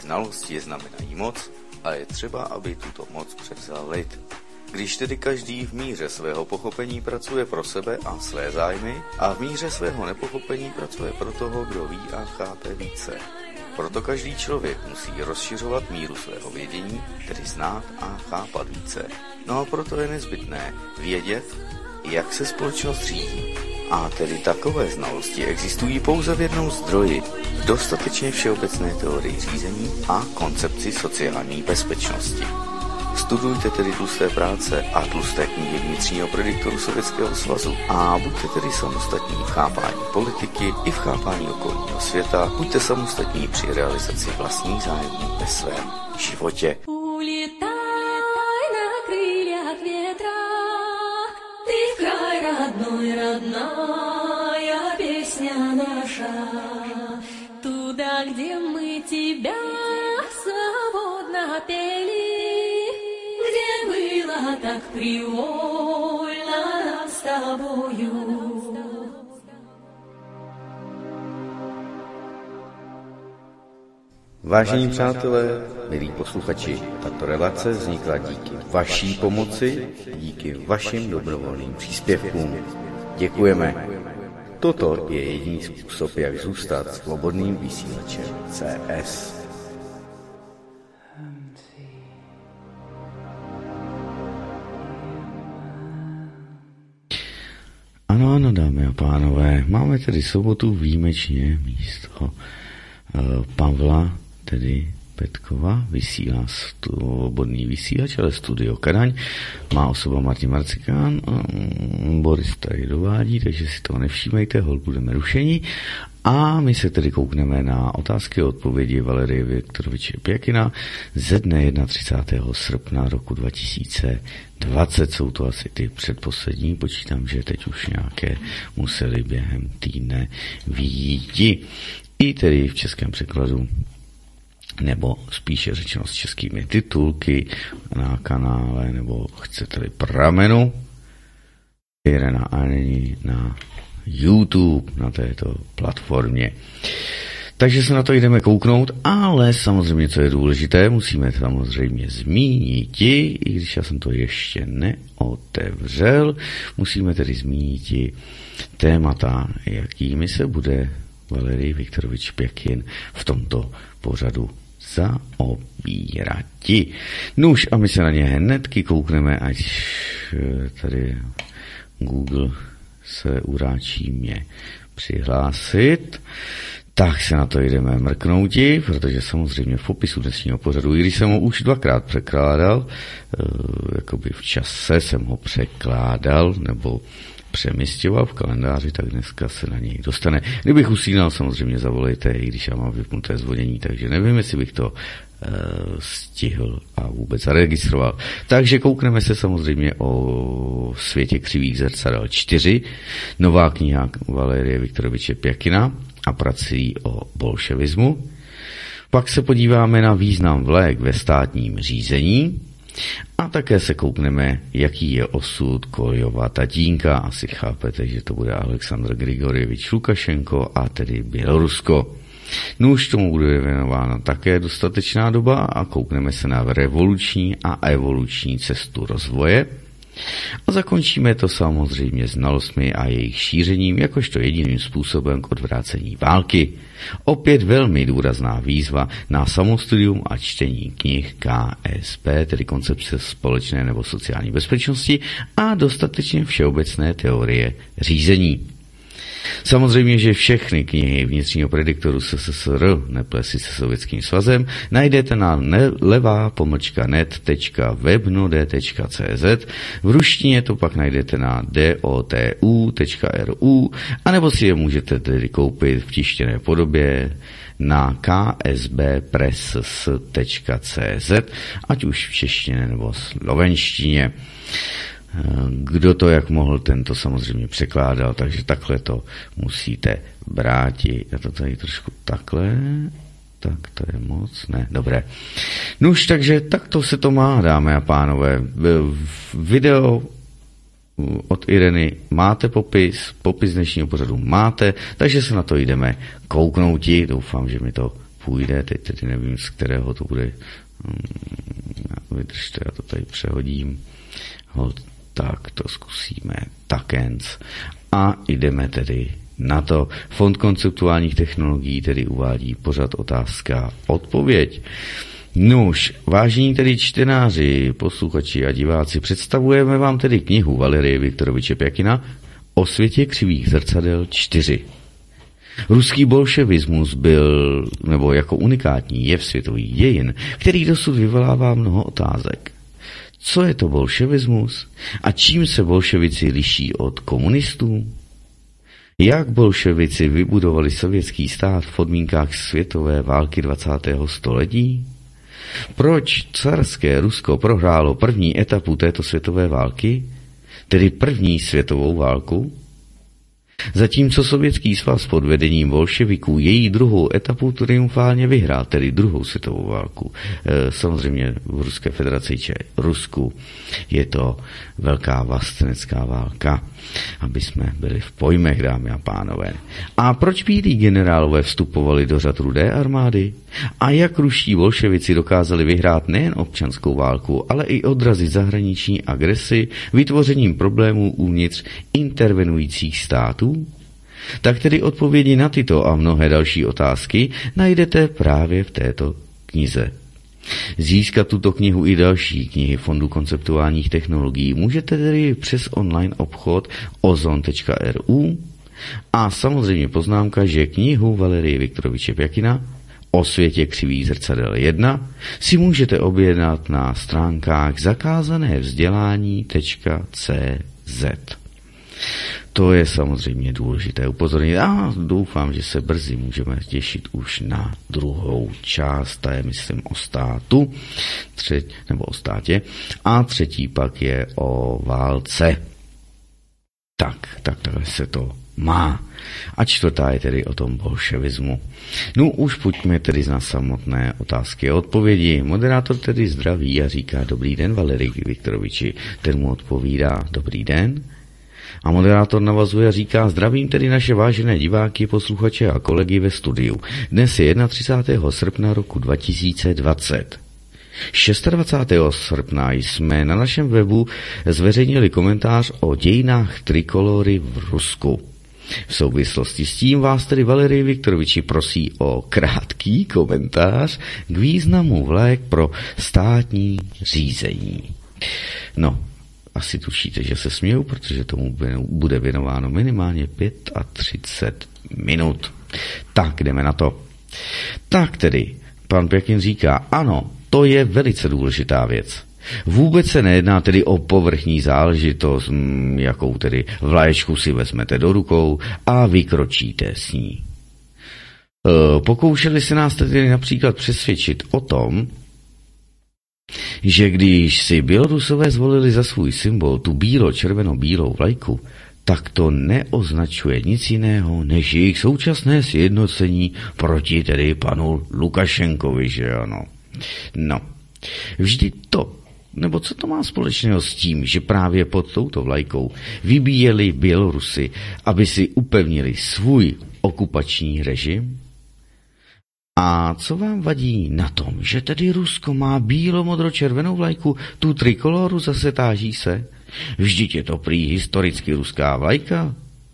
znalosti znamenají moc a je třeba, aby tuto moc převzal lid. Když tedy každý v míře svého pochopení pracuje pro sebe a své zájmy a v míře svého nepochopení pracuje pro toho, kdo ví a chápe více. Proto každý člověk musí rozšiřovat míru svého vědění, tedy znát a chápat více. No a proto je nezbytné vědět, jak se společnost řídí. A tedy takové znalosti existují pouze v jednom zdroji, v dostatečně všeobecné teorii řízení a koncepci sociální bezpečnosti. Studujte tedy tlusté práce a tlusté knihy vnitřního prediktoru Sovětského svazu a buďte tedy samostatní v chápání politiky i v chápání okolního světa, buďte samostatní při realizaci vlastních zájmů ve svém životě. Улетай на крыльях ветра, ты в край родной, родная песня наша, туда, где мы тебя свободно пели. Было так привольно нам с тобою. Vážení přátelé, milí posluchači, tato relace vznikla díky vaší pomoci, díky vašim dobrovolným příspěvkům. Děkujeme. Toto je jediný způsob, jak zůstat svobodným vysílačem CS. Ano, dámy a pánové, máme tedy sobotu výjimečně místo Pavla, tedy Petkova, vysílá svobodný vysílač, ale Studio Kadaň, má osoba Martin Marcikán, Boris tady dovádí, takže si toho nevšímejte, hol budeme rušeni. A my se tedy koukneme na otázky a odpovědi Valerie Viktoroviče Pěkina ze dne 31. srpna roku 2020. Jsou to asi ty předposlední, počítám, že teď už nějaké museli během týdne vyjít. I tedy v českém překladu, nebo spíše řečeno s českými titulky na kanále, nebo chcete-li pramenu, Irena a není na YouTube, na této platformě. Takže se na to jdeme kouknout, ale samozřejmě, co je důležité, musíme samozřejmě zmínit, i když já jsem to ještě neotevřel, musíme tedy zmínit témata, jakými se bude Valerij Viktorovič Pěkin v tomto pořadu zaobírati. Nuž a my se na ně hnedky koukneme, ať tady Google se uráčí mě přihlásit, tak se na to jdeme mrknouti, protože samozřejmě v popisu dnešního pořadu, i když jsem ho už dvakrát překládal, jakoby v čase jsem ho překládal, nebo přemysťoval v kalendáři, tak dneska se na něj dostane. Kdybych usínal, samozřejmě zavolejte, i když já mám vypnuté zvonění, takže nevím, jestli bych to stihl a vůbec zaregistroval. Takže koukneme se samozřejmě o světě křivých zrcadel 4, nová kniha Valerie Viktoroviče Pěkina a prací o bolševismu. Pak se podíváme na význam vlek ve státním řízení a také se koukneme, jaký je osud Koljova tatínka. Asi chápete, že to bude Aleksandr Grigorjevič Lukašenko a tedy Bělorusko. No už tomu bude věnována také dostatečná doba a koukneme se na revoluční a evoluční cestu rozvoje. A zakončíme to samozřejmě znalostmi a jejich šířením jakožto jediným způsobem k odvrácení války. Opět velmi důrazná výzva na samostudium a čtení knih KSP, tedy koncepce společné nebo sociální bezpečnosti a dostatečně všeobecné teorie řízení. Samozřejmě, že všechny knihy vnitřního prediktoru SSSR, neplesi se Sovětským svazem, najdete na levá-net.webnode.cz, v ruštině to pak najdete na dotu.ru, anebo si je můžete tedy koupit v tištěné podobě na ksbpress.cz, ať už v češtině nebo slovenštině. Kdo to jak mohl, ten to samozřejmě překládal, takže takhle to musíte brát. Já to tady trošku takhle, tak to je moc, ne, dobré. Nuž, takže takto se to má, dámy a pánové. Video od Ireny máte popis dnešního pořadu máte, takže se na to jdeme kouknouti, doufám, že mi to půjde, teď tedy nevím, z kterého to bude. Vydržte, já to tady přehodím. Tak to zkusíme. Takens. A jdeme tedy na to. Fond konceptuálních technologií tedy uvádí pořad otázka odpověď. Nuž, vážení tedy čtenáři, posluchači a diváci, představujeme vám tedy knihu Valerie Viktoroviče Pjakina O světě křivých zrcadel 4. Ruský bolševismus byl, nebo jako unikátní jev světových dějin, který dosud vyvolává mnoho otázek. Co je to bolševismus a čím se bolševici liší od komunistů? Jak bolševici vybudovali sovětský stát v podmínkách světové války 20. století? Proč carské Rusko prohrálo první etapu této světové války, tedy první světovou válku? Zatímco Sovětský svaz pod vedením bolševiků její druhou etapu triumfálně vyhrál, tedy druhou světovou válku. Samozřejmě v Ruské federaci či Rusku je to velká vlastenecká válka, aby jsme byli v pojmech, dámy a pánové. A proč bílí generálové vstupovali do řad Rudé armády? A jak ruští bolševici dokázali vyhrát nejen občanskou válku, ale i odrazit zahraniční agresi vytvořením problémů uvnitř intervenujících států? Tak tedy odpovědi na tyto a mnohé další otázky najdete právě v této knize. Získat tuto knihu i další knihy Fondu konceptuálních technologií můžete tedy přes online obchod ozon.ru a samozřejmě poznámka, že knihu Valerie Viktoroviče Pjakina O světě křivých zrcadel 1 si můžete objednat na stránkách zakázanevzdělání.cz. To je samozřejmě důležité upozornit a doufám, že se brzy můžeme těšit už na druhou část, ta je myslím o státu, nebo o státě, a třetí pak je o válce. Takhle se to má. A čtvrtá je tedy o tom bolševismu. No už pojďme tedy na samotné otázky a odpovědi. Moderátor tedy zdraví a říká dobrý den Valerii Viktoroviči. Ten mu odpovídá dobrý den. A moderátor navazuje a říká zdravím tedy naše vážené diváky, posluchače a kolegy ve studiu. Dnes je 31. srpna roku 2020. 26. srpna jsme na našem webu zveřejnili komentář o dějinách trikolory v Rusku. V souvislosti s tím vás tedy Valerie Viktoroviči prosí o krátký komentář k významu vlajek pro státní řízení. No, asi tušíte, že se směju, protože tomu bude věnováno minimálně 35 minut. Tak, jdeme na to. Tak tedy, pan Pjakin říká, ano, to je velice důležitá věc. Vůbec se nejedná tedy o povrchní záležitost, jakou tedy vlaječku si vezmete do rukou a vykročíte s ní. Pokoušeli se nás tedy například přesvědčit o tom, že když si Bělorusové zvolili za svůj symbol tu bílo-červeno-bílou vlajku, tak to neoznačuje nic jiného, než jejich současné sjednocení proti tedy panu Lukašenkovi, že ano. No, vždy to, nebo co to má společného s tím, že právě pod touto vlajkou vybíjeli Bělorusy, aby si upevnili svůj okupační režim? A co vám vadí na tom, že tedy Rusko má bílo-modro-červenou vlajku, tu trikoloru zase táží se? Vždyť je to prý historicky ruská vlajka.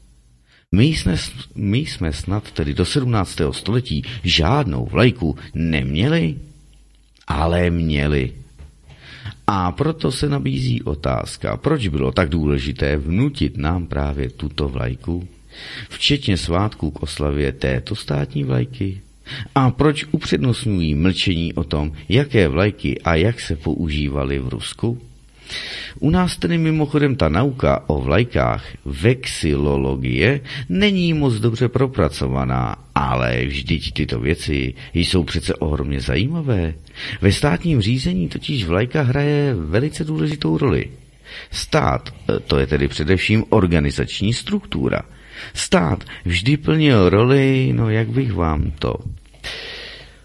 My jsme snad tedy do 17. století žádnou vlajku neměli, ale měli. A proto se nabízí otázka, proč bylo tak důležité vnutit nám právě tuto vlajku, včetně svátků k oslavě této státní vlajky? A proč upřednostňují mlčení o tom, jaké vlajky a jak se používaly v Rusku? U nás tedy mimochodem ta nauka o vlajkách vexilologie není moc dobře propracovaná, ale vždyť tyto věci jsou přece ohromně zajímavé. Ve státním řízení totiž vlajka hraje velice důležitou roli. Stát, to je tedy především organizační struktura. Stát vždy plnil roli, no jak bych vám to...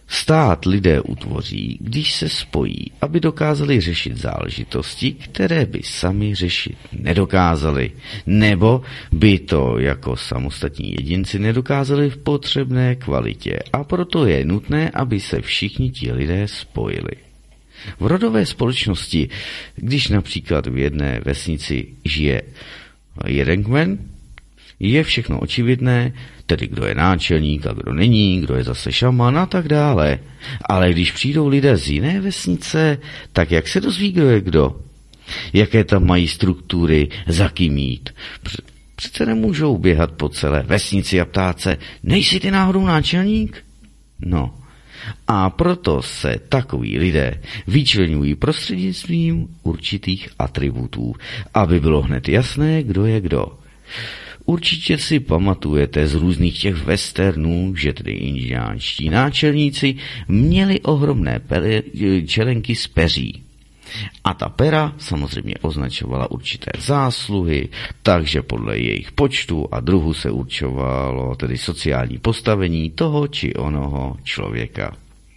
Stát lidé utvoří, když se spojí, aby dokázali řešit záležitosti, které by sami řešit nedokázali, nebo by to jako samostatní jedinci nedokázali v potřebné kvalitě, a proto je nutné, aby se všichni ti lidé spojili. V rodové společnosti, když například v jedné vesnici žije jeden kmen, je všechno očividné, tedy kdo je náčelník a kdo není, kdo je zase šaman a tak dále. Ale když přijdou lidé z jiné vesnice, tak jak se dozví, kdo je kdo? Jaké tam mají struktury, za kým jít? Přece nemůžou běhat po celé vesnici a ptát se, nejsi ty náhodou náčelník? No. A proto se takoví lidé vyčleňují prostřednictvím určitých atributů, aby bylo hned jasné, kdo je kdo. Určitě si pamatujete z různých těch westernů, že tedy indiánští náčelníci měli ohromné čelenky z peří. A ta pera samozřejmě označovala určité zásluhy, takže podle jejich počtu a druhu se určovalo tedy sociální postavení toho či onoho člověka.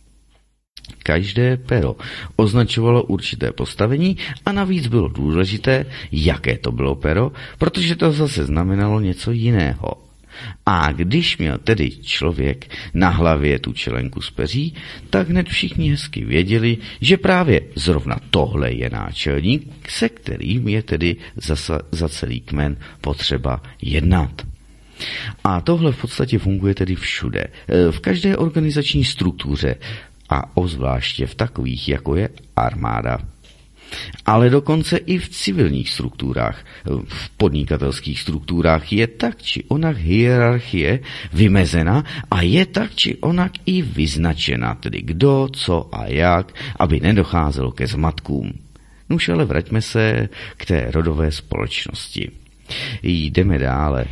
Každé pero označovalo určité postavení a navíc bylo důležité, jaké to bylo pero, protože to zase znamenalo něco jiného. A když měl tedy člověk na hlavě tu čelenku z peří, tak hned všichni hezky věděli, že právě zrovna tohle je náčelník, se kterým je tedy za celý kmen potřeba jednat. A tohle v podstatě funguje tedy všude, v každé organizační struktuře, a obzvláště v takových, jako je armáda. Ale dokonce i v civilních strukturách, v podnikatelských strukturách je tak či onak hierarchie vymezena a je tak či onak i vyznačena, tedy kdo, co a jak, aby nedocházelo ke zmatkům. Nuž ale vraťme se k té rodové společnosti. Jdeme dále.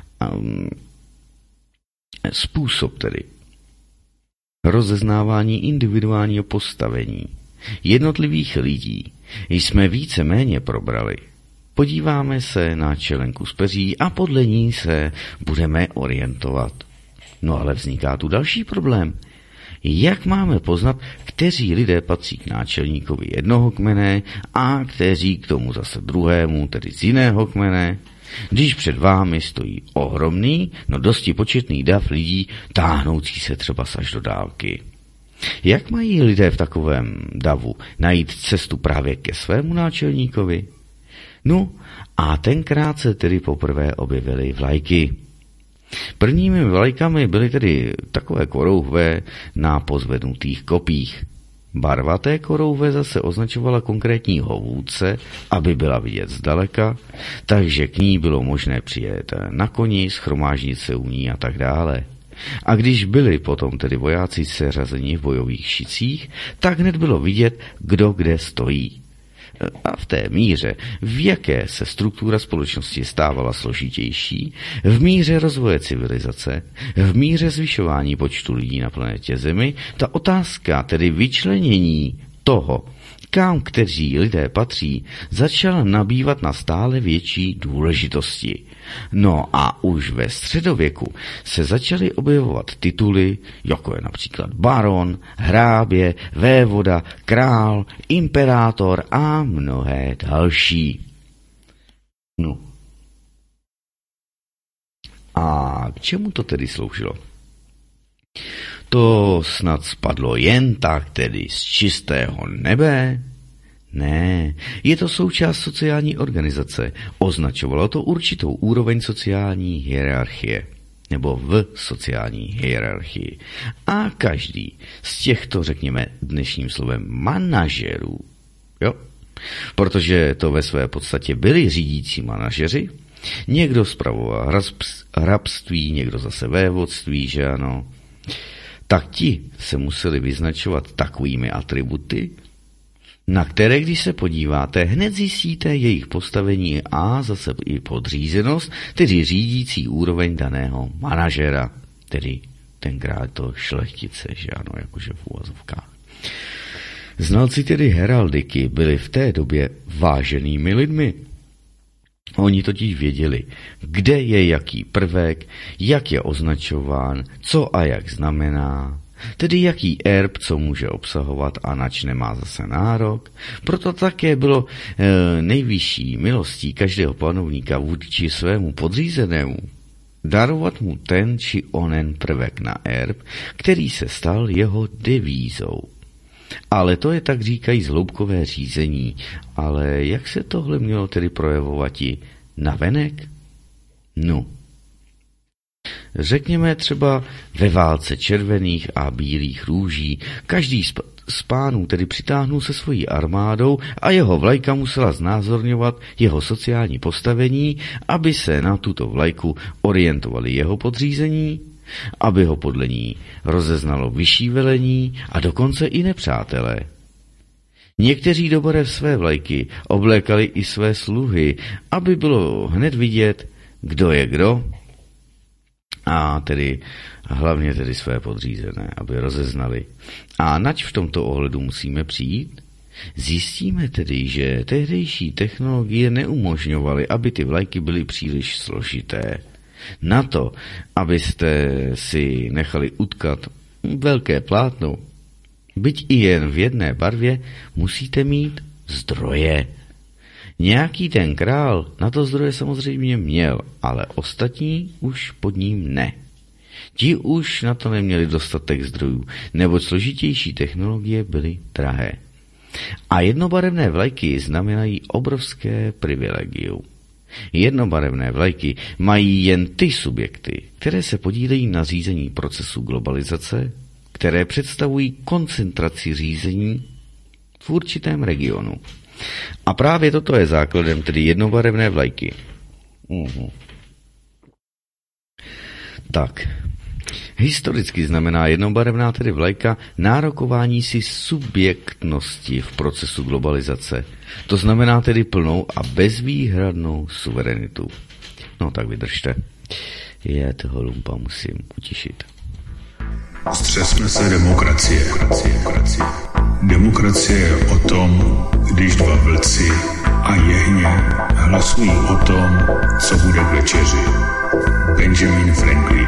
Způsob tedy rozeznávání individuálního postavení jednotlivých lidí jsme více-méně probrali. Podíváme se na čelenku z peří a podle ní se budeme orientovat. No ale vzniká tu další problém. Jak máme poznat, kteří lidé patří k náčelníkovi jednoho kmene a kteří k tomu zase druhému, tedy z jiného kmene? Když před vámi stojí ohromný, no dosti početný dav lidí, táhnoucí se třeba až do dálky. Jak mají lidé v takovém davu najít cestu právě ke svému náčelníkovi? No a tenkrát se tedy poprvé objevily vlajky. Prvními vlajkami byly tedy takové korouhve na pozvednutých kopích. Barva té korouhve zase označovala konkrétního vůdce, aby byla vidět zdaleka, takže k ní bylo možné přijet na koni, shromáždit se u ní a tak dále. A když byli potom tedy vojáci seřazeni v bojových šicích, tak hned bylo vidět, kdo kde stojí. A v té míře, v jaké se struktura společnosti stávala složitější, v míře rozvoje civilizace, v míře zvyšování počtu lidí na planetě Zemi, ta otázka, tedy vyčlenění toho, kam kteří lidé patří, začala nabývat na stále větší důležitosti. No a už ve středověku se začaly objevovat tituly, jako je například baron, hrábě, vévoda, král, imperátor a mnohé další. No. A k čemu to tedy sloužilo? To snad spadlo jen tak, tedy z čistého nebe? Ne, je to součást sociální organizace. Označovalo to určitou úroveň sociální hierarchie, nebo v sociální hierarchii. A každý z těchto, řekněme dnešním slovem, manažerů, jo, protože to ve své podstatě byli řídící manažeři, někdo spravoval hrabství, někdo zase vévodství, že ano, tak ti se museli vyznačovat takovými atributy, na které, když se podíváte, hned zjistíte jejich postavení a zase i podřízenost, tedy řídící úroveň daného manažera, tedy tenkrát to šlechtice, že ano, jakože v úvazovkách. Znalci tedy heraldiky byli v té době váženými lidmi. Oni totiž věděli, kde je jaký prvek, jak je označován, co a jak znamená. tedy jaký erb co může obsahovat a nač nemá zase nárok. Proto také bylo nejvyšší milostí každého panovníka vůči svému podřízenému darovat mu ten či onen prvek na erb, který se stal jeho devízou. Ale to je tak říkají zloubkové řízení. Ale jak se tohle mělo tedy projevovat i navenek? No, řekněme třeba ve válce červených a bílých růží. Každý z pánů tedy přitáhnul se svojí armádou a jeho vlajka musela znázorňovat jeho sociální postavení, aby se na tuto vlajku orientovali jeho podřízení, aby ho podle ní rozeznalo vyšší velení a dokonce i nepřátelé. Někteří do barev své vlajky oblékali i své sluhy, aby bylo hned vidět, kdo je kdo, a tedy hlavně tedy své podřízené, aby rozeznali. A nač v tomto ohledu musíme přijít? Zjistíme tedy, že tehdejší technologie neumožňovaly, aby ty vlajky byly příliš složité. Na to, abyste si nechali utkat velké plátno, byť i jen v jedné barvě, musíte mít zdroje. Nějaký ten král na to zdroje samozřejmě měl, ale ostatní už pod ním ne. Ti už na to neměli dostatek zdrojů, neboť složitější technologie byly drahé. A jednobarevné vlajky znamenají obrovské privilegium. Jednobarevné vlajky mají jen ty subjekty, které se podílejí na řízení procesu globalizace, které představují koncentraci řízení v určitém regionu. A právě toto je základem tedy jednobarevné vlajky. Tak, historicky znamená jednobarevná tedy vlajka nárokování si subjektnosti v procesu globalizace. To znamená tedy plnou a bezvýhradnou suverenitu. No tak vydržte. Já toho lumpa musím utišit. Střesme se demokracie. Demokracie je o tom, když dva vlci a jehně hlasují o tom, co bude k večeři. Benjamin Franklin.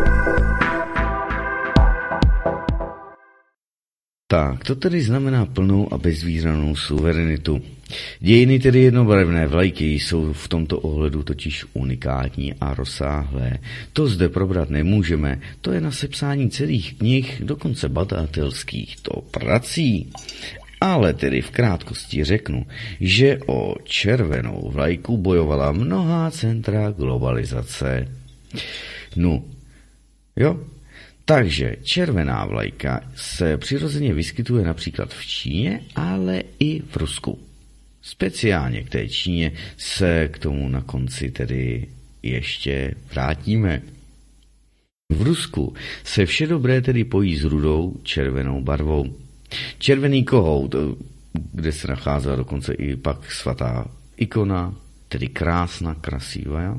Tak, to tedy znamená plnou a bezvýhradnou suverenitu. Dějiny tedy jednobarevné vlajky jsou v tomto ohledu totiž unikátní a rozsáhlé. To zde probrat nemůžeme, to je na sepsání celých knih, dokonce badatelských to prací. Ale tedy v krátkosti řeknu, že o červenou vlajku bojovala mnohá centra globalizace. No, jo? Takže červená vlajka se přirozeně vyskytuje například v Číně, ale i v Rusku. Speciálně k té Číně se k tomu na konci tedy ještě vrátíme. V Rusku se vše dobré tedy pojí s rudou červenou barvou. Červený kohout, kde se nacházela dokonce i pak svatá ikona, tedy krásná,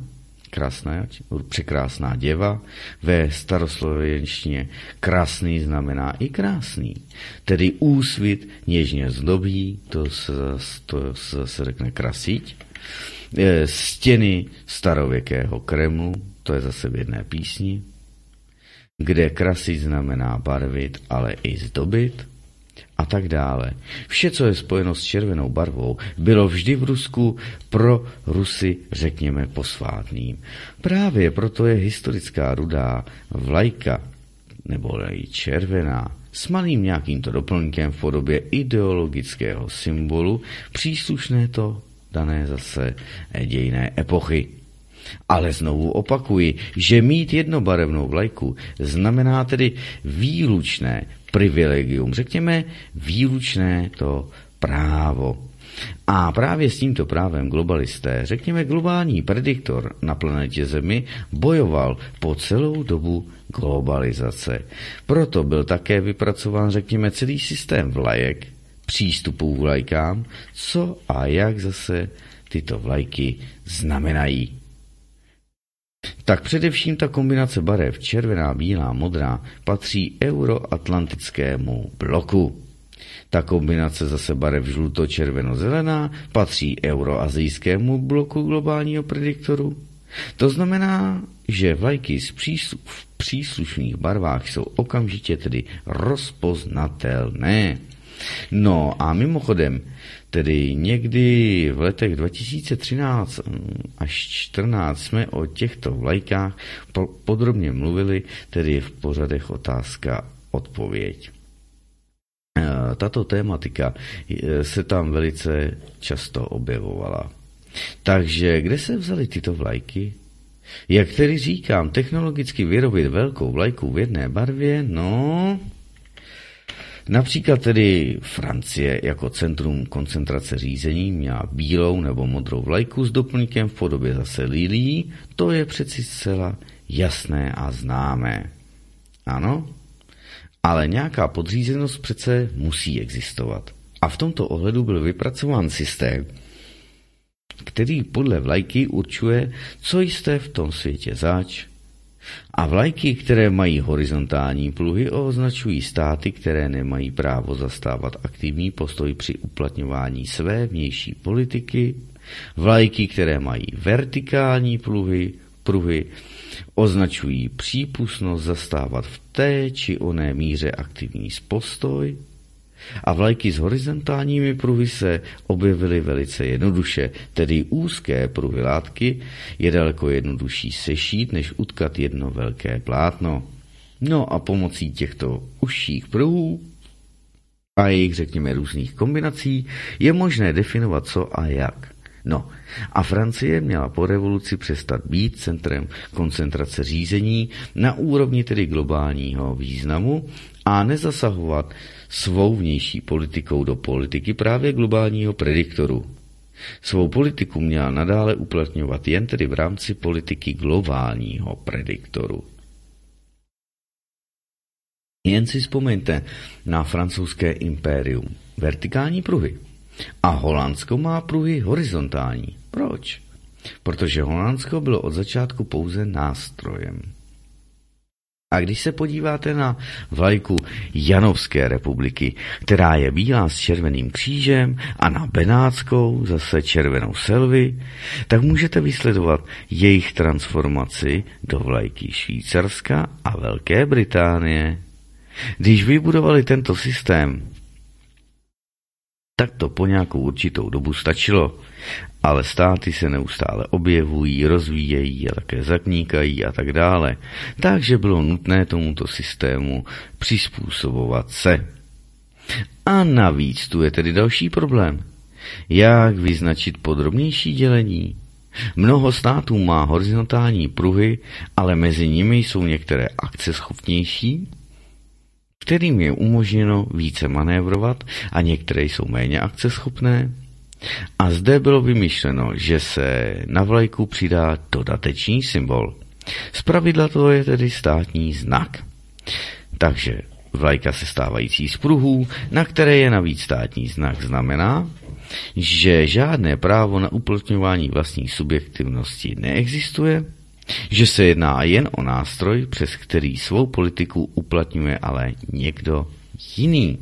překrásná děva, ve staroslovenštině krásný znamená i krásný, tedy úsvit něžně zdobí, to se řekne krasiť, stěny starověkého Kremlu, to je zase v jedné písni, kde krasit znamená barvit, ale i zdobit, a tak dále. Vše, co je spojeno s červenou barvou, bylo vždy v Rusku pro Rusy, řekněme, posvátným. Právě proto je historická rudá vlajka, nebo červená, s malým nějakýmto doplňkem v podobě ideologického symbolu, příslušné to dané zase dějinné epochy. Ale znovu opakuji, že mít jednobarevnou vlajku znamená tedy výlučné privilegium, řekněme výlučné to právo. A právě s tímto právem globalisté, řekněme globální prediktor na planetě Zemi, bojoval po celou dobu globalizace. Proto byl také vypracován, řekněme, celý systém vlajek, přístupů k vlajkám, co a jak zase tyto vlajky znamenají. Tak především ta kombinace barev červená, bílá, modrá patří euroatlantickému bloku. Ta kombinace zase barev žluto-červeno-zelená patří euroazijskému bloku globálního prediktoru. To znamená, že vlajky v příslušných barvách jsou okamžitě tedy rozpoznatelné. No a mimochodem, tedy někdy v letech 2013 až 2014 jsme o těchto vlajkách podrobně mluvili, tedy v pořadech otázka odpověď. Tato tématika se tam velice často objevovala. Takže kde se vzaly tyto vlajky? Jak tedy říkám, technologicky vyrobit velkou vlajku v jedné barvě, no... Například tedy Francie jako centrum koncentrace řízení měla bílou nebo modrou vlajku s doplňkem v podobě zase lilií, to je přeci zcela jasné a známé. Ano, ale nějaká podřízenost přece musí existovat. A v tomto ohledu byl vypracován systém, který podle vlajky určuje, co jste v tom světě zač. A vlajky, které mají horizontální pluhy, označují státy, které nemají právo zastávat aktivní postoj při uplatňování své vnější politiky. Vlajky, které mají vertikální pruhy, označují přípustnost zastávat v té či oné míře aktivní postoj. A vlajky s horizontálními pruhy se objevily velice jednoduše, tedy úzké pruhy látky je daleko jednodušší sešít, než utkat jedno velké plátno. No a pomocí těchto užších pruhů a jejich, řekněme, různých kombinací je možné definovat co a jak. No a Francie měla po revoluci přestat být centrem koncentrace řízení na úrovni tedy globálního významu a nezasahovat svou vnější politikou do politiky právě globálního prediktoru. Svou politiku měla nadále uplatňovat jen tedy v rámci politiky globálního prediktoru. Jen si vzpomeňte na francouzské impérium. Vertikální pruhy. A Holandsko má pruhy horizontální. Proč? Protože Holandsko bylo od začátku pouze nástrojem. A když se podíváte na vlajku Janovské republiky, která je bílá s červeným křížem, a na benátskou, zase červenou selvi, tak můžete vysledovat jejich transformaci do vlajky Švýcarska a Velké Británie. Když vybudovali tento systém, tak to po nějakou určitou dobu stačilo, ale státy se neustále objevují, rozvíjejí a také zaknikají a tak dále, takže bylo nutné tomuto systému přizpůsobovat se. A navíc tu je tedy další problém. Jak vyznačit podrobnější dělení? Mnoho států má horizontální pruhy, ale mezi nimi jsou některé akceschopnější, kterým je umožněno více manévrovat a některé jsou méně akceschopné. A zde bylo vymyšleno, že se na vlajku přidá dodatečný symbol. Zpravidla to je tedy státní znak. Takže vlajka sestávající z pruhů, na které je navíc státní znak, znamená, že žádné právo na uplatňování vlastní subjektivnosti neexistuje, že se jedná jen o nástroj, přes který svou politiku uplatňuje ale někdo jiný.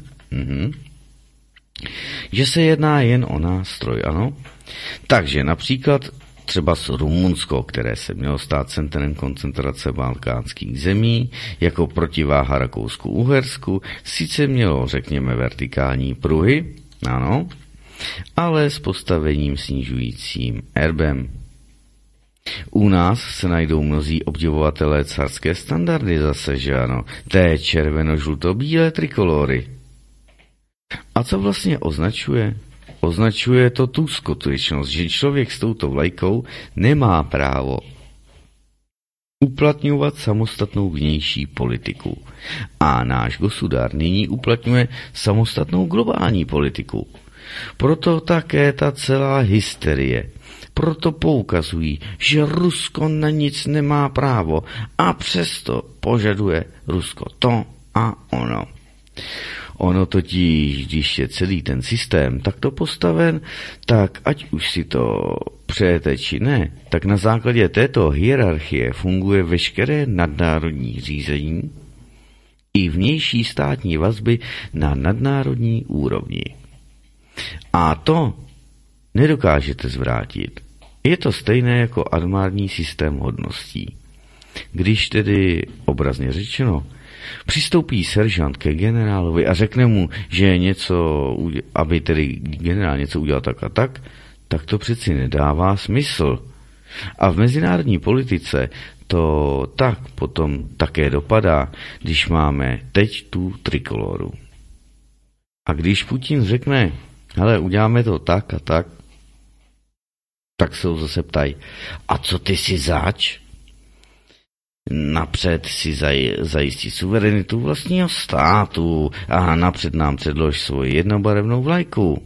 Že se jedná jen o nástroj, ano. Takže například třeba s Rumunsko, které se mělo stát centrem koncentrace balkánských zemí, jako protiváha Rakousku-Uhersku, sice mělo, řekněme, vertikální pruhy, ano, ale s postavením snižujícím erbem. U nás se najdou mnozí obdivovatelé carské standardy zase, že ano, té červeno-žluto-bílé trikolory. A co vlastně označuje? Označuje to tu skutečnost, že člověk s touto vlajkou nemá právo uplatňovat samostatnou vnější politiku. A náš gosudár nyní uplatňuje samostatnou globální politiku. Proto také ta celá hysterie. Proto poukazují, že Rusko na nic nemá právo a přesto požaduje Rusko to a ono. Ono totiž, když je celý ten systém takto postaven, tak ať už si to přejete či ne, tak na základě této hierarchie funguje veškeré nadnárodní řízení i vnější státní vazby na nadnárodní úrovni. A to nedokážete zvrátit. Je to stejné jako armádní systém hodností. Když tedy, obrazně řečeno, přistoupí seržant ke generálovi a řekne mu, že aby tedy generál něco udělal tak a tak to přeci nedává smysl. A v mezinárodní politice to tak potom také dopadá, když máme teď tu trikoloru. A když Putin řekne, hele, uděláme to tak a tak se ho zase ptají, a co ty si zač? Napřed si zajistí suverenitu vlastního státu a napřed nám předlož svoji jednobarevnou vlajku.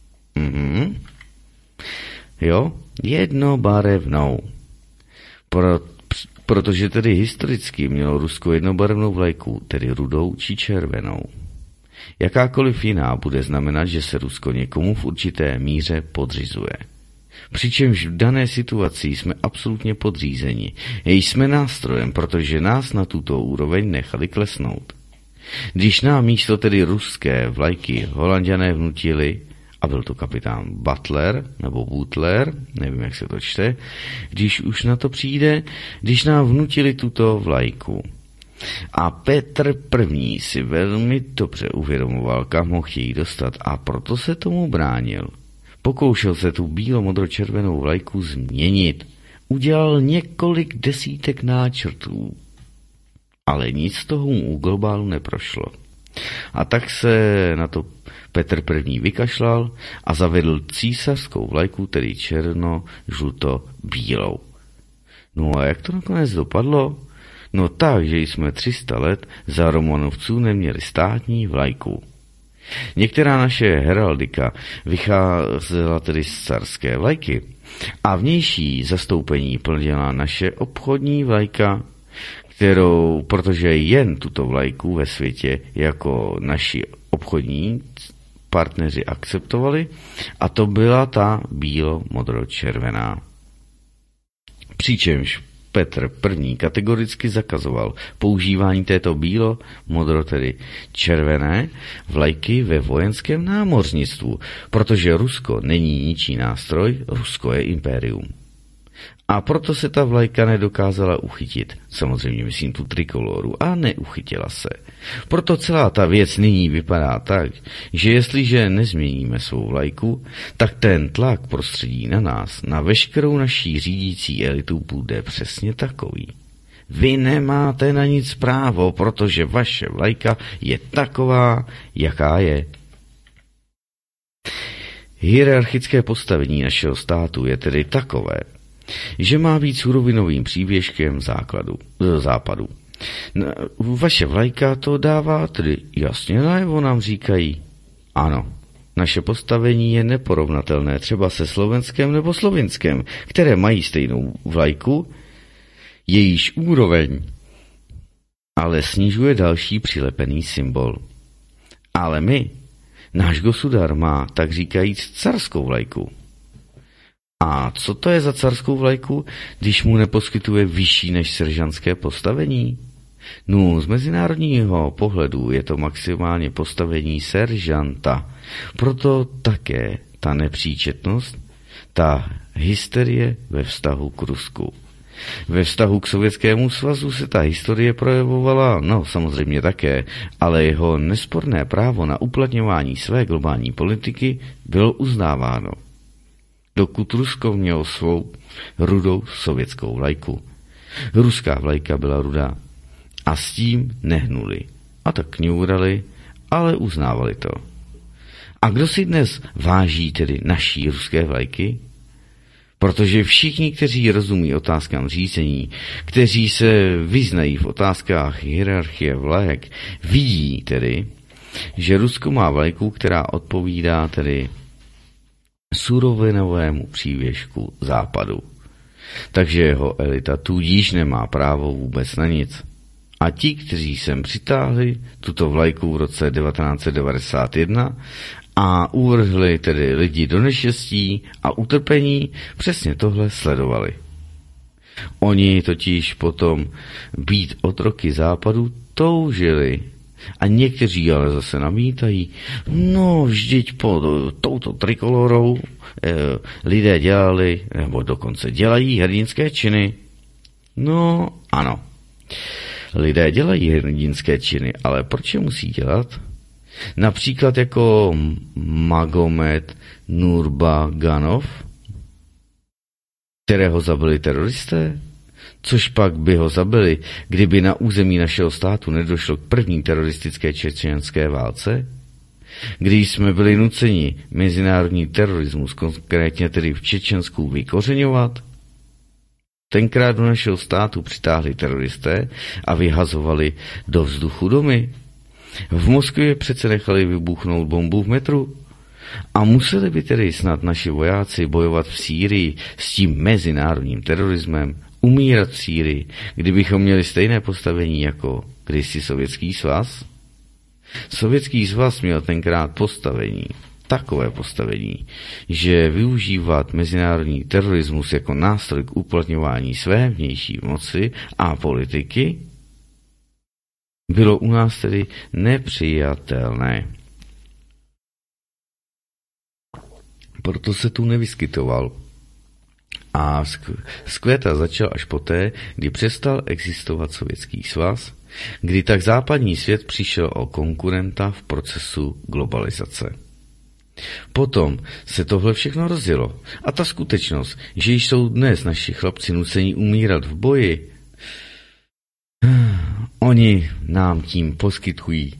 Jo, jednobarevnou. Protože tedy historicky mělo Rusko jednobarevnou vlajku, tedy rudou či červenou. Jakákoliv jiná bude znamenat, že se Rusko někomu v určité míře podřizuje. Přičemž v dané situaci jsme absolutně podřízeni. Jsme nástrojem, protože nás na tuto úroveň nechali klesnout. Když nám místo tedy ruské vlajky Holanďané vnutili, a byl to kapitán Butler, nebo Butler, nevím, jak se to čte, když už na to přijde, když nám vnutili tuto vlajku. A Petr I. si velmi dobře uvědomoval, kam ho chtějí dostat, a proto se tomu bránil. Pokoušel se tu bílo-modro-červenou vlajku změnit. Udělal několik desítek náčrtů. Ale nic z toho u globálu neprošlo. A tak se na to Petr I. vykašlal a zavedl císařskou vlajku, tedy černo-žluto-bílou. No a jak to nakonec dopadlo? No tak, že jsme 300 let za Romanovců neměli státní vlajku. Některá naše heraldika vycházela tedy z carské vlajky a vnější zastoupení plnila naše obchodní vlajka, kterou, protože jen tuto vlajku ve světě jako naši obchodní partneři akceptovali, a to byla ta bílo-modro-červená. Přičemž Petr I. kategoricky zakazoval používání této bílo-modro, tedy červené vlajky ve vojenském námořnictvu, protože Rusko není ničí nástroj, Rusko je impérium. A proto se ta vlajka nedokázala uchytit. Samozřejmě myslím tu trikoloru, a neuchytila se. Proto celá ta věc nyní vypadá tak, že jestliže nezměníme svou vlajku, tak ten tlak prostředí na nás, na veškerou naší řídící elitu bude přesně takový. Vy nemáte na nic právo, protože vaše vlajka je taková, jaká je. Hierarchické postavení našeho státu je tedy takové, že má být surovinovým příběžkem západu. Vaše vlajka to dává tedy jasně najevo, nám říkají. Ano, naše postavení je neporovnatelné třeba se Slovenskem nebo Slovinskem, které mají stejnou vlajku, jejíž úroveň ale snižuje další přilepený symbol. Ale náš gosudar má, tak říkajíc, carskou vlajku. A co to je za carskou vlajku, když mu neposkytuje vyšší než seržantské postavení? No, z mezinárodního pohledu je to maximálně postavení seržanta. Proto také ta nepříčetnost, ta hysterie ve vztahu k Rusku. Ve vztahu k Sovětskému svazu se ta historie projevovala, no samozřejmě také, ale jeho nesporné právo na uplatňování své globální politiky bylo uznáváno. Dokud Rusko mělo svou rudou sovětskou vlajku. Ruská vlajka byla rudá. A s tím nehnuli. A tak kňourali, ale uznávali to. A kdo si dnes váží tedy naší ruské vlajky? Protože všichni, kteří rozumí otázkám řízení, kteří se vyznají v otázkách hierarchie vlajek, vidí tedy, že Rusko má vlajku, která odpovídá tedy surovinovému přívěšku západu. Takže jeho elita tudíž nemá právo vůbec na nic. A ti, kteří sem přitáhli tuto vlajku v roce 1991 a uvrhli tedy lidi do neštěstí a utrpení, přesně tohle sledovali. Oni totiž potom být otroky západu toužili A někteří ale zase namítají, no vždyť pod touto trikolorou lidé dělali, nebo dokonce dělají hrdinské činy. No ano, lidé dělají hrdinské činy, ale proč je musí dělat? Například jako Magomed Nurmagomedov, kterého zabili teroristé? Což pak by ho zabili, kdyby na území našeho státu nedošlo k první teroristické čečenské válce? Když jsme byli nuceni mezinárodní terorismus, konkrétně tedy v Čečensku, vykořeňovat? Tenkrát do našeho státu přitáhli teroristé a vyhazovali do vzduchu domy. V Moskvě přece nechali vybuchnout bombu v metru. A museli by tedy snad naši vojáci bojovat v Sýrii s tím mezinárodním terorismem, umírat v Sýrii, kdybychom měli stejné postavení jako kdysi Sovětský svaz? Sovětský svaz měl tenkrát takové postavení, že využívat mezinárodní terorismus jako nástroj k uplatňování své vnější moci a politiky bylo u nás tedy nepřijatelné. Proto se tu nevyskytoval. A vzkvétat začal až poté, kdy přestal existovat Sovětský svaz, kdy tak západní svět přišel o konkurenta v procesu globalizace. Potom se tohle všechno rozjelo a ta skutečnost, že jsou dnes naši chlapci nuceni umírat v boji, oni nám tím poskytují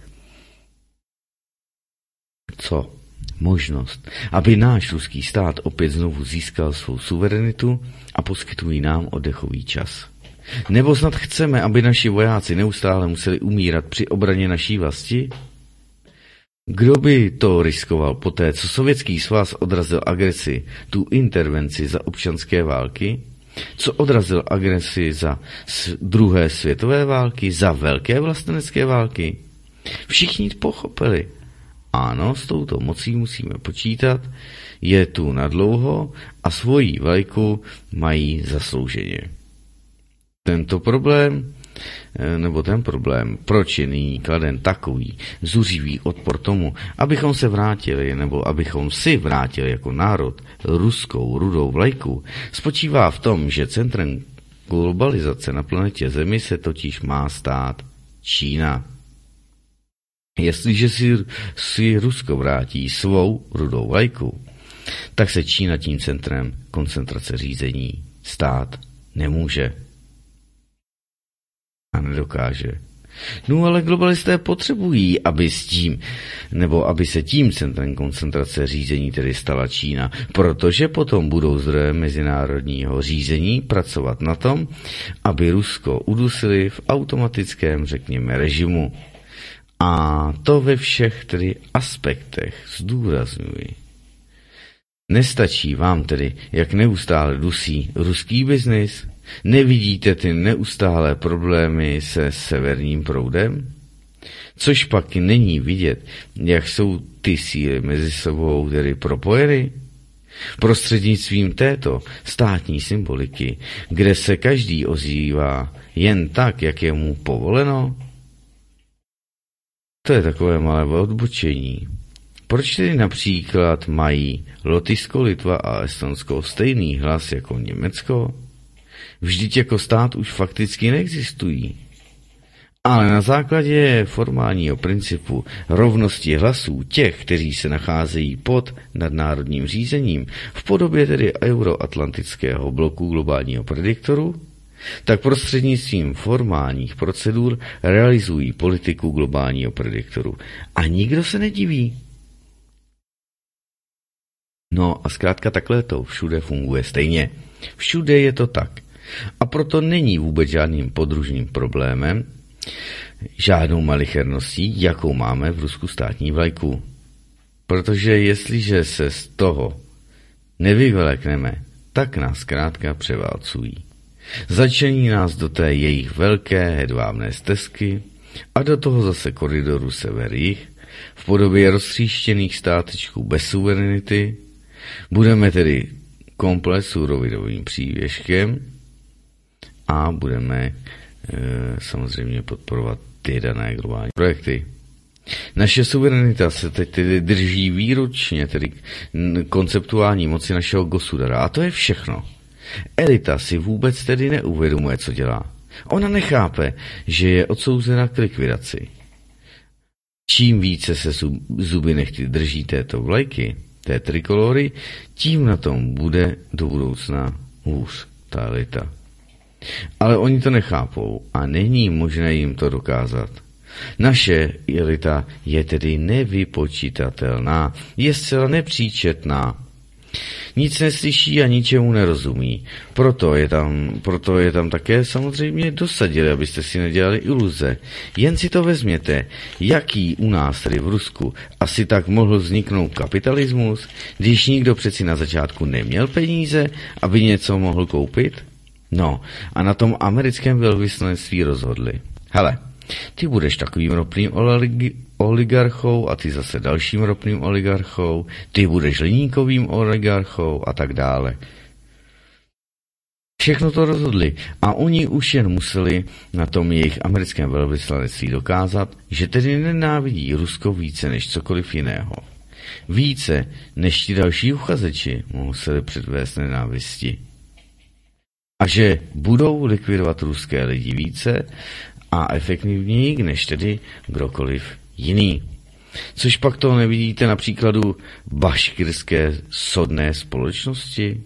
co? Možnost, aby náš ruský stát opět znovu získal svou suverenitu a poskytují nám oddechový čas. Nebo snad chceme, aby naši vojáci neustále museli umírat při obraně naší vlasti? Kdo by to riskoval poté, co Sovětský svaz odrazil agresi, tu intervenci za občanské války? Co odrazil agresi za druhé světové války, za velké vlastenecké války? Všichni pochopili. Ano, s touto mocí musíme počítat, je tu nadlouho a svoji vlajku mají zaslouženě. Ten problém, proč je nyní kladen takový zuřivý odpor tomu, abychom se vrátili, nebo abychom si vrátili jako národ ruskou rudou vlajku, spočívá v tom, že centrem globalizace na planetě Zemi se totiž má stát Čína. Jestliže si Rusko vrátí svou rudou vlajku, tak se Čína tím centrem koncentrace řízení stát nemůže. A nedokáže. No ale globalisté potřebují, aby se tím centrem koncentrace řízení tedy stala Čína, protože potom budou zdroje mezinárodního řízení pracovat na tom, aby Rusko udusili v automatickém, řekněme, režimu. A to ve všech tedy aspektech zdůrazňuji. Nestačí vám tedy, jak neustále dusí ruský biznis? Nevidíte ty neustálé problémy se severním proudem? Což pak není vidět, jak jsou ty síly mezi sebou tedy propojeny? Prostřednictvím této státní symboliky, kde se každý ozývá jen tak, jak je mu povoleno? To je takové malé odbočení. Proč tedy například mají Lotyšsko, Litva a Estonsko stejný hlas jako Německo? Vždyť jako stát už fakticky neexistují. Ale na základě formálního principu rovnosti hlasů těch, kteří se nacházejí pod nadnárodním řízením, v podobě tedy euroatlantického bloku globálního prediktoru, tak prostřednictvím formálních procedur realizují politiku globálního prediktoru. A nikdo se nediví. No a zkrátka takhle to všude funguje stejně. Všude je to tak. A proto není vůbec žádným podružným problémem, žádnou malicherností, jakou máme v Rusku státní vlajku. Protože jestliže se z toho nevyvlekneme, tak nás zkrátka převálcují. Začlení nás do té jejich velké hedvábné stezky a do toho zase koridoru sever-jih v podobě roztříštěných státečků bez suverenity. Budeme tedy komplet surovinovým přívěškem a budeme samozřejmě podporovat ty dané globální projekty. Naše suverenita se teď tedy drží výročně, tedy konceptuální moci našeho gosudara. A to je všechno. Elita si vůbec tedy neuvědomuje, co dělá. Ona nechápe, že je odsouzena k likvidaci. Čím více se zuby nechty drží této vlajky, té trikolory, tím na tom bude do budoucna hůř ta elita. Ale oni to nechápou a není možné jim to dokázat. Naše elita je tedy nevypočitatelná, je zcela nepříčetná. Nic neslyší a ničemu nerozumí. Proto je tam také samozřejmě dosadili, abyste si nedělali iluze. Jen si to vezměte, jaký u nás tedy v Rusku asi tak mohl vzniknout kapitalismus, když nikdo přeci na začátku neměl peníze, aby něco mohl koupit? No, a na tom americkém velvyslanectví rozhodli. Hele, ty budeš takovým ropným oligarchou a ty zase dalším ropným oligarchou, ty budeš hliníkovým oligarchou a tak dále. Všechno to rozhodli a oni už jen museli na tom jejich americkém velvyslanectví dokázat, že tedy nenávidí Rusko více než cokoliv jiného. Více než ti další uchazeči museli předvést nenávisti. A že budou likvidovat ruské lidi více a efektivněji, než tedy kdokoliv jiný. Což pak toho nevidíte na příkladu baškirské sodné společnosti?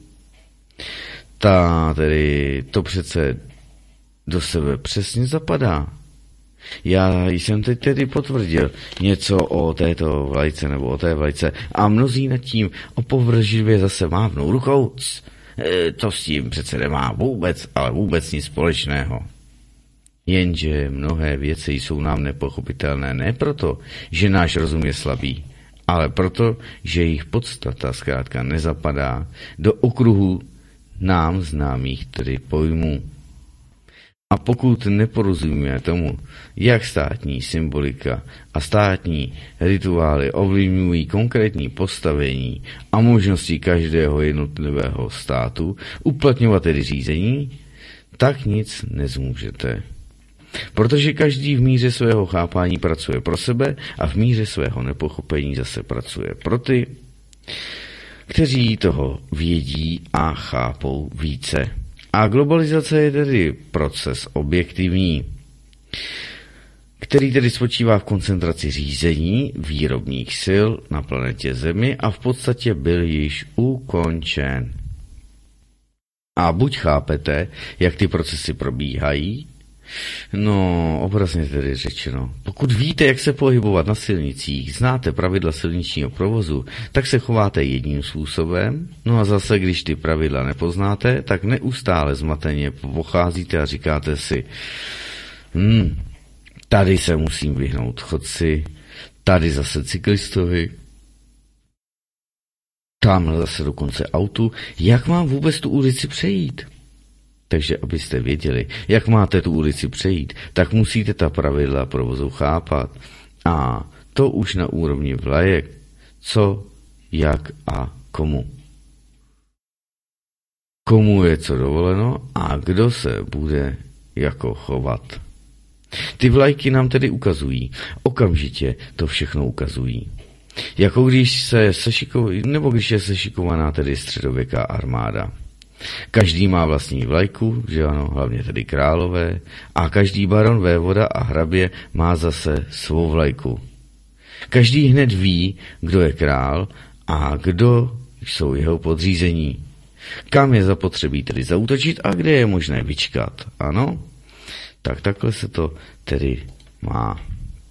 Tedy to přece do sebe přesně zapadá. Já jsem teď tedy potvrdil něco o této vlajce nebo o té vlajce a mnozí nad tím opovržlivě zase mávnou rukou. To s tím přece nemá vůbec, ale vůbec nic společného. Jenže mnohé věci jsou nám nepochopitelné ne proto, že náš rozum je slabý, ale proto, že jejich podstata zkrátka nezapadá do okruhu nám známých tedy pojmů. A pokud neporozumíme tomu, jak státní symbolika a státní rituály ovlivňují konkrétní postavení a možnosti každého jednotlivého státu uplatňovat tedy řízení, tak nic nezmůžete. Protože každý v míře svého chápání pracuje pro sebe a v míře svého nepochopení zase pracuje pro ty, kteří toho vědí a chápou více. A globalizace je tedy proces objektivní, který tedy spočívá v koncentraci řízení výrobních sil na planetě Zemi a v podstatě byl již ukončen. A buď chápete, jak ty procesy probíhají, no, obrazně tedy řečeno. Pokud víte, jak se pohybovat na silnicích, znáte pravidla silničního provozu, tak se chováte jedním způsobem, no a zase, když ty pravidla nepoznáte, tak neustále zmateně pocházíte a říkáte si, tady se musím vyhnout chodci, tady zase cyklistovi, tamhle zase dokonce autu, jak mám vůbec tu ulici přejít? Takže abyste věděli, jak máte tu ulici přejít, tak musíte ta pravidla provozu chápat. A to už na úrovni vlajek, co, jak a komu. Komu je co dovoleno a kdo se bude jako chovat. Ty vlajky nám tedy ukazují, okamžitě to všechno ukazují. Jako když když je sešikovaná tedy středověká armáda. Každý má vlastní vlajku, že ano, hlavně tedy králové, a každý baron, vévoda a hrabě má zase svou vlajku. Každý hned ví, kdo je král a kdo jsou jeho podřízení. Kam je zapotřebí tedy zaútočit a kde je možné vyčkat, ano? Tak takhle se to tedy má.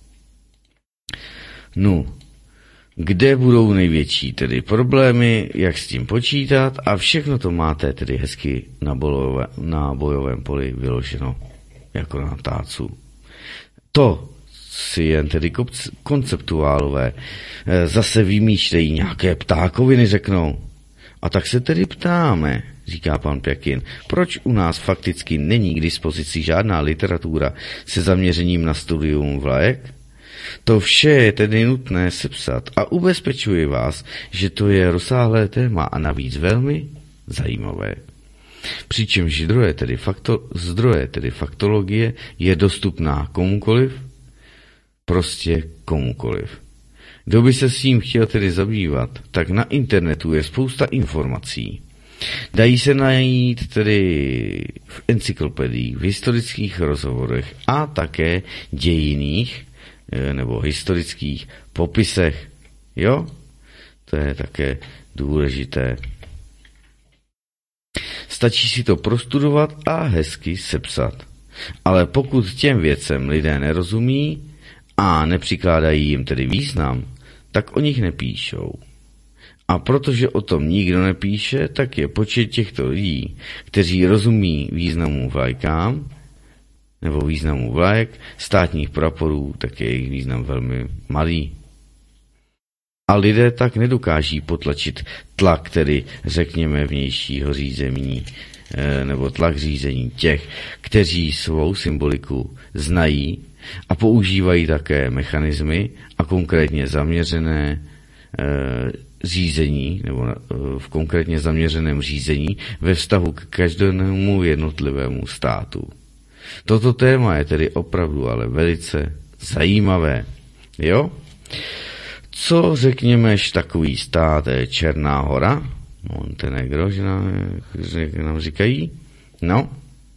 No, kde budou největší tedy problémy, jak s tím počítat a všechno to máte tedy hezky na bojovém poli vyloženo jako na tácu. To si jen tedy konceptuálové zase vymýšlejí, nějaké ptákoviny řeknou. A tak se tedy ptáme, říká pan Pjakin, proč u nás fakticky není k dispozici žádná literatura se zaměřením na studium vlajek? To vše je tedy nutné sepsat a ubezpečuji vás, že to je rozsáhlé téma a navíc velmi zajímavé. Přičemž zdroje, tedy faktologie, je dostupná komukoliv, prostě komukoliv. Kdo by se s tím chtěl tedy zabývat, tak na internetu je spousta informací. Dají se najít tedy v encyklopediích, v historických rozhovorech a také dějinných nebo historických popisech. Jo? To je také důležité. Stačí si to prostudovat a hezky sepsat. Ale pokud těm věcem lidé nerozumí a nepřikládají jim tedy význam, tak o nich nepíšou. A protože o tom nikdo nepíše, tak je počet těchto lidí, kteří rozumí významu vlajkám, nebo významu vlajek, státních praporů, tak je jejich význam velmi malý. A lidé tak nedokáží potlačit tlak, tedy řekněme vnějšího řízení, nebo tlak řízení těch, kteří svou symboliku znají a používají také mechanismy a konkrétně zaměřené řízení, nebo v konkrétně zaměřeném řízení ve vztahu k každému jednotlivému státu. Toto téma je tedy opravdu ale velice zajímavé. Jo? Co řekněme takový stát je Černá Hora? Montenegro, že nám říkají? No.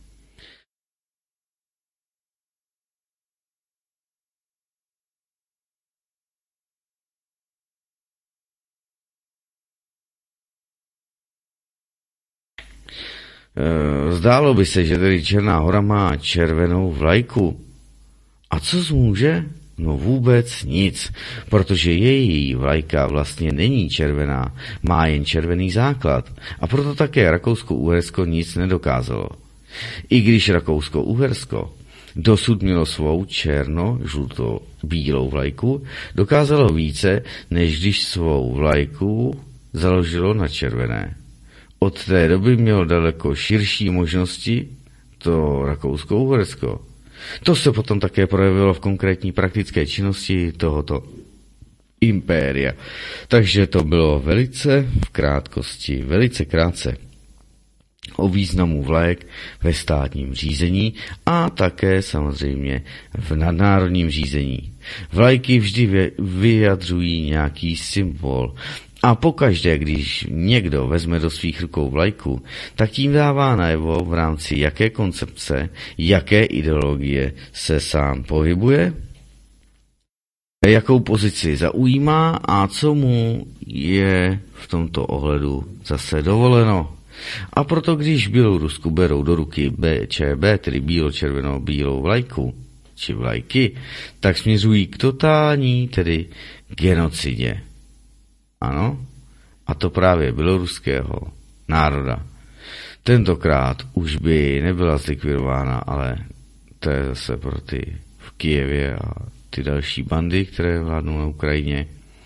Zdálo by se, že tedy Černá Hora má červenou vlajku. A co zmůže? No vůbec nic, protože její vlajka vlastně není červená, má jen červený základ a proto také Rakousko-Uhersko nic nedokázalo. I když Rakousko-Uhersko dosud mělo svou černo-žluto-bílou vlajku, dokázalo více, než když svou vlajku založilo na červené. Od té doby mělo daleko širší možnosti to Rakousko-Uhersko. To se potom také projevilo v konkrétní praktické činnosti tohoto impéria. Takže to bylo velice v krátkosti, velice krátce o významu vlajek ve státním řízení a také samozřejmě v nadnárodním řízení. Vlajky vždy vyjadřují nějaký symbol. A pokaždé, když někdo vezme do svých rukou vlajku, tak tím dává najevo v rámci jaké koncepce, jaké ideologie se sám pohybuje, jakou pozici zaujímá a co mu je v tomto ohledu zase dovoleno. A proto, když Bělorusku berou do ruky BČB, tedy bílo-červeno-bílou vlajku, či vlajky, tak směřují k totální, tedy genocidě. Ano, a to právě běloruského národa. Tentokrát už by nebyla zlikvidována, ale to je zase pro ty v Kyjevě a ty další bandy, které vládnou na Ukrajině.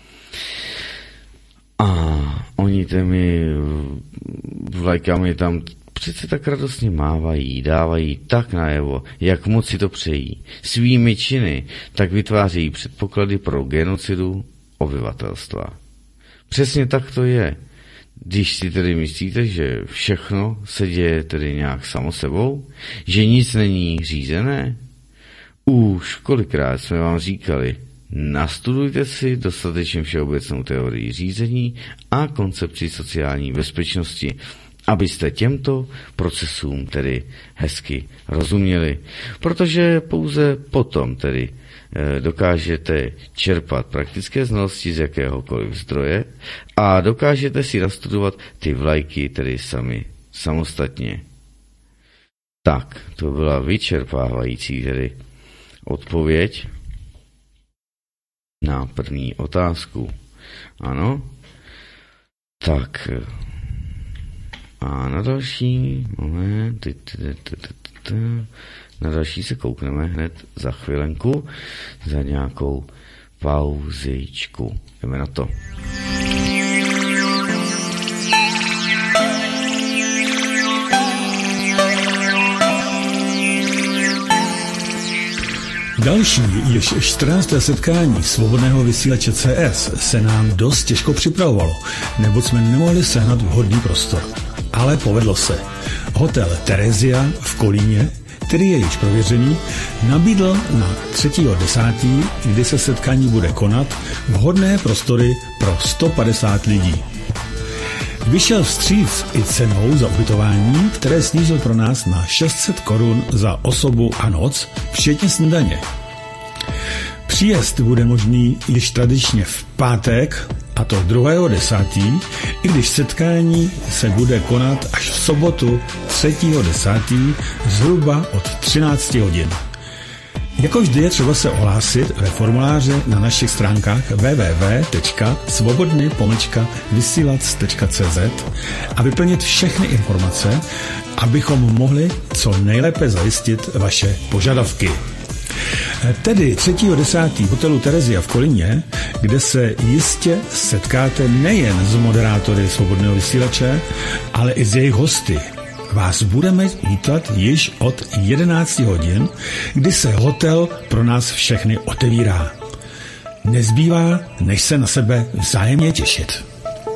A oni těmi vlajkami tam přece tak radostně mávají, dávají tak najevo, jak moc si to přejí. Svými činy tak vytvářejí předpoklady pro genocidu obyvatelstva. Přesně tak to je. Když si tedy myslíte, že všechno se děje tedy nějak samo sebou, že nic není řízené, už kolikrát jsme vám říkali, nastudujte si dostatečně všeobecnou teorii řízení a koncepci sociální bezpečnosti, abyste těmto procesům tedy hezky rozuměli, protože pouze potom tedy dokážete čerpat praktické znalosti z jakéhokoliv zdroje a dokážete si nastudovat ty vlajky tedy sami samostatně. Tak, to byla vyčerpávající tedy odpověď na první otázku. Ano? Tak. A na další moment, na další se koukneme hned za chvilenku, za nějakou pauzičku. Jdeme na to. Další, již 14. setkání svobodného vysílače CS se nám dost těžko připravovalo, neboť jsme nemohli sehnat vhodný prostor. Ale povedlo se. Hotel Terezia v Kolíně, který je již prověřený, nabídl na 3.10., kdy se setkání bude konat, vhodné prostory pro 150 lidí. Vyšel vstříc i cenou za ubytování, které snížil pro nás na 600 korun za osobu a noc, včetně snídaně. Příjezd bude možný již tradičně v pátek, a to 2.10., i když setkání se bude konat až v sobotu 3.10. zhruba od 13 hodin. Jako vždy je třeba se ohlásit ve formuláři na našich stránkách www.svobodny-vysielac.cz a vyplnit všechny informace, abychom mohli co nejlépe zajistit vaše požadavky. Tedy 3.10. v hotelu Terezia v Kolíně, kde se jistě setkáte nejen s moderátory Svobodného vysílače, ale i s jejich hosty. Vás budeme vítat již od 11 hodin, kdy se hotel pro nás všechny otevírá. Nezbývá, než se na sebe vzájemně těšit.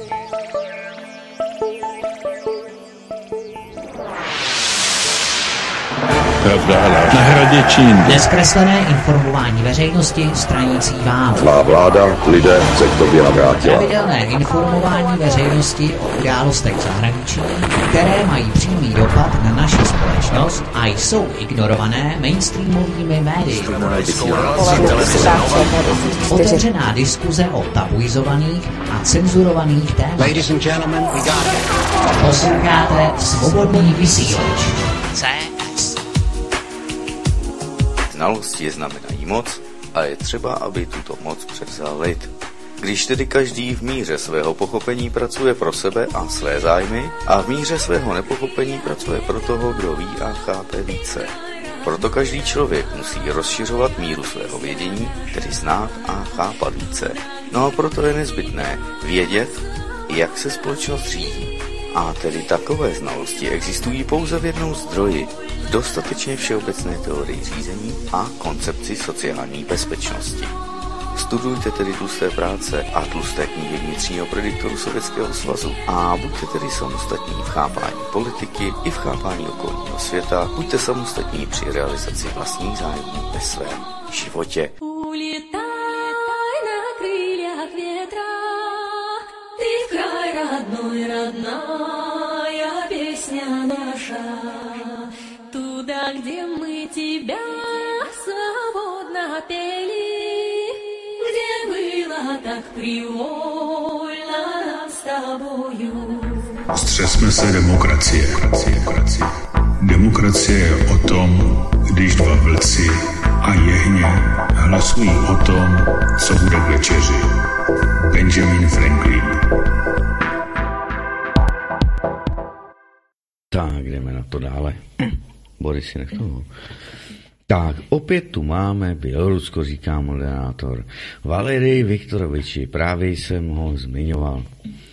Na Hradě Čín. Nezkreslené informování veřejnosti stranící vám. Má vláda lidé se k tobě navrátila. Pravidelné informování veřejnosti o událostech v zahraničí, které mají přímý dopad na naši společnost a jsou ignorované mainstreamovými médii. Otevřená diskuze o tabuizovaných a cenzurovaných tématech. Posloucháte Svobodný vysílač. Znalosti znamenají moc a je třeba, aby tuto moc převzal lid. Když tedy každý v míře svého pochopení pracuje pro sebe a své zájmy a v míře svého nepochopení pracuje pro toho, kdo ví a chápe více. Proto každý člověk musí rozšiřovat míru svého vědění, tedy znát a chápat více. No a proto je nezbytné vědět, jak se společnost řídí. A tedy takové znalosti existují pouze v jednom zdroji, v dostatečně všeobecné teorii řízení a koncepci sociální bezpečnosti. Studujte tedy tlusté práce a tlusté knihy vnitřního prediktoru Sovětského svazu a buďte tedy samostatní v chápání politiky i v chápání okolního světa, buďte samostatní při realizaci vlastních zájmů ve svém životě. Родная песня наша, туда, где мы тебя свободно пели, где было так привольно нам с тобою. Střesme se demokracie. Demokracie je o tom, když dva vlci a jehně hlasují o tom, co bude k večeři. Benjamin Franklin. Tak, jdeme na to dále. Boris, nech toho. Tak, opět tu máme Bělorusko, říká moderátor. Valerij Viktoroviči, právě jsem ho zmiňoval.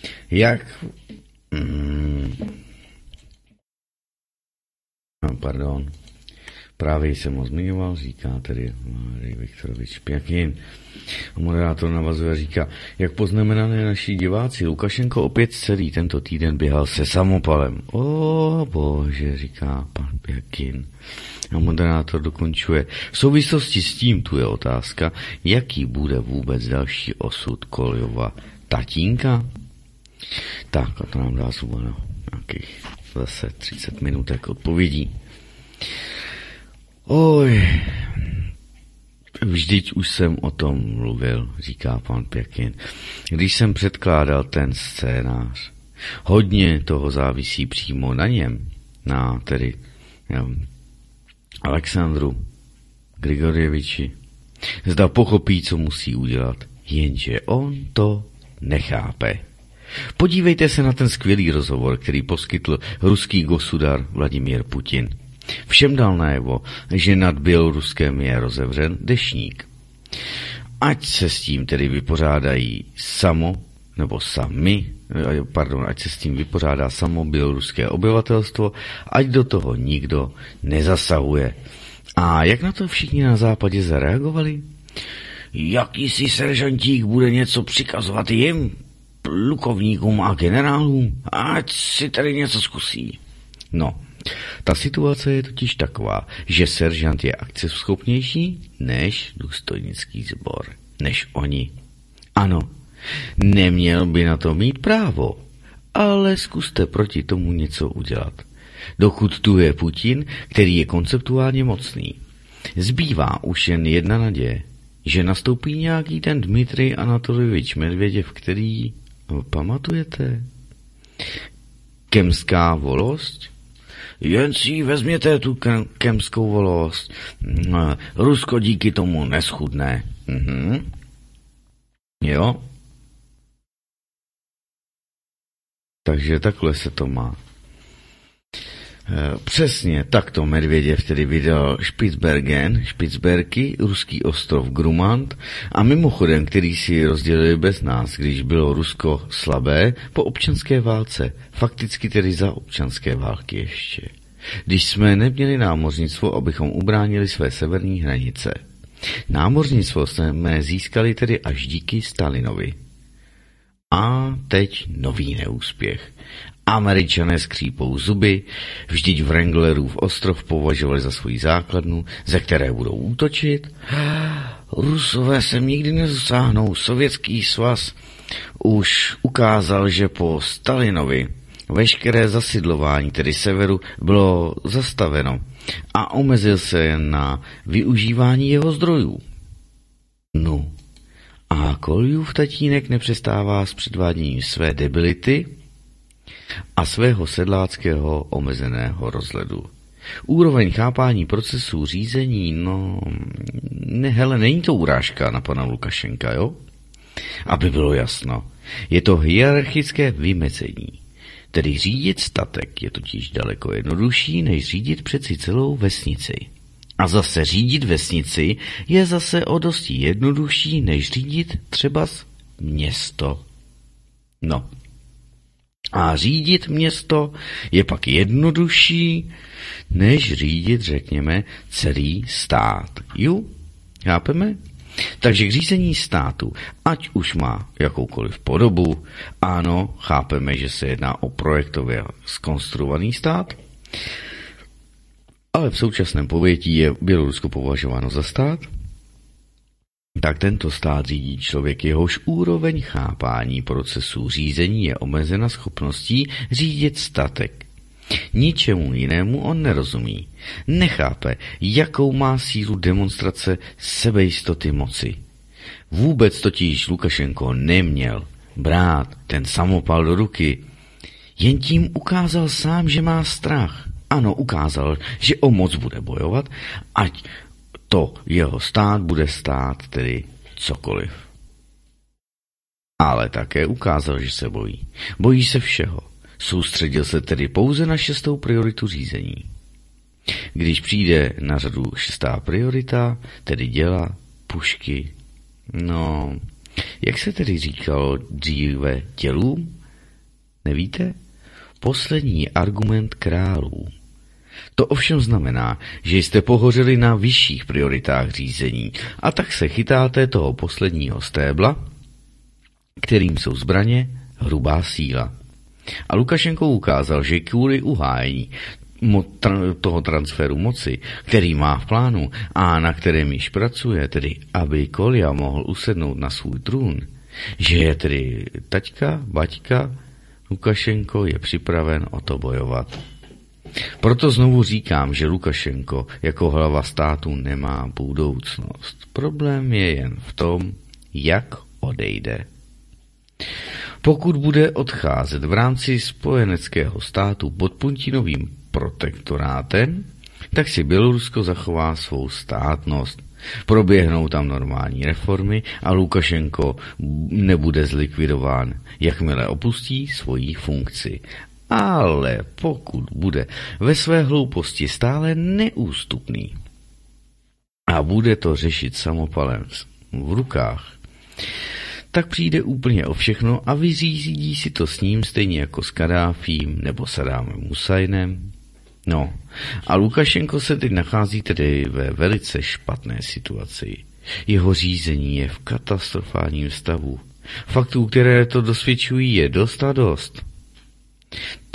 Právě jsem ho zmiňoval, říká tedy Valerij Viktorovič Pjakin. A moderátor navazuje a říká, jak poznamenané naši diváci, Lukašenko opět celý tento týden běhal se samopalem. O bože, říká pan Pjakin. A moderátor dokončuje, v souvislosti s tím tu je otázka, jaký bude vůbec další osud Koljova tatínka? Tak, a to nám dá zhruba na nějakých zase 30 minutek odpovědí. Oj, vždyť už jsem o tom mluvil, říká pan Pjakin, když jsem předkládal ten scénář. Hodně toho závisí přímo na něm, na tedy Alexandru Grigorjeviči. Zda pochopí, co musí udělat, jenže on to nechápe. Podívejte se na ten skvělý rozhovor, který poskytl ruský gosudar Vladimír Putin. Všem dal najevo, že nad Běloruskem je rozevřen deštník. Ať se s tím tedy vypořádají ať se s tím vypořádá samo běloruské obyvatelstvo, ať do toho nikdo nezasahuje. A jak na to všichni na západě zareagovali? Jakýsi seržantík bude něco přikazovat jim, plukovníkům a generálům, ať si tady něco zkusí. No, Ta situace je totiž taková, že seržant je akceschopnější než důstojnický sbor, než oni. Ano, neměl by na to mít právo, ale zkuste proti tomu něco udělat. Dokud tu je Putin, který je konceptuálně mocný. Zbývá už jen jedna naděje, že nastoupí nějaký ten Dmitrij Anatolievič Medvěděv, který, pamatujete? Kemská volost? Jen si vezměte tu kemskou volost. Rusko díky tomu neschudne. Jo? Takže takhle se to má. Přesně takto Medvěděv tedy vydal Špicberky, ruský ostrov Grumant a mimochodem, který si rozdělili bez nás, když bylo Rusko slabé po občanské válce, fakticky tedy za občanské války ještě. Když jsme neměli námořnictvo, abychom ubránili své severní hranice. Námořnictvo jsme získali tedy až díky Stalinovi. A teď nový neúspěch. Američané skřípou zuby, vždyť Wranglerův ostrov považovali za svou základnu, ze které budou útočit. Rusové se nikdy nezasáhnou, Sovětský svaz už ukázal, že po Stalinovi veškeré zasidlování, tedy severu, bylo zastaveno a omezil se na využívání jeho zdrojů. No, a Koljův tatínek nepřestává s předváděním své debility a svého sedláckého omezeného rozhledu. Úroveň chápání procesů řízení, není to urážka na pana Lukašenka, jo? Aby bylo jasno, je to hierarchické vymezení. Tedy řídit statek je totiž daleko jednodušší, než řídit přeci celou vesnici. A zase řídit vesnici je zase o dosti jednodušší, než řídit třeba město. No. A řídit město je pak jednodušší, než řídit, řekněme, celý stát. Jo? Chápeme? Takže k řízení státu, ať už má jakoukoliv podobu, ano, chápeme, že se jedná o projektově zkonstruovaný stát, ale v současném povětí je Bělorusko považováno za stát, tak tento stát řídí člověk, jehož úroveň chápání procesů řízení je omezena schopností řídit statek. Ničemu jinému on nerozumí. Nechápe, jakou má sílu demonstrace sebejistoty moci. Vůbec totiž Lukašenko neměl brát ten samopal do ruky. Jen tím ukázal sám, že má strach. Ano, ukázal, že o moc bude bojovat, ať to jeho stát bude stát tedy cokoliv. Ale také ukázal, že se bojí. Bojí se všeho. Soustředil se tedy pouze na 6. prioritu řízení. Když přijde na řadu 6. priorita, tedy děla, pušky, jak se tedy říkalo dříve dělům? Nevíte? Poslední argument králů. To ovšem znamená, že jste pohořeli na vyšších prioritách řízení a tak se chytáte toho posledního stébla, kterým jsou zbraně, hrubá síla. A Lukašenko ukázal, že kvůli uhájení toho transferu moci, který má v plánu a na kterém již pracuje, tedy aby Kolja mohl usednout na svůj trůn, že je tedy taťka, baťka, Lukašenko je připraven o to bojovat. Proto znovu říkám, že Lukašenko jako hlava státu nemá budoucnost. Problém je jen v tom, jak odejde. Pokud bude odcházet v rámci spojeneckého státu pod Putinovým protektorátem, tak si Bělorusko zachová svou státnost. Proběhnou tam normální reformy a Lukašenko nebude zlikvidován, jakmile opustí svoji funkci. Ale pokud bude ve své hlouposti stále neústupný a bude to řešit samopalem v rukách, tak přijde úplně o všechno a vyřídí si to s ním stejně jako s Kadáfím nebo Saddámem Husajnem. A Lukašenko se teď nachází tedy ve velice špatné situaci. Jeho řízení je v katastrofálním stavu. Faktů, které to dosvědčují, je dost a dost.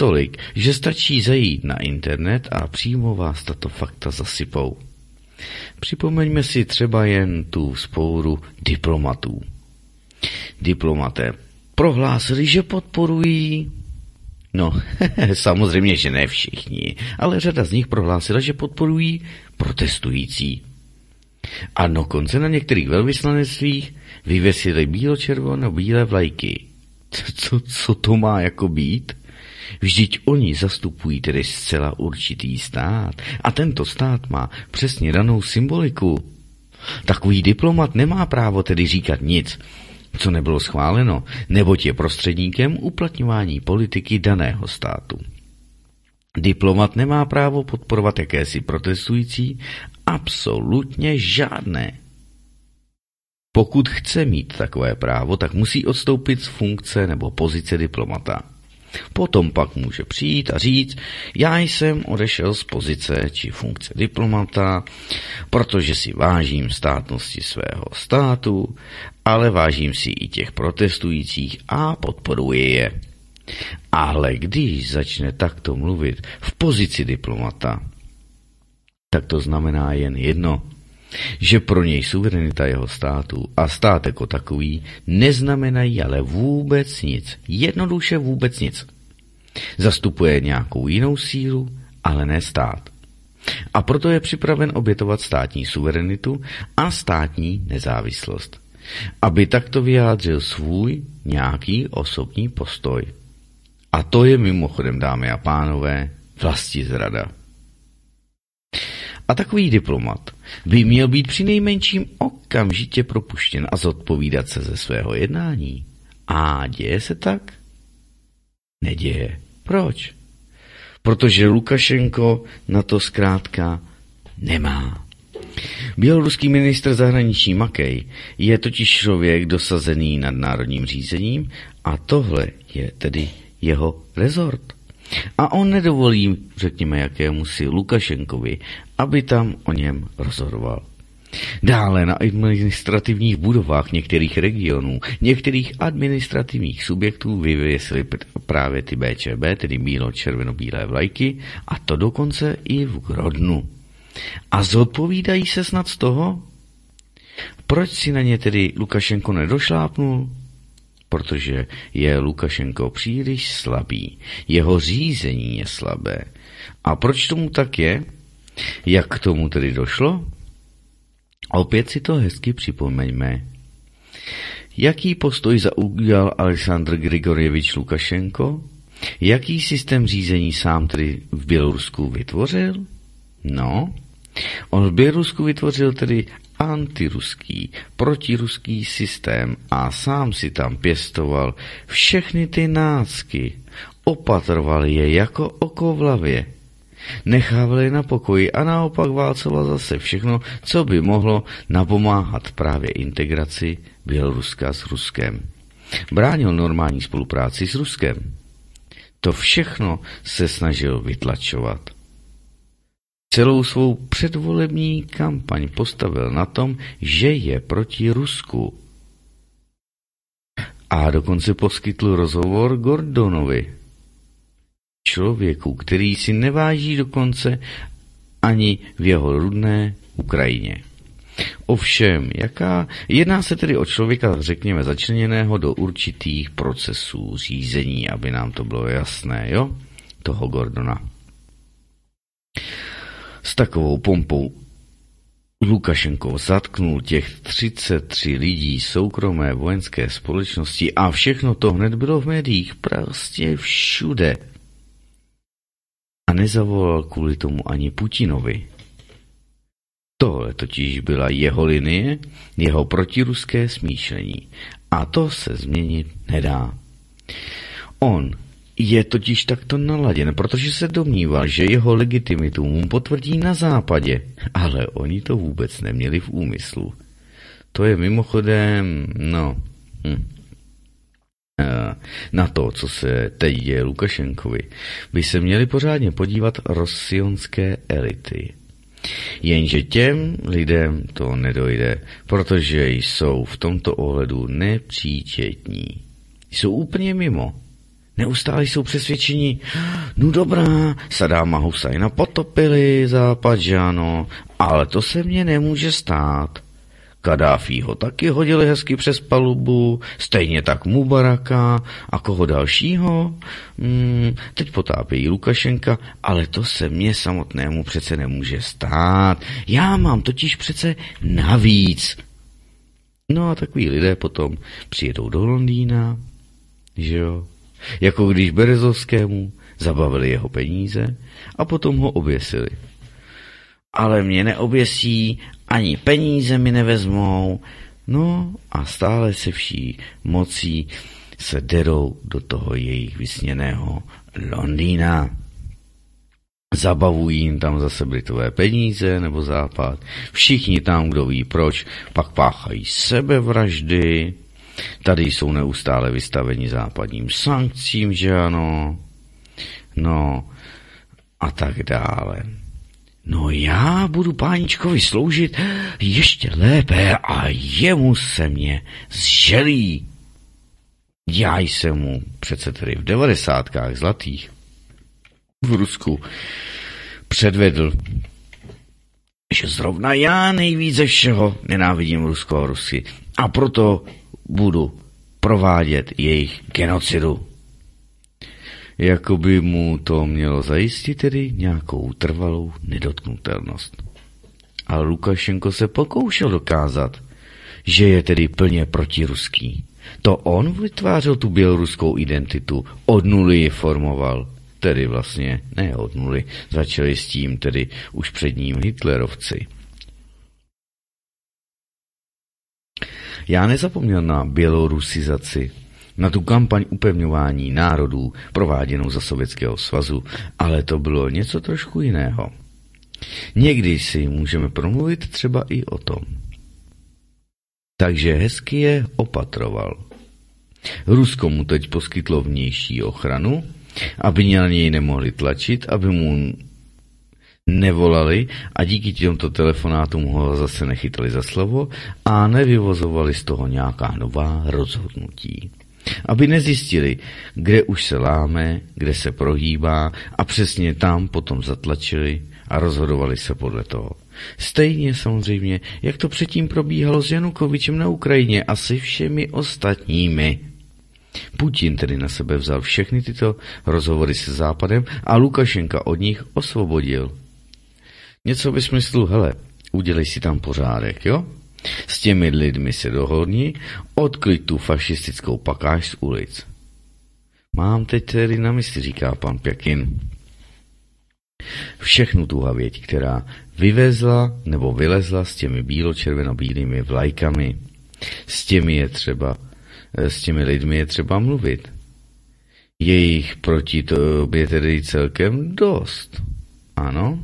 Natolik, že stačí zajít na internet a přímo vás tato fakta zasypou. Připomeňme si třeba jen tu vzpouru diplomatů. Diplomaté prohlásili, že podporují... No, samozřejmě, že ne všichni, ale řada z nich prohlásila, že podporují protestující. A dokonce na některých velvyslanectvích vyvěsili bílo-červono-bílé vlajky. Co to má jako být? Vždyť oni zastupují tedy zcela určitý stát a tento stát má přesně danou symboliku. Takový diplomat nemá právo tedy říkat nic, co nebylo schváleno, neboť je prostředníkem uplatňování politiky daného státu. Diplomat nemá právo podporovat jakési protestující, absolutně žádné. Pokud chce mít takové právo, tak musí odstoupit z funkce nebo pozice diplomata. Potom pak může přijít a říct, já jsem odešel z pozice či funkce diplomata, protože si vážím státnosti svého státu, ale vážím si i těch protestujících a podporuji je. Ale když začne takto mluvit v pozici diplomata, tak to znamená jen jedno, že pro něj suverenita jeho státu a stát jako takový neznamenají ale vůbec nic, jednoduše vůbec nic. Zastupuje nějakou jinou sílu, ale ne stát. A proto je připraven obětovat státní suverenitu a státní nezávislost, aby takto vyjádřil svůj nějaký osobní postoj. A to je mimochodem, dámy a pánové, vlastizrada. A takový diplomat by měl být přinejmenším okamžitě propuštěn a zodpovídat se ze svého jednání. A děje se tak? Neděje. Proč? Protože Lukašenko na to zkrátka nemá. Běloruský ministr zahraničí Makej je totiž člověk dosazený nadnárodním řízením a tohle je tedy jeho rezort. A on nedovolí, řekněme, jakémusi Lukašenkovi, aby tam o něm rozhodoval. Dále na administrativních budovách některých regionů, některých administrativních subjektů vyvěsili právě ty BČB, tedy bílo-červeno-bílé vlajky, a to dokonce i v Grodnu. A zodpovídají se snad z toho? Proč si na ně tedy Lukašenko nedošlápnul? Protože je Lukašenko příliš slabý, jeho řízení je slabé. A proč tomu tak je? Jak k tomu tedy došlo? Opět si to hezky připomeňme. Jaký postoj zaujal Alexandr Grigorjevič Lukašenko? Jaký systém řízení sám tedy v Bělorusku vytvořil? No, on v Bělorusku vytvořil tedy antiruský, protiruský systém a sám si tam pěstoval všechny ty nácky, opatroval je jako oko v hlavě. Nechával je na pokoji a naopak válcoval zase všechno, co by mohlo napomáhat právě integraci Běloruska s Ruskem. Bránil normální spolupráci s Ruskem. To všechno se snažil vytlačovat. Celou svou předvolební kampaň postavil na tom, že je proti Rusku. A dokonce poskytl rozhovor Gordonovi, člověku, který si neváží dokonce ani v jeho rodné Ukrajině. Ovšem, jedná se tedy o člověka, řekněme, začleněného do určitých procesů řízení, aby nám to bylo jasné, jo? Toho Gordona. S takovou pompou Lukašenko zatknul těch 33 lidí soukromé vojenské společnosti a všechno to hned bylo v médiích, prostě všude. A nezavolal kvůli tomu ani Putinovi. Tohle totiž byla jeho linie, jeho protiruské smýšlení. A to se změnit nedá. On je totiž takto naladěn, protože se domníval, že jeho legitimitu mu potvrdí na západě, ale oni to vůbec neměli v úmyslu. To je mimochodem, na to, co se teď děje Lukašenkovi, by se měli pořádně podívat rosionské elity. Jenže těm lidem to nedojde, protože jsou v tomto ohledu nepříčetní. Jsou úplně mimo. Neustále jsou přesvědčeni, no dobrá, Sadáma Husajna potopili Západ, že ano, ale to se mně nemůže stát. Kadáfího taky hodili hezky přes palubu, stejně tak Mubaraka a koho dalšího. Teď potápějí Lukašenka, ale to se mně samotnému přece nemůže stát. Já mám totiž přece navíc. No a takový lidé potom přijedou do Londýna, že jo, jako když Berezovskému zabavili jeho peníze a potom ho oběsili. Ale mě neoběsí, ani peníze mi nevezmou, no a stále se vší mocí se derou do toho jejich vysněného Londýna. Zabavují jim tam zase Britové peníze nebo Západ. Všichni tam, kdo ví proč, pak páchají sebevraždy. Tady jsou neustále vystaveni západním sankcím, že ano. No a tak dále. No já budu páničkovi sloužit ještě lépe a jemu se mě zželí. Já jsem mu přece tedy v 90kách zlatých v Rusku předvedl, že zrovna já nejvíc ze všeho nenávidím Rusko a Rusy a proto budu provádět jejich genocidu. Jakoby mu to mělo zajistit tedy nějakou trvalou nedotknutelnost. Ale Lukašenko se pokoušel dokázat, že je tedy plně protiruský. To on vytvářel tu běloruskou identitu, od nuly ji formoval. Tedy vlastně ne od nuly, začali s tím tedy už před ním hitlerovci. Já nezapomněl na bělorusizaci, na tu kampaň upevňování národů prováděnou za Sovětského svazu, ale to bylo něco trošku jiného. Někdy si můžeme promluvit třeba i o tom. Takže hezky je opatroval. Rusko mu teď poskytlo vnější ochranu, aby na něj nemohli tlačit, aby mu nevolali a díky těmto telefonátům ho zase nechytali za slovo a nevyvozovali z toho nějaká nová rozhodnutí. Aby nezjistili, kde už se láme, kde se prohýbá a přesně tam potom zatlačili a rozhodovali se podle toho. Stejně samozřejmě, jak to předtím probíhalo s Janukovičem na Ukrajině a se všemi ostatními. Putin tedy na sebe vzal všechny tyto rozhovory se Západem a Lukašenka od nich osvobodil. Něco ve smyslu, hele, udělej si tam pořádek, jo? S těmi lidmi se dohodni, odkliď tu fašistickou pakáž z ulic. Mám teď tedy na mysli, říká pan Pjakin. Všechnu tu havěť, která vyvezla nebo vylezla s těmi bílo-červeno-bílými vlajkami, s těmi lidmi je třeba mluvit. Je jich proti tobě tedy celkem dost. Ano?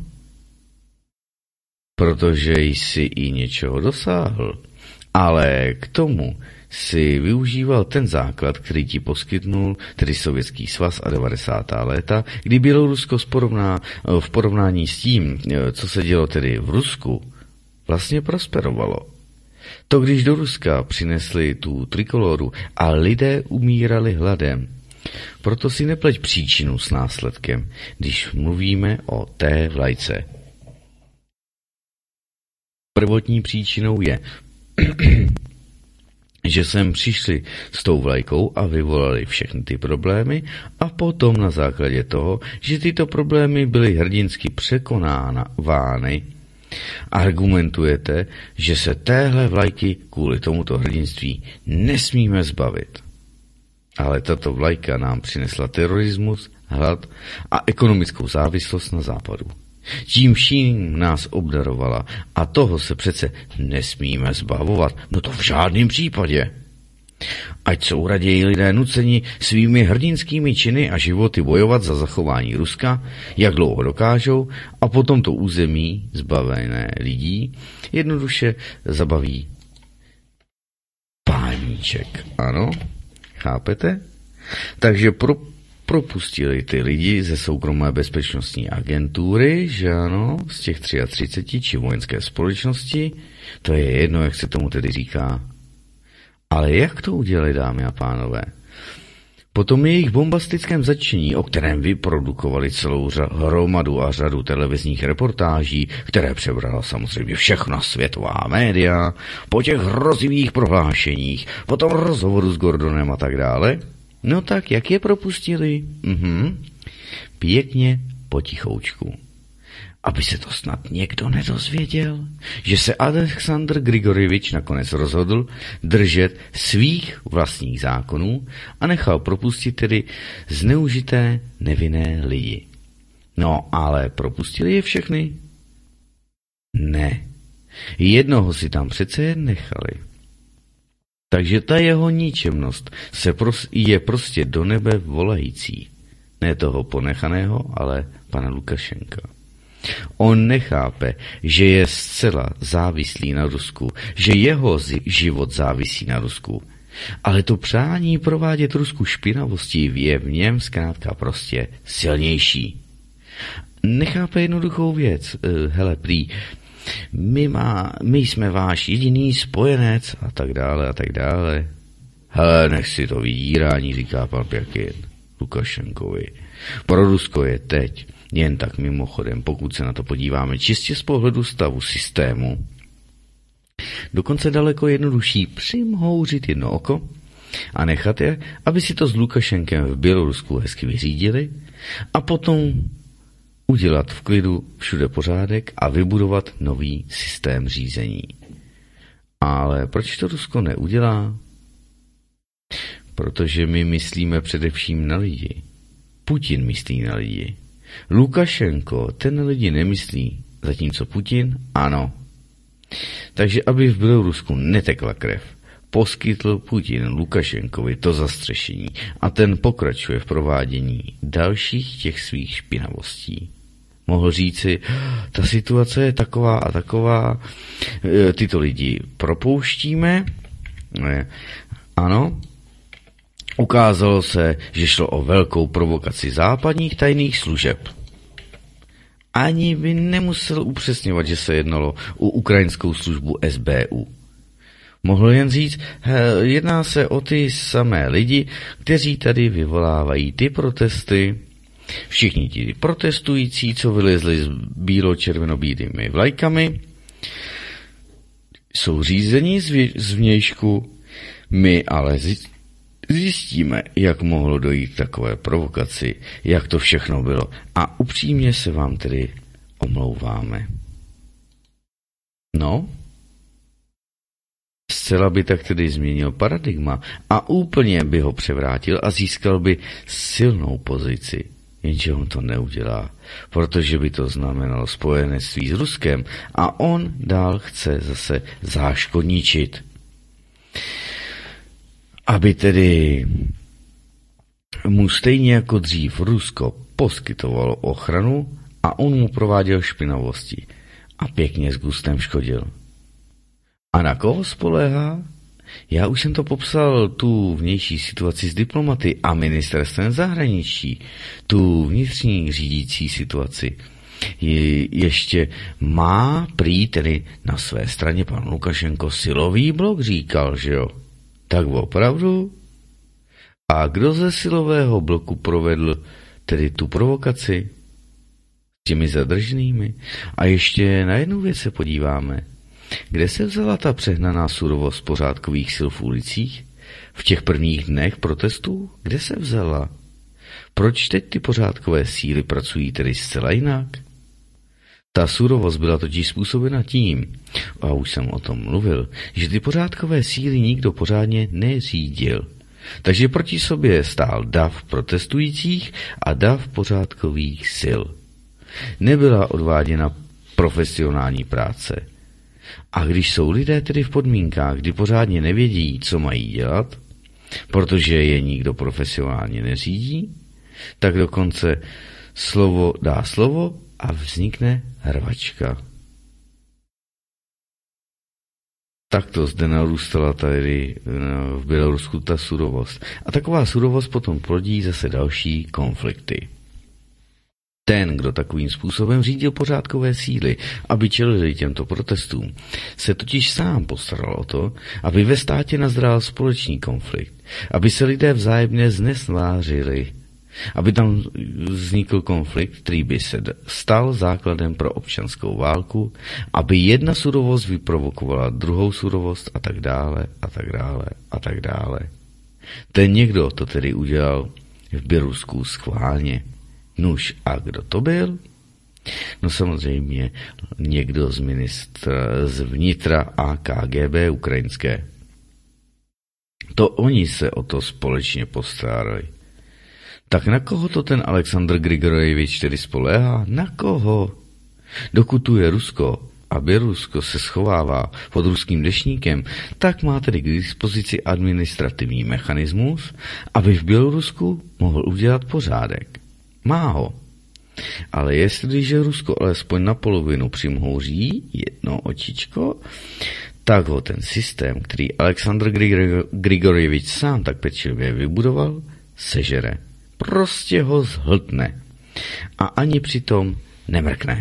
Protože jsi i něčeho dosáhl. Ale k tomu si využíval ten základ, který ti poskytnul, tedy Sovětský svaz a 90. léta, kdy Bělorusko v porovnání s tím, co se dělo tedy v Rusku, vlastně prosperovalo. To, když do Ruska přinesli tu trikoloru a lidé umírali hladem. Proto si nepleť příčinu s následkem, když mluvíme o té vlajce. Prvotní příčinou je, že sem přišli s tou vlajkou a vyvolali všechny ty problémy a potom na základě toho, že tyto problémy byly hrdinsky překonávány, argumentujete, že se téhle vlajky kvůli tomuto hrdinství nesmíme zbavit. Ale tato vlajka nám přinesla terorismus, hlad a ekonomickou závislost na západu. Tím vším nás obdarovala a toho se přece nesmíme zbavovat, no to v žádném případě. Ať jsou raději lidé nuceni svými hrdinskými činy a životy bojovat za zachování Ruska, jak dlouho dokážou, a potom to území zbavené lidí jednoduše zabaví páníček. Ano, chápete? Takže propustili ty lidi ze soukromé bezpečnostní agentury, že ano, z těch 33 či vojenské společnosti, to je jedno, jak se tomu tedy říká. Ale jak to udělali, dámy a pánové? Po tom jejich bombastickém začení, o kterém vyprodukovali celou hromadu a řadu televizních reportáží, které přebrala samozřejmě všechna světová média, po těch hrozivých prohlášeních, po tom rozhovoru s Gordonem a tak dále, no tak jak je propustili? Pěkně potichoučku. Aby se to snad někdo nedozvěděl, že se Aleksandr Grigorjevič nakonec rozhodl držet svých vlastních zákonů a nechal propustit tedy zneužité nevinné lidi. No, ale propustili je všechny? Ne. Jednoho si tam přece jen nechali. Takže ta jeho ničemnost je prostě do nebe volající. Ne toho ponechaného, ale pana Lukašenka. On nechápe, že je zcela závislý na Rusku, že jeho život závisí na Rusku. Ale to přání provádět Rusku špinavostí je v něm zkrátka prostě silnější. Nechápe jednoduchou věc. Hele, prý, my jsme váš jediný spojenec a tak dále a tak dále. Hele, nech si to vydírání, říká pan Pjakin Lukašenkovi. Pro Rusko je teď, jen tak mimochodem, pokud se na to podíváme čistě z pohledu stavu systému, dokonce daleko jednodušší přimhouřit jedno oko a nechat je, aby si to s Lukašenkem v Bělorusku hezky vyřídili a potom udělat v klidu všude pořádek a vybudovat nový systém řízení. Ale proč to Rusko neudělá? Protože my myslíme především na lidi. Putin myslí na lidi. Lukašenko, ten na lidi nemyslí, zatímco Putin ano. Takže aby v Bělorusku netekla krev, poskytl Putin Lukašenkovi to zastřešení a ten pokračuje v provádění dalších těch svých špinavostí. Mohl říci, ta situace je taková a taková, tyto lidi propouštíme, ano. Ukázalo se, že šlo o velkou provokaci západních tajných služeb. Ani by nemusel upřesňovat, že se jednalo o ukrajinskou službu SBU. Mohl jen říct, jedná se o ty samé lidi, kteří tady vyvolávají ty protesty. Všichni ti protestující, co vylezli s bílo-červeno-bílými vlajkami, jsou řízení zvnějšku. My ale zjistíme, jak mohlo dojít k takové provokaci, jak to všechno bylo. A upřímně se vám tedy omlouváme. No, zcela by tak tedy změnil paradigma a úplně by ho převrátil a získal by silnou pozici. Jenže on to neudělá, protože by to znamenalo spojenectví s Ruskem a on dál chce zase záškodničit. Aby tedy mu stejně jako dřív Rusko poskytovalo ochranu a on mu prováděl špinavosti a pěkně s gustem škodil. A na koho spoléhá? Já už jsem to popsal, tu vnější situaci s diplomaty a ministerstvem zahraničí, tu vnitřní řídící situaci. Ještě má prý tedy na své straně pan Lukašenko silový blok, říkal, že jo? Tak opravdu? A kdo ze silového bloku provedl tedy tu provokaci s těmi zadrženými? A ještě na jednu věc se podíváme. Kde se vzala ta přehnaná surovost pořádkových sil v ulicích? V těch prvních dnech protestů? Kde se vzala? Proč teď ty pořádkové síly pracují tedy zcela jinak? Ta surovost byla totiž způsobena tím, a už jsem o tom mluvil, že ty pořádkové síly nikdo pořádně neřídil. Takže proti sobě stál dav protestujících a dav pořádkových sil. Nebyla odváděna profesionální práce. A když jsou lidé tedy v podmínkách, kdy pořádně nevědí, co mají dělat, protože je nikdo profesionálně neřídí, tak dokonce slovo dá slovo a vznikne hrvačka. Takto zde narůstala tady v Bělorusku ta surovost. A taková surovost potom plodí zase další konflikty. Ten, kdo takovým způsobem řídil pořádkové síly, aby čelili těmto protestům, se totiž sám postaral o to, aby ve státě nazrál společný konflikt, aby se lidé vzájemně znesvářili, aby tam vznikl konflikt, který by se stal základem pro občanskou válku, aby jedna surovost vyprovokovala druhou surovost a tak dále, a tak dále, a tak dále. Ten někdo to tedy udělal v Bělorusku schválně. Nuž, a kdo to byl? No samozřejmě někdo z vnitra a KGB ukrajinské. To oni se o to společně postarali. Tak na koho to ten Aleksandr Grigorjevič tedy spoléhá? Na koho? Dokud tu je Rusko a Bělorusko se schovává pod ruským deštníkem, tak má tedy k dispozici administrativní mechanismus, aby v Bělorusku mohl udělat pořádek. Má ho. Ale jestliže Rusko alespoň na polovinu přimhouří jedno očičko, tak ho ten systém, který Aleksandr Grigorjevič sám tak pečlivě vybudoval, sežere. Prostě ho zhltne. A ani přitom nemrkne.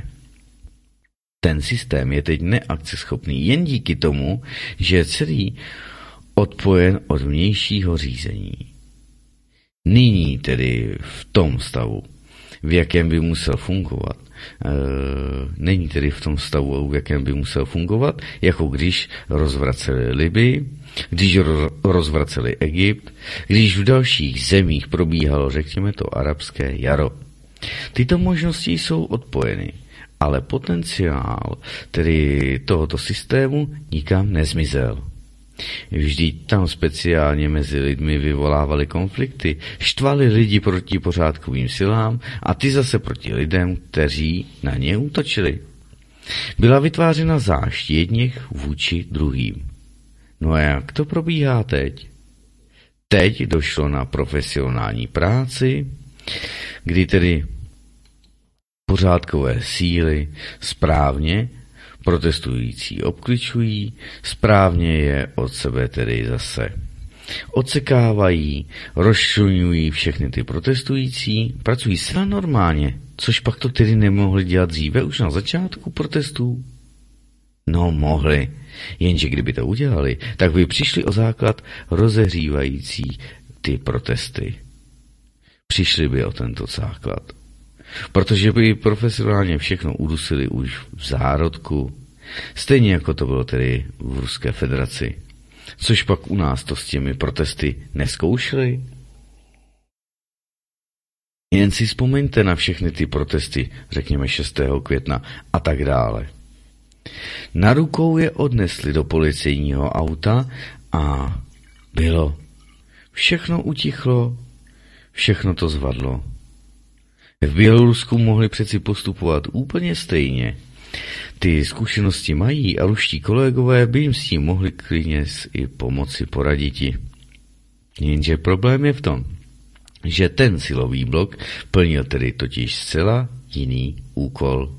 Ten systém je teď neakceschopný jen díky tomu, že je celý odpojen od vnějšího řízení. Nyní tedy v tom stavu, v jakém by musel fungovat, není tedy v tom stavu, v jakém by musel fungovat, jako když rozvraceli Libii, když rozvraceli Egypt, když v dalších zemích probíhalo, řekněme to, arabské jaro. Tyto možnosti jsou odpojeny, ale potenciál tedy tohoto systému nikam nezmizel. Vždyť tam speciálně mezi lidmi vyvolávali konflikty, štvali lidi proti pořádkovým silám a ty zase proti lidem, kteří na ně útočili. Byla vytvářena zášť jedněch vůči druhým. No a jak to probíhá teď? Teď došlo na profesionální práci, kdy tedy pořádkové síly správně protestující obkličují, správně je od sebe tedy zase odsekávají, rozčleňují všechny ty protestující, pracují zcela normálně, což pak to tedy nemohli dělat dříve už na začátku protestů. No mohli, jenže kdyby to udělali, tak by přišli o základ rozehřívající ty protesty. Přišli by o tento základ. Protože by profesionálně všechno udusili už v zárodku, stejně jako to bylo tedy v Ruské federaci. Což pak u nás to s těmi protesty nezkoušeli. Jen si vzpomeňte na všechny ty protesty, řekněme 6. května a tak dále. Na rukou je odnesli do policejního auta a bylo. Všechno utichlo, všechno to zvadlo. V Bělorusku mohli přeci postupovat úplně stejně. Ty zkušenosti mají a ruští kolegové by jim s tím mohli klidně i pomoci poraditi. Jenže problém je v tom, že ten silový blok plnil tedy totiž zcela jiný úkol.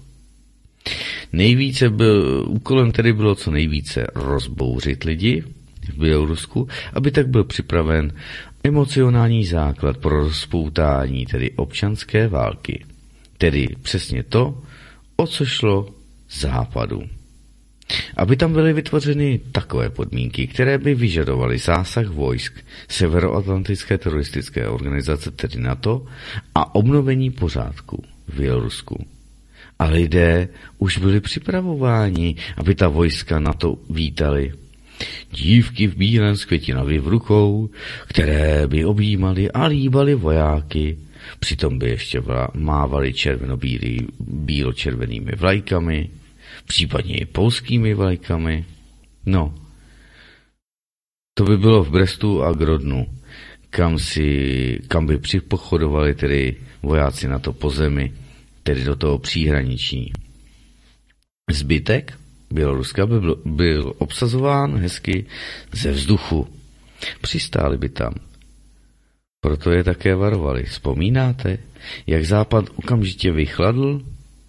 Úkolem tedy bylo co nejvíce rozbouřit lidi v Bělorusku, aby tak byl připraven emocionální základ pro rozpoutání tedy občanské války. Tedy přesně to, o co šlo západu. Aby tam byly vytvořeny takové podmínky, které by vyžadovaly zásah vojsk Severoatlantické teroristické organizace, tedy NATO, a obnovení pořádku v Bělorusku. A lidé už byli připravováni, aby ta vojska NATO vítali. Dívky v bílém s květinami v rukou, které by objímaly a líbaly vojáky, přitom by ještě mávali bílo-červenými vlajkami, případně i polskými vlajkami. No, to by bylo v Brestu a Grodnu, kam by připochodovali tedy vojáci NATO po zemi, tedy do toho příhraničí. Zbytek Běloruska by byl obsazován hezky ze vzduchu. Přistáli by tam. Proto je také varovali. Vzpomínáte, jak Západ okamžitě vychladl?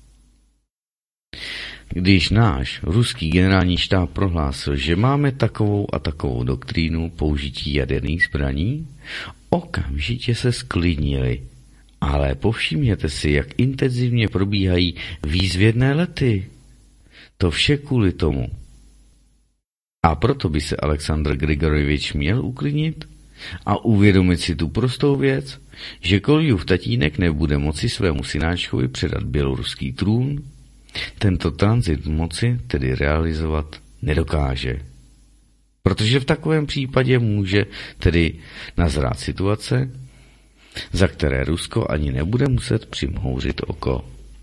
Když náš ruský generální štáb prohlásil, že máme takovou a takovou doktrínu použití jaderných zbraní, okamžitě se sklidnili Ale povšimněte si, jak intenzivně probíhají výzvědné lety. To vše kvůli tomu. A proto by se Aleksandr Grigorjevič měl uklidnit a uvědomit si tu prostou věc, že Koljův tatínek nebude moci svému synáčkovi předat běloruský trůn, tento tranzit moci tedy realizovat nedokáže. Protože v takovém případě může tedy nazrát situace, za které Rusko ani nebude muset přimhouřit oko.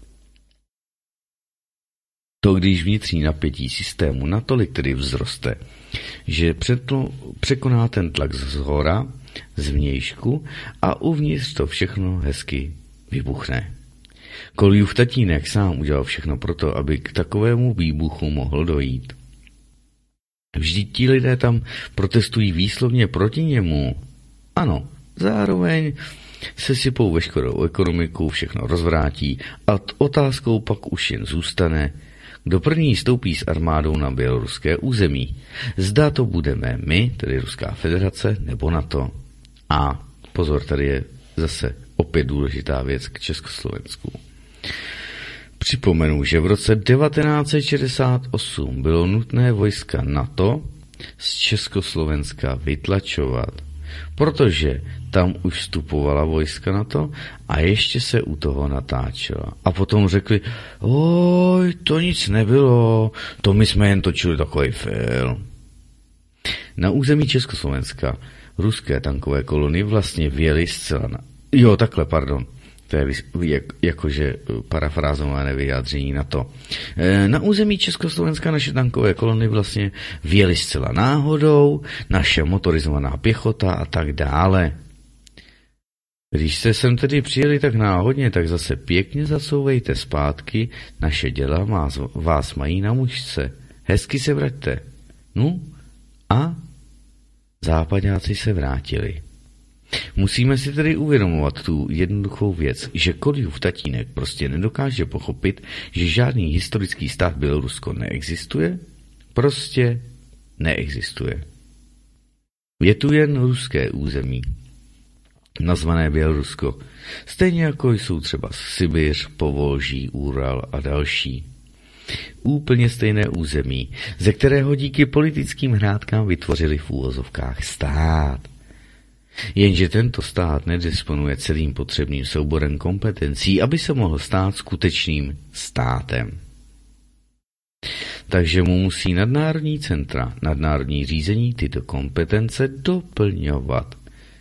To, když vnitřní napětí systému natolik tedy vzroste, že překoná ten tlak zhora, zvnějšku a uvnitř to všechno hezky vybuchne. Koljův tatínek sám udělal všechno proto, aby k takovému výbuchu mohl dojít. Vždyť ti lidé tam protestují výslovně proti němu. Ano, zároveň se sypou veškerou ekonomiku, všechno rozvrátí a otázkou pak už jen zůstane, kdo první stoupí s armádou na běloruské území. Zda to budeme my, tedy Ruská federace, nebo NATO. A pozor, tady je zase opět důležitá věc k Československu. Připomenu, že v roce 1968 bylo nutné vojska NATO z Československa vytlačovat, protože tam už vstupovala vojska NATO a ještě se u toho natáčela. A potom řekli, oj, to nic nebylo, to my jsme jen točili takový film. Na území Československa ruské tankové kolony vlastně vjeli zcela to je jakože parafrázované vyjádření na to. Na území Československa naše tankové kolony vlastně vjeli zcela náhodou, naše motorizovaná pěchota a tak dále. Když jste sem tedy přijeli tak náhodně, tak zase pěkně zacouvejte zpátky, naše děla vás mají na mužce. Hezky se vraťte. No a západáci se vrátili. Musíme si tedy uvědomovat tu jednoduchou věc, že Koljův tatínek prostě nedokáže pochopit, že žádný historický stát Bělorusko neexistuje, prostě neexistuje. Je tu jen ruské území, nazvané Bělorusko, stejně jako jsou třeba Sibiř, Povolží, Ural a další. Úplně stejné území, ze kterého díky politickým hrádkám vytvořili v úvozovkách stát. Jenže tento stát nedisponuje celým potřebným souborem kompetencí, aby se mohl stát skutečným státem. Takže mu musí nadnárodní centra, nadnárodní řízení tyto kompetence doplňovat.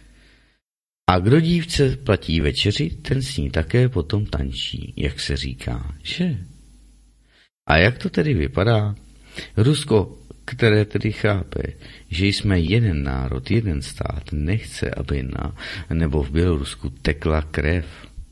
A kdo dívce platí večeři, ten s ní také potom tančí, jak se říká, že? A jak to tedy vypadá? Rusko, které tedy chápe, že jsme jeden národ, jeden stát, nechce, aby nebo v Bělorusku tekla krev.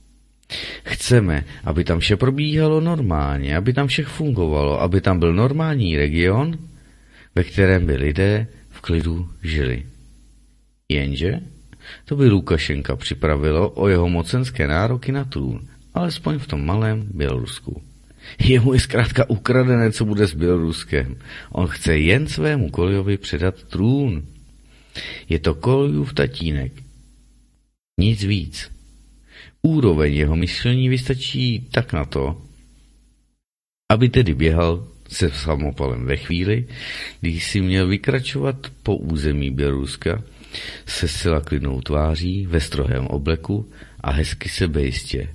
Chceme, aby tam vše probíhalo normálně, aby tam vše fungovalo, aby tam byl normální region, ve kterém by lidé v klidu žili. Jenže to by Lukašenka připravilo o jeho mocenské nároky na trůn, alespoň v tom malém Bělorusku. Jemu je zkrátka ukradené, co bude s Běloruskem. On chce jen svému Koljovi předat trůn. Je to Koljův tatínek. Nic víc. Úroveň jeho myšlení vystačí tak na to, aby tedy běhal se samopalem ve chvíli, když si měl vykračovat po území Běloruska se zcela klidnou tváří, ve strohém obleku a hezky sebejistě.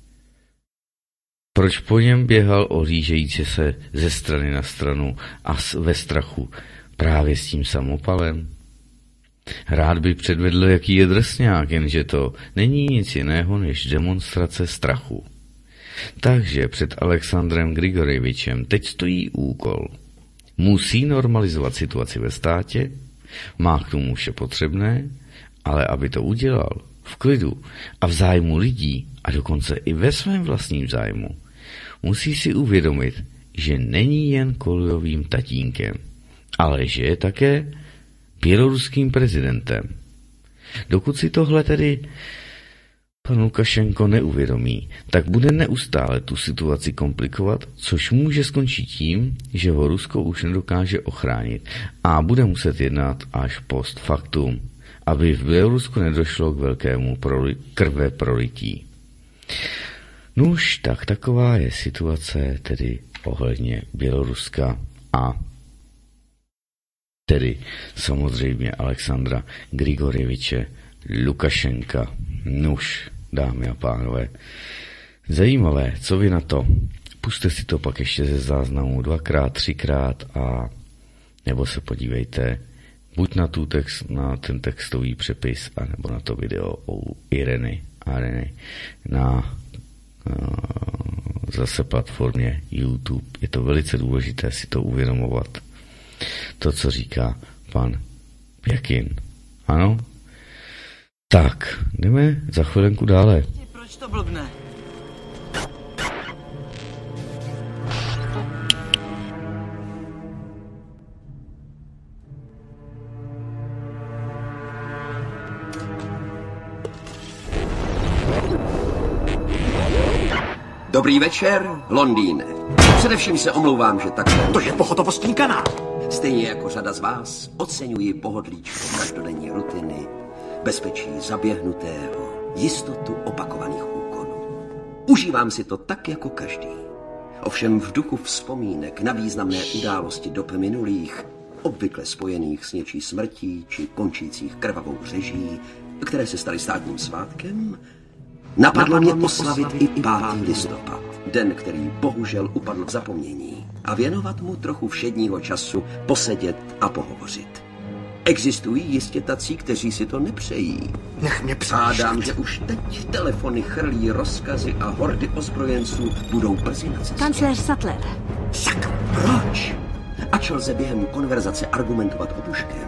Proč po něm běhal ohlížející se ze strany na stranu a ve strachu právě s tím samopalem? Rád by předvedl, jaký je drsňák, jenže to není nic jiného než demonstrace strachu. Takže před Aleksandrem Grigorjevičem teď stojí úkol. Musí normalizovat situaci ve státě, má k tomu vše potřebné, ale aby to udělal v klidu a v zájmu lidí a dokonce i ve svém vlastním zájmu, musí si uvědomit, že není jen Koljovým tatínkem, ale že je také běloruským prezidentem. Dokud si tohle tedy pan Lukašenko neuvědomí, tak bude neustále tu situaci komplikovat, což může skončit tím, že ho Rusko už nedokáže ochránit a bude muset jednat až post factum, aby v Bělorusku nedošlo k velkému krve prolití. Nuž, tak taková je situace tedy ohledně Běloruska a tedy samozřejmě Alexandra Grigorjeviče Lukašenka. Nuž, dámy a pánové, zajímavé, co vy na to? Puste si to pak ještě ze záznamu 2x, 3x a nebo se podívejte buď na ten textový přepis, anebo na to video u Ireny na zase platformě YouTube. Je to velice důležité si to uvědomovat. To, co říká pan Pěkin. Ano? Tak, jdeme za chvilenku dále. Proč to blbne? Dobrý večer, Londýne. Především se omlouvám, že tak... To je pohotovostní kanál. Stejně jako řada z vás oceňuji pohodlíčko každodenní rutiny, bezpečí zaběhnutého, jistotu opakovaných úkonů. Užívám si to tak jako každý. Ovšem v duchu vzpomínek na významné události dob minulých, obvykle spojených s něčí smrtí či končících krvavou řeží, které se staly státním svátkem, napadlo mě oslavit i 5. listopad, den, který bohužel upadl v zapomnění, a věnovat mu trochu všedního času, posedět a pohovořit. Existují jistě tací, kteří si to nepřejí. Nech mě přemýšlet. Hádám, že už teď telefony chrlí rozkazy a hordy ozbrojenců budou brzy na cestě. Kancléř Sattler. Sakra, proč? Ač lze během konverzace argumentovat obuškem,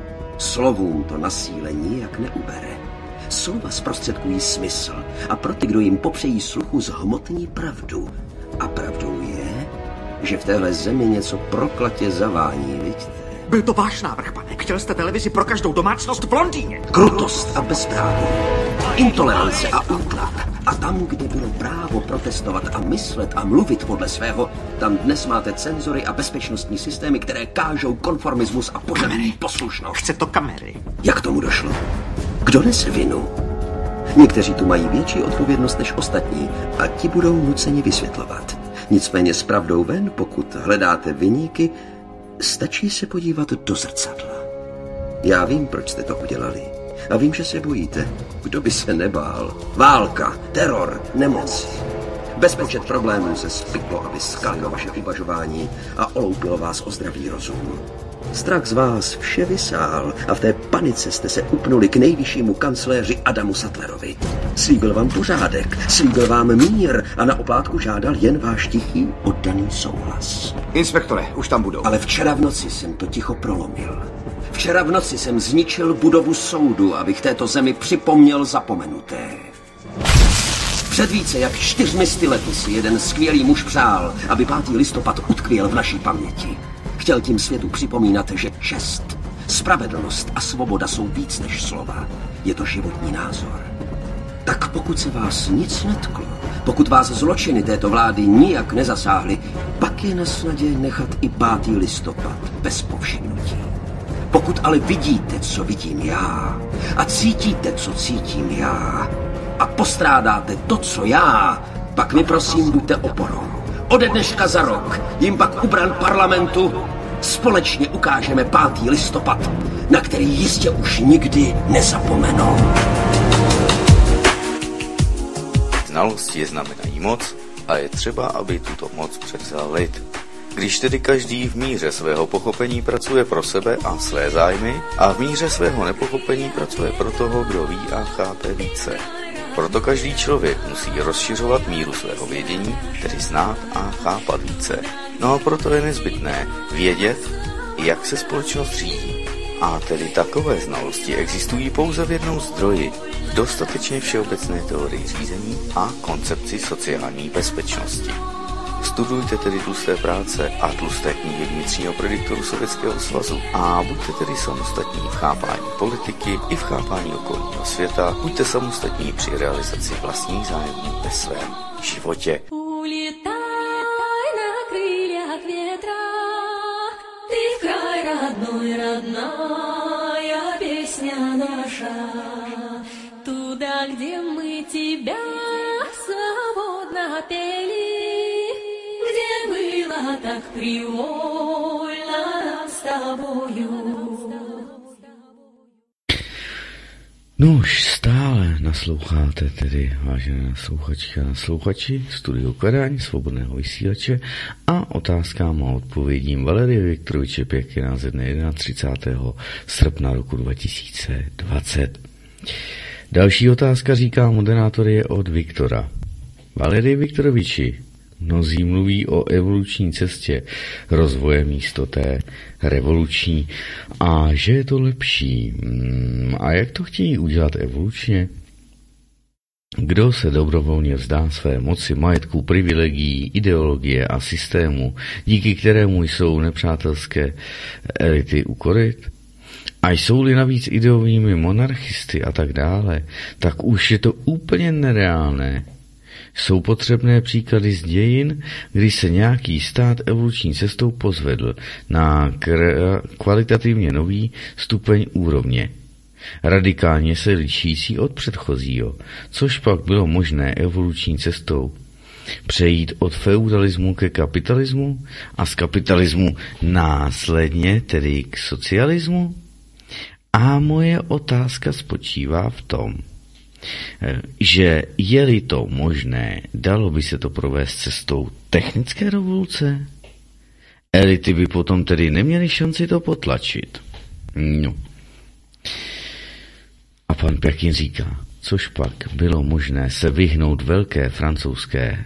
slovům to na síle nijak neubere. Slova zprostředkují smysl a pro ty, kdo jim popřejí sluchu, zhmotní pravdu. A pravdou je, že v téhle zemi něco proklatě zavání, vidíte? Byl to váš návrh, pane. Chtěl jste televizi pro každou domácnost v Londýně. Krutost a bezpráví, intolerance a útlak. A tam, kde bylo právo protestovat a myslet a mluvit podle svého, tam dnes máte cenzory a bezpečnostní systémy, které kážou konformismus a požadují poslušnost. Chce to kamery. Jak tomu došlo? Kdo nese vinu? Někteří tu mají větší odpovědnost než ostatní a ti budou nuceni vysvětlovat. Nicméně s pravdou ven, pokud hledáte viníky, stačí se podívat do zrcadla. Já vím, proč jste to udělali. A vím, že se bojíte. Kdo by se nebál? Válka, teror, nemoc. Bezpočet problémů se spiklo, aby skalilo vaše uvažování a oloupilo vás o zdravý rozum. Strach z vás vše vysál a v té panice jste se upnuli k nejvyššímu kancléři Adamu Sattlerovi. Slíbil vám pořádek, slíbil vám mír a na oplátku žádal jen váš tichý oddaný souhlas. Inspektore, už tam budou. Ale včera v noci jsem to ticho prolomil. Včera v noci jsem zničil budovu soudu, abych této zemi připomněl zapomenuté. Před více jak 400 lety si jeden skvělý muž přál, aby 5. listopad utkvěl v naší paměti. Chtěl tím světu připomínat, že čest, spravedlnost a svoboda jsou víc než slova. Je to životní názor. Tak pokud se vás nic netklo, pokud vás zločiny této vlády nijak nezasáhly, pak je na snadě nechat i 5. listopad bez povšimnutí. Pokud ale vidíte, co vidím já, a cítíte, co cítím já, a postrádáte to, co já, pak mi prosím buďte oporou. Ode dneška za rok jim pak u bran parlamentu společně ukážeme 5. listopad, na který jistě už nikdy nezapomenou. Znalosti znamenají moc a je třeba, aby tuto moc převzal lid. Když tedy každý v míře svého pochopení pracuje pro sebe a své zájmy a v míře svého nepochopení pracuje pro toho, kdo ví a chápe více. Proto každý člověk musí rozšiřovat míru svého vědění, tedy znát a chápat více. No a proto je nezbytné vědět, jak se společnost řídí. A tedy takové znalosti existují pouze v jednom zdroji, v dostatečně všeobecné teorii řízení a koncepci sociální bezpečnosti. Studujte tedy tlusté práce a tlusté knihy vnitřního prediktoru Sovětského svazu a buďte tedy samostatní v chápání politiky i v chápání okolního světa, buďte samostatní při realizaci vlastních zájmů ve svém životě. Улетай на крыльях ветра, ты в край родной, родная песня наша, туда, где мы тебя свободно я так привольна с тобою. No už stále nasloucháte tedy, vážené naslouchačky a naslouchači, Studio Kadaň, Svobodného vysílače a otázkám a odpovědím Valerie Viktoroviče Pěkina ze dne 31. srpna roku 2020. Další otázka, říká moderátor, je od Viktora. Valerie Viktoroviči, mnozí mluví o evoluční cestě rozvoje místo té revoluční a že je to lepší. A jak to chtějí udělat evolučně? Kdo se dobrovolně vzdá své moci, majetku, privilegií, ideologie a systému, díky kterému jsou nepřátelské elity ukoryt? A jsou-li navíc ideovými monarchisty a tak dále, tak už je to úplně nereálné. Jsou potřebné příklady z dějin, kdy se nějaký stát evoluční cestou pozvedl na kvalitativně nový stupeň úrovně, radikálně se lišící od předchozího, což pak bylo možné evoluční cestou přejít od feudalismu ke kapitalismu a z kapitalismu následně tedy k socialismu? A moje otázka spočívá v tom, že je-li to možné, dalo by se to provést cestou technické revoluce? Elity by potom tedy neměly šanci to potlačit. No. A pan Pěkin říká, což pak bylo možné se vyhnout velké francouzské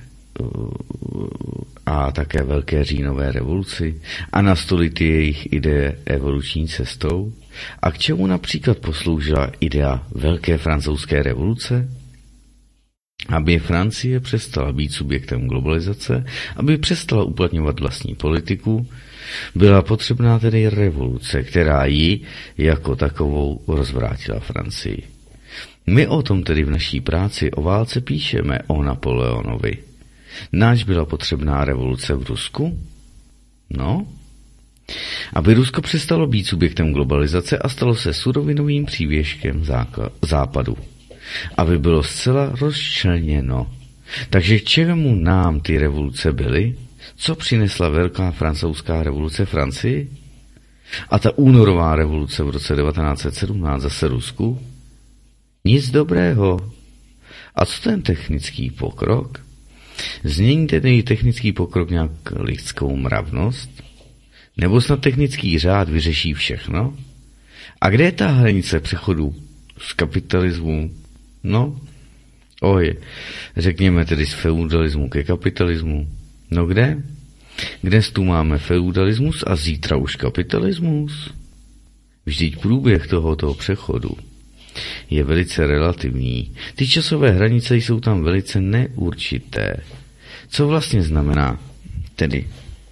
a také velké říjnové revoluci a nastolit jejich ideje evoluční cestou? A k čemu například posloužila idea velké francouzské revoluce? Aby Francie přestala být subjektem globalizace, aby přestala uplatňovat vlastní politiku, byla potřebná tedy revoluce, která ji jako takovou rozvrátila Francii. My o tom tedy v naší práci o válce píšeme o Napoleonovi. Náč byla potřebná revoluce v Rusku? No, aby Rusko přestalo být subjektem globalizace a stalo se surovinovým přívěškem západu. Aby bylo zcela rozčleněno. Takže k čemu nám ty revoluce byly? Co přinesla velká francouzská revoluce Francii? A ta únorová revoluce v roce 1917 zase Rusku? Nic dobrého. A co ten technický pokrok? Změní tedy technický pokrok nějak lidskou mravnost? Nebo snad technický řád vyřeší všechno? A kde je ta hranice přechodu z kapitalismu? No, řekněme tedy z feudalismu ke kapitalismu. No kde? Dnes tu máme feudalismus a zítra už kapitalismus? Vždyť průběh tohoto přechodu je velice relativní. Ty časové hranice jsou tam velice neurčité. Co vlastně znamená tedy,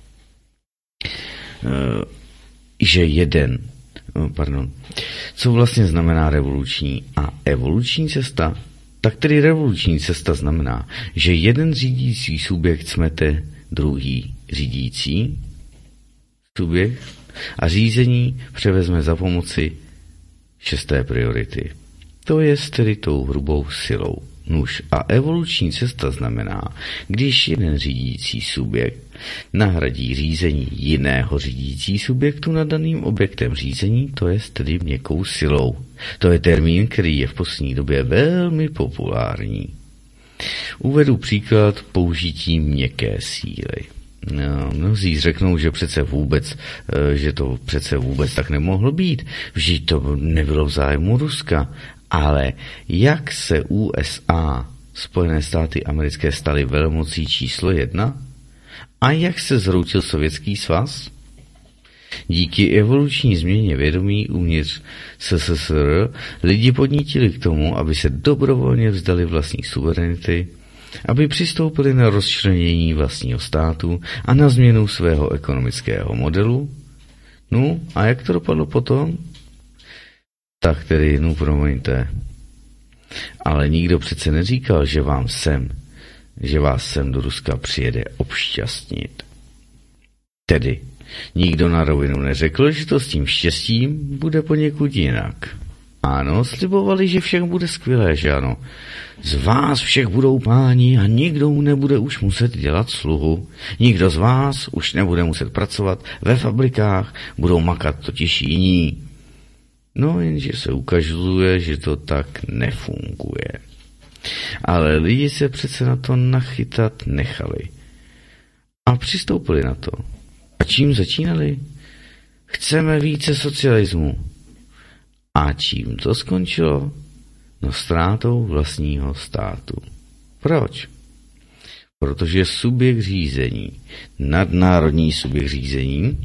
co vlastně znamená revoluční a evoluční cesta? Tak tedy revoluční cesta znamená, že jeden řídící subjekt smete druhý řídící subjekt a řízení převezme za pomoci šesté priority. To je tedy tou hrubou silou. Nuž a evoluční cesta znamená, když jeden řídící subjekt nahradí řízení jiného řídící subjektu nad daným objektem řízení, to je tedy měkkou silou. To je termín, který je v poslední době velmi populární. Uvedu příklad použití měkké síly. No, mnozí řeknou, že to přece vůbec tak nemohlo být, vždyť to nebylo v zájmu Ruska. Ale jak se USA, Spojené státy americké, staly velmocí číslo 1? A jak se zhroutil Sovětský svaz? Díky evoluční změně vědomí uvnitř SSSR lidi podnítili k tomu, aby se dobrovolně vzdali vlastní suverenity, aby přistoupili na rozčlenění vlastního státu a na změnu svého ekonomického modelu. No a jak to dopadlo potom? Tak tedy, promiňte. Ale nikdo přece neříkal, že vás sem do Ruska přijede obšťastnit. Tedy, nikdo na rovinu neřekl, že to s tím štěstím bude poněkud jinak. Ano, slibovali, že všech bude skvělé, že ano. Z vás všech budou páni a nikdo nebude už muset dělat sluhu. Nikdo z vás už nebude muset pracovat ve fabrikách, budou makat totiž jiní. No jenže se ukazuje, že to tak nefunguje. Ale lidi se přece na to nachytat nechali. A přistoupili na to. A čím začínali? Chceme více socialismu. A čím to skončilo? No ztrátou vlastního státu. Proč? Protože subjekt řízení, nadnárodní subjekt řízení,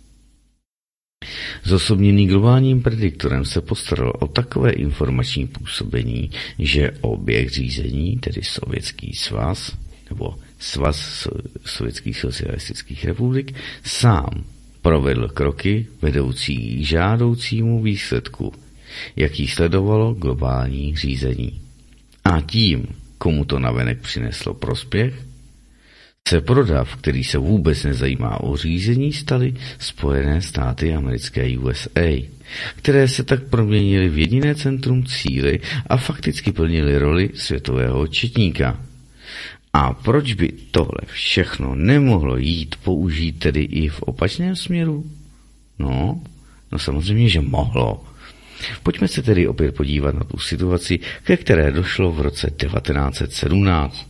zosobněný globálním prediktorem, se postaral o takové informační působení, že objekt řízení, tedy Sovětský svaz, nebo Svaz sovětských socialistických republik, sám provedl kroky vedoucí k žádoucímu výsledku, jaký sledovalo globální řízení. A tím, komu to navenek přineslo prospěch, se pro dav, který se vůbec nezajímá o řízení, staly Spojené státy americké USA, které se tak proměnily v jediné centrum síly a fakticky plnily roli světového četníka. A proč by tohle všechno nemohlo jít použít tedy i v opačném směru? No samozřejmě, že mohlo. Pojďme se tedy opět podívat na tu situaci, ke které došlo v roce 1917.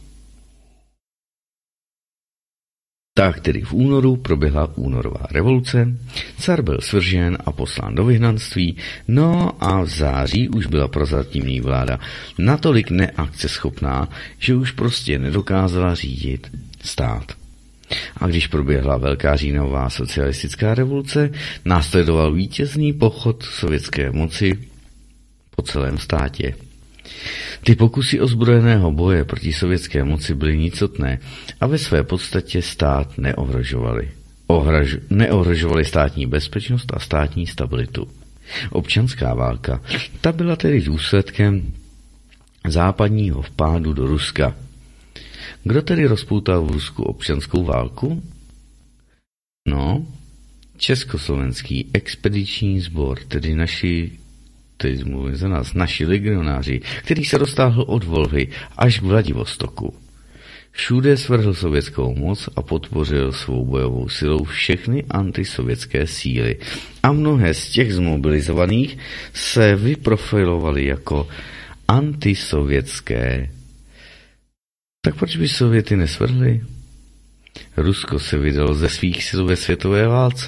Tak tedy v únoru proběhla únorová revoluce, car byl svržen a poslán do vyhnanství, no a v září už byla prozatímní vláda natolik neakceschopná, že už prostě nedokázala řídit stát. A když proběhla Velká říjnová socialistická revoluce, následoval vítězný pochod sovětské moci po celém státě. Ty pokusy ozbrojeného boje proti sovětské moci byly nicotné a ve své podstatě stát neohrožovaly. Neohrožovaly státní bezpečnost a státní stabilitu. Občanská válka, ta byla tedy důsledkem západního vpádu do Ruska. Kdo tedy rozpoutal v Rusku občanskou válku? No, Československý expediční sbor, tedy mluvím za nás, naši legionáři, který se roztáhl od Volhy až k Vladivostoku. Všude svrhl sovětskou moc a podpořil svou bojovou silou všechny antisovětské síly. A mnohé z těch zmobilizovaných se vyprofilovaly jako antisovětské. Tak proč by Sověty nesvrhly? Rusko se vydalo ze svých sil ve světové válce.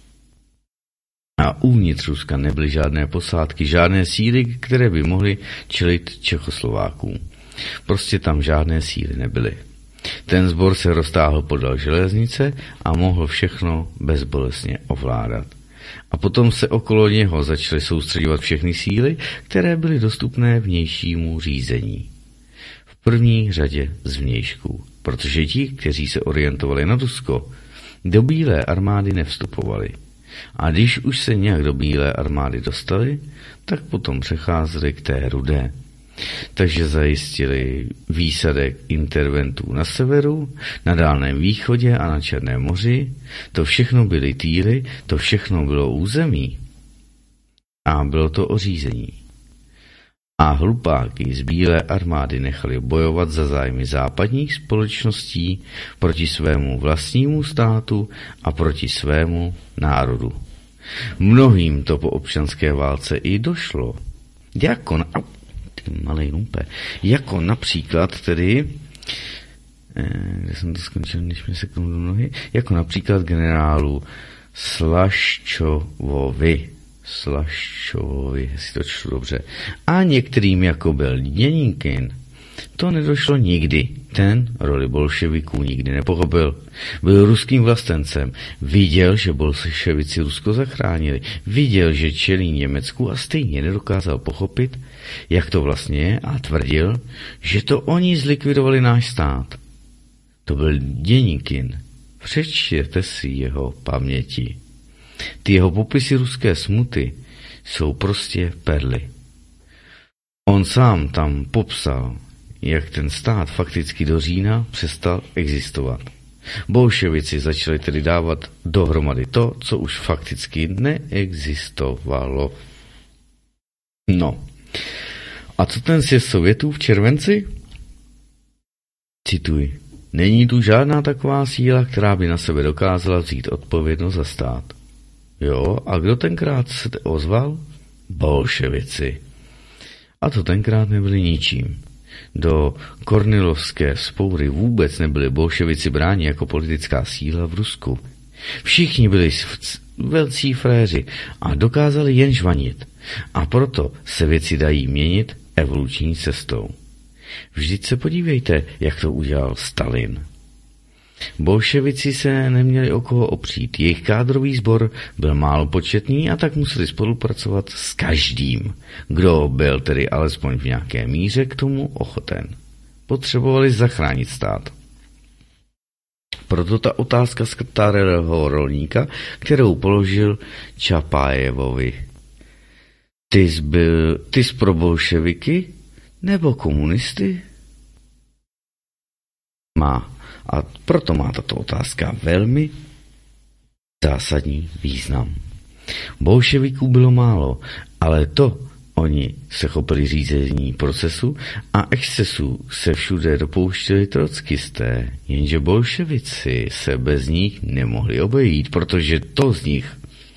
A uvnitř Ruska nebyly žádné posádky, žádné síly, které by mohly čelit Čechoslovákům. Prostě tam žádné síly nebyly. Ten sbor se roztáhl podél železnice a mohl všechno bezbolestně ovládat. A potom se okolo něho začaly soustředovat všechny síly, které byly dostupné vnějšímu řízení. V první řadě zvnějšku, protože ti, kteří se orientovali na Rusko, do Bílé armády nevstupovali. A když už se nějak do Bílé armády dostali, tak potom přecházeli k té Rudé. Takže zajistili výsadek interventů na severu, na Dálném východě a na Černém moři. To všechno byly týly, to všechno bylo území. A bylo to o řízení. A hlupáky z Bílé armády nechali bojovat za zájmy západních společností proti svému vlastnímu státu a proti svému národu. Mnohým to po občanské válce i došlo. Jako například tedy, kde jsem to skončil, když mi seknu do nohy, jako například generálu Slaščovovi, jestli to čtu dobře, a některým, jako byl Děníkin. To nedošlo nikdy. Ten roli bolševiků nikdy nepochopil. Byl ruským vlastencem. Viděl, že bolševici Rusko zachránili. Viděl, že čelí Německu a stejně nedokázal pochopit, jak to vlastně je, a tvrdil, že to oni zlikvidovali náš stát. To byl Děníkin. Přečtěte si jeho paměti. Ty jeho popisy ruské smuty jsou prostě perly. On sám tam popsal, jak ten stát fakticky do října přestal existovat. Bolševici začali tedy dávat dohromady to, co už fakticky neexistovalo. No. A co ten sjezd Sovětů v červenci? Cituji. Není tu žádná taková síla, která by na sebe dokázala vzít odpovědnost za stát. Jo, a kdo tenkrát se ozval? Bolševici. A to tenkrát nebyli ničím. Do kornilovské vzpoury vůbec nebyli bolševici bráni jako politická síla v Rusku. Všichni byli velcí fréři a dokázali jen žvanit. A proto se věci dají měnit evoluční cestou. Vždyť se podívejte, jak to udělal Stalin. Bolševici se neměli o koho opřít. Jejich kádrový sbor byl málo početný a tak museli spolupracovat s každým, kdo byl tedy alespoň v nějaké míře k tomu ochoten. Potřebovali zachránit stát. Proto ta otázka starého rolníka, kterou položil Čapájevovi. Ty jsi pro bolševiky nebo komunisty? A proto má tato otázka velmi zásadní význam. Bolševiků bylo málo, ale oni se chopili řízení procesu a excesů se všude dopouštěli trockisté, jenže bolševici se bez nich nemohli obejít, protože to z nich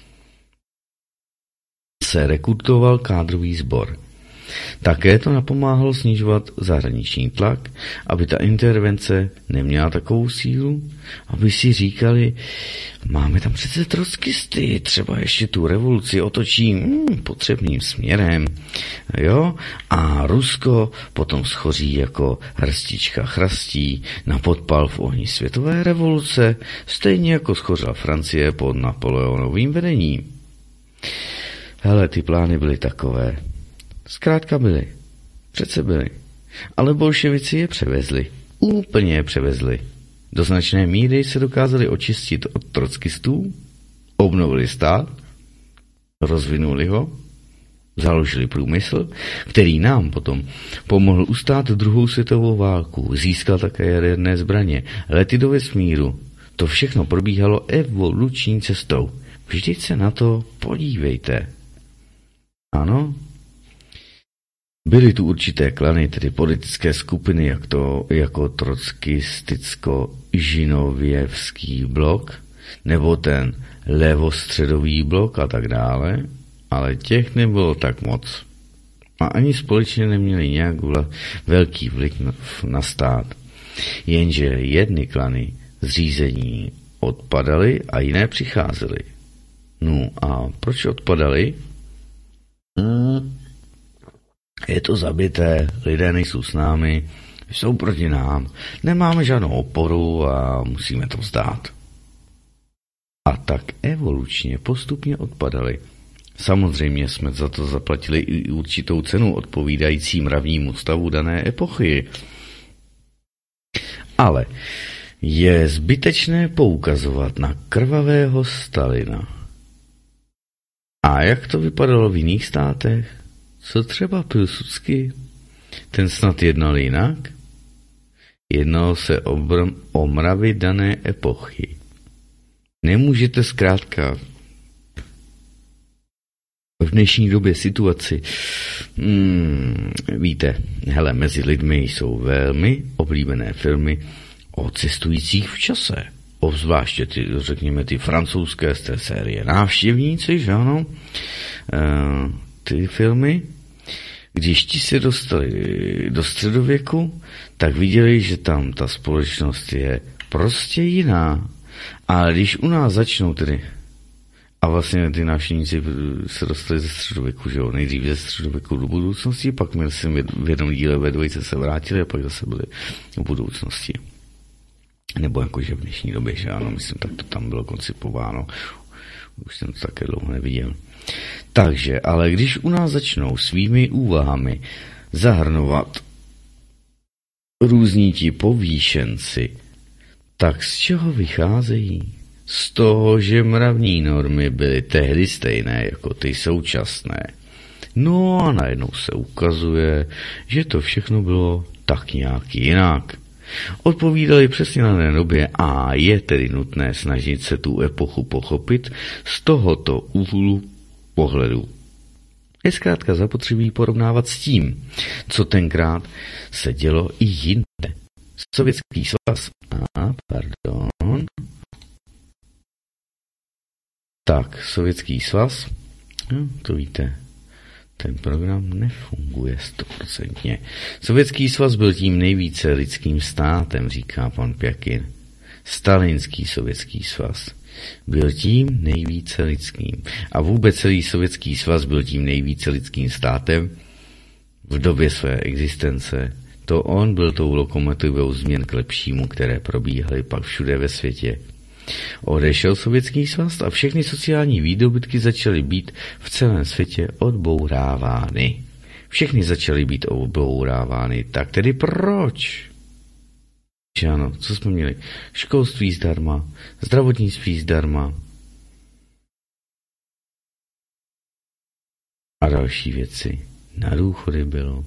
se rekrutoval kádrový sbor. Také to napomáhalo snižovat zahraniční tlak, aby ta intervence neměla takovou sílu, aby si říkali, máme tam přece trockisty, třeba ještě tu revoluci otočím potřebným směrem, jo, a Rusko potom schoří jako hrstička chrastí na podpal v ohni světové revoluce, stejně jako schořila Francie pod Napoleonovým vedením. Hele, ty plány byly takové. Zkrátka byli. Přece byli. Ale bolševici je převezli. Úplně je převezli. Do značné míry se dokázali očistit od trockistů, obnovili stát, rozvinuli ho, založili průmysl, který nám potom pomohl ustát druhou světovou válku, získal také jaderné zbraně, lety do vesmíru. To všechno probíhalo evoluční cestou. Vždyť se na to podívejte. Ano, byly tu určité klany, tedy politické skupiny, jako trockisticko-žinověvský blok, nebo ten levostředový blok a tak dále, ale těch nebylo tak moc. A ani společně neměli nějak velký vliv na stát. Jenže jedny klany zřízení odpadaly a jiné přicházely. No a proč odpadaly? Je to zabité, lidé nejsou s námi, jsou proti nám, nemáme žádnou oporu a musíme to vzdát. A tak evolučně postupně odpadali. Samozřejmě jsme za to zaplatili i určitou cenu odpovídající mravnímu stavu dané epochy. Ale je zbytečné poukazovat na krvavého Stalina. A jak to vypadalo v jiných státech? Co třeba Pilsudský? Ten snad jednal jinak? Jednalo se o mravy dané epochy. Nemůžete zkrátka v dnešní době situaci víte, hele, mezi lidmi jsou velmi oblíbené filmy o cestujících v čase. Obzvláště řekněme ty francouzské z té série Návštěvníci, že ano? Ty filmy, když ti se dostali do středověku, tak viděli, že tam ta společnost je prostě jiná. Ale když u nás začnou tedy, a vlastně ty návštěvníci se dostali ze středověku, že jo, nejdřív ze středověku do budoucnosti, pak měli se v jednom díle ve dvojce se vrátili a pak zase byli v budoucnosti. Nebo jakože v dnešní době, že ano, myslím, tak to tam bylo koncipováno. Už jsem to také dlouho neviděl. Takže, ale když u nás začnou svými úvahami zahrnovat různí ti povýšenci, tak z čeho vycházejí? Z toho, že mravní normy byly tehdy stejné jako ty současné. No a najednou se ukazuje, že to všechno bylo tak nějak jinak. Odpovídali přesně na té době a je tedy nutné snažit se tu epochu pochopit z tohoto úhlu pohledu. Je zkrátka zapotřebí porovnávat s tím, co tenkrát se dělo i jinde. Sovětský svaz, Sovětský svaz, to víte, ten program nefunguje 100%. Sovětský svaz byl tím nejvíce lidským státem, říká pan Pjakin. Stalinský Sovětský svaz byl tím nejvíce lidským. A vůbec celý Sovětský svaz byl tím nejvíce lidským státem v době své existence. To on byl tou lokomotivou změn k lepšímu, které probíhaly pak všude ve světě. Odešel Sovětský svaz a všechny sociální výdobytky začaly být v celém světě odbourávány. Všechny začaly být odbourávány. Tak tedy proč? Že ano, co jsme měli? Školství zdarma, zdravotnictví zdarma a další věci. Na důchody bylo.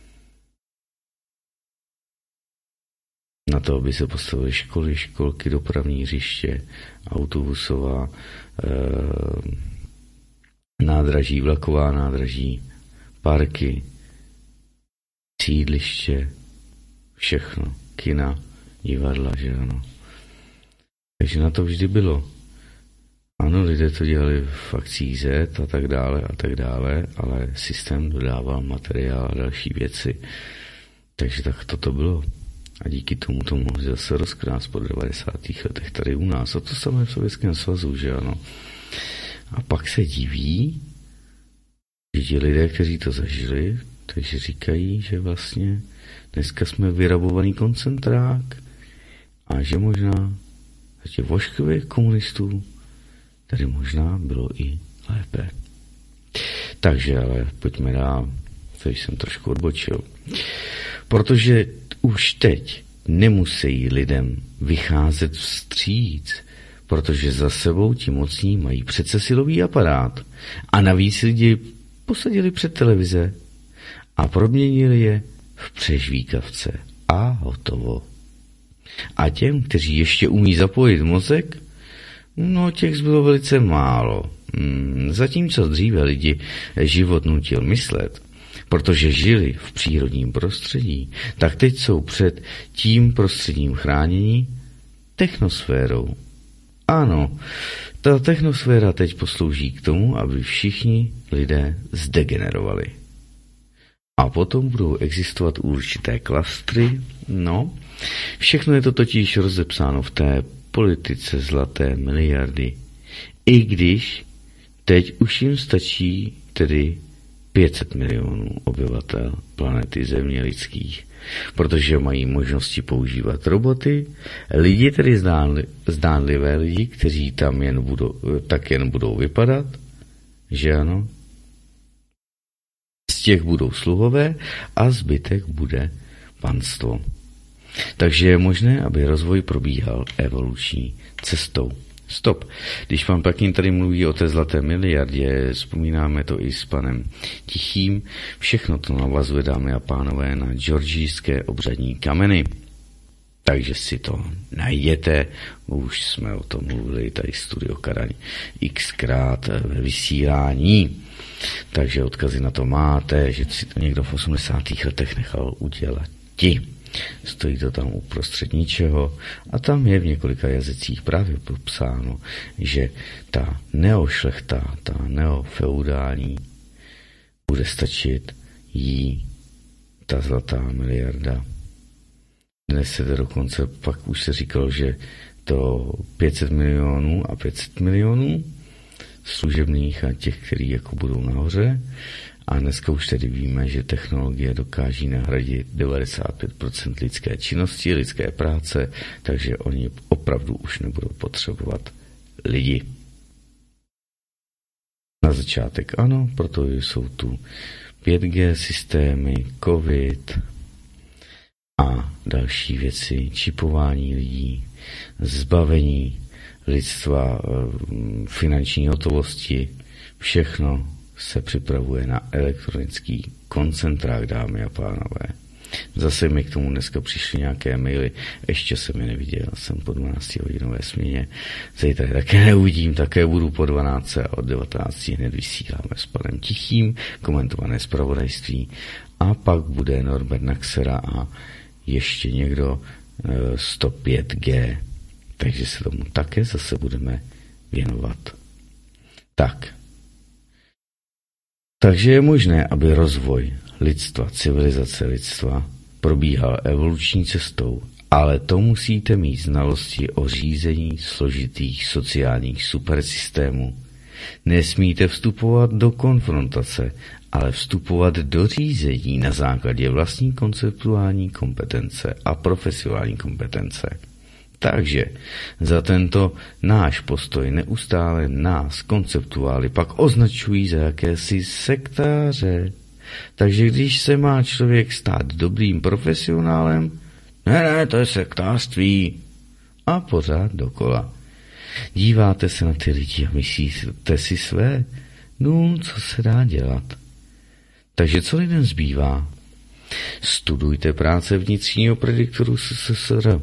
Na to, aby se postavily školy, školky, dopravní hřiště, autobusová nádraží, vlaková nádraží, parky, sídliště, všechno, kina, divadla, že ano. Takže na to vždy bylo. Ano, lidé to dělali v akcích Z a tak dále, ale systém dodával materiál a další věci. Takže tak to bylo. A díky tomu to mohli zase rozkrást po 90. letech tady u nás. A to samé v Sovětském svazu, že ano. A pak se diví, že ti lidé, kteří to zažili, takže říkají, že vlastně dneska jsme vyrabovaný koncentrák a že možná za těch voškových komunistů tady možná bylo i lépe. Takže ale pojďme dál, to jsem trošku odbočil. Protože už teď nemusí lidem vycházet vstříc, protože za sebou ti mocní mají přece silový aparát. A navíc lidi posadili před televize a proměnili je v přežvíkavce. A hotovo. A těm, kteří ještě umí zapojit mozek, no těch zbylo velice málo. Zatímco dříve lidi život nutil myslet, protože žili v přírodním prostředí, tak teď jsou před tím prostředím chránění technosférou. Ano, ta technosféra teď poslouží k tomu, aby všichni lidé zdegenerovali. A potom budou existovat určité klastry, všechno je to totiž rozepsáno v té politice zlaté miliardy. I když teď už jim stačí tedy 500 milionů obyvatel planety Země lidských, protože mají možnosti používat roboty, lidi, tedy zdánlivé lidi, kteří tam jen budou vypadat, že ano, z těch budou sluhové a zbytek bude panstvo. Takže je možné, aby rozvoj probíhal evoluční cestou. Stop. Když pan Pjakin tady mluví o té zlaté miliardě, vzpomínáme to i s panem Tichým, všechno to navazuje, dámy a pánové, na georgijské obřadní kameny. Takže si to najděte, už jsme o tom mluvili tady Studio Karaň xkrát ve vysílání, takže odkazy na to máte, že si to někdo v 80. letech nechal udělat. Stojí to tam uprostřed ničeho a tam je v několika jazycích právě popsáno, že ta neošlechta, ta neofeudální, bude stačit jí ta zlatá miliarda. Dnes se to dokonce pak už se říkalo, že to 500 milionů a 500 milionů služebných a těch, kteří jako budou nahoře. A dneska už tedy víme, že technologie dokáží nahradit 95% lidské činnosti, lidské práce, takže oni opravdu už nebudou potřebovat lidi. Na začátek ano, proto jsou tu 5G systémy, COVID a další věci, čipování lidí, zbavení lidstva finanční hotovosti, všechno se připravuje na elektronický koncentrák, dámy a pánové. Zase mi k tomu dneska přišly nějaké maily, ještě jsem je neviděl, jsem po 12-hodinové směně, zítra také neuvidím, také budu po 12 a od 19 hned vysíláme s panem Tichým, komentované zpravodajství a pak bude Norbert Naxera a ještě někdo 105G, takže se tomu také zase budeme věnovat. Takže je možné, aby rozvoj lidstva, civilizace lidstva probíhal evoluční cestou, ale to musíte mít znalosti o řízení složitých sociálních supersystémů. Nesmíte vstupovat do konfrontace, ale vstupovat do řízení na základě vlastní konceptuální kompetence a profesionální kompetence. Takže za tento náš postoj neustále nás konceptuály pak označují za jakési sektáře. Takže když se má člověk stát dobrým profesionálem, ne, to je sektářství. A pořád dokola. Díváte se na ty lidi a myslíte si své, co se dá dělat. Takže co lidem zbývá? Studujte práce vnitřního prediktoru SSSR.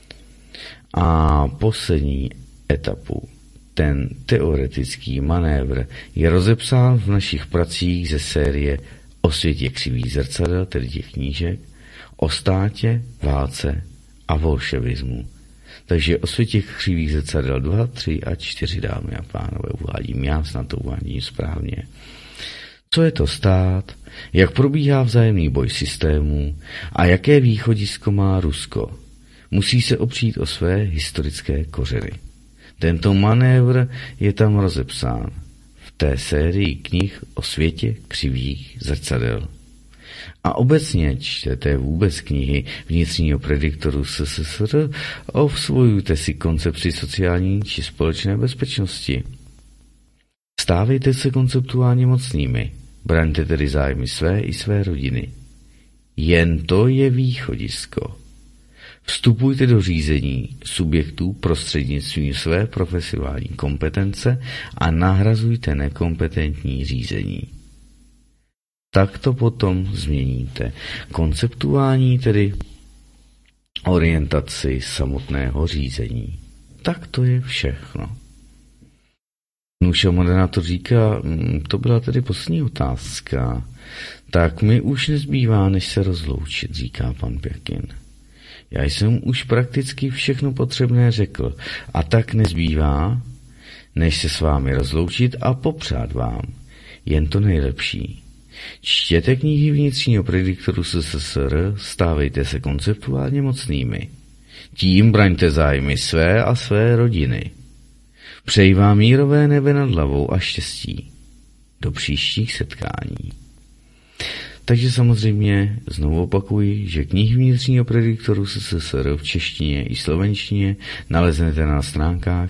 A poslední etapu, ten teoretický manévr, je rozepsán v našich pracích ze série O světě křivých zrcadel, tedy těch knížek, o státě, válce a bolševismu. Takže o světě křivých zrcadel 2, 3 a 4, dámy a pánové, uvádím já, snad to uvádím správně. Co je to stát, jak probíhá vzájemný boj systémů a jaké východisko má Rusko. Musí se opřít o své historické kořeny. Tento manévr je tam rozepsán v té sérii knih o světě křivých zrcadel. A obecně čtete vůbec knihy vnitřního prediktoru SSSR a osvojujte si koncepci sociální či společné bezpečnosti. Stávejte se konceptuálně mocnými, braňte tedy zájmy své i své rodiny. Jen to je východisko. Vstupujte do řízení subjektů prostřednictvím své profesionální kompetence a nahrazujte nekompetentní řízení. Tak to potom změníte. Konceptuální tedy orientaci samotného řízení. Tak to je všechno. Nuša moderátor říká, to byla tedy poslední otázka. Tak mi už nezbývá, než se rozloučit, říká pan Pěkin. Já jsem už prakticky všechno potřebné řekl a tak nezbývá, než se s vámi rozloučit a popřát vám jen to nejlepší. Čtěte knihy vnitřního prediktoru SSSR, stávejte se konceptuálně mocnými. Tím braňte zájmy své a své rodiny. Přeji vám mírové nebe nad hlavou a štěstí. Do příštích setkání. Takže samozřejmě znovu opakuji, že knihy vnitřního prediktoru SSSR v češtině i slovenštině naleznete na stránkách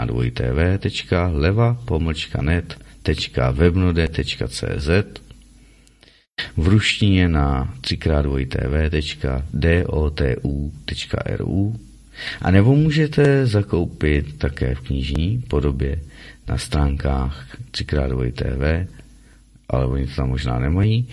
3x2tv.leva-net.webnode.cz, v ruštině na 3x2tv.dotu.ru a nebo můžete zakoupit také v knižní podobě na stránkách 3x2tv, ale oni to tam možná nemají,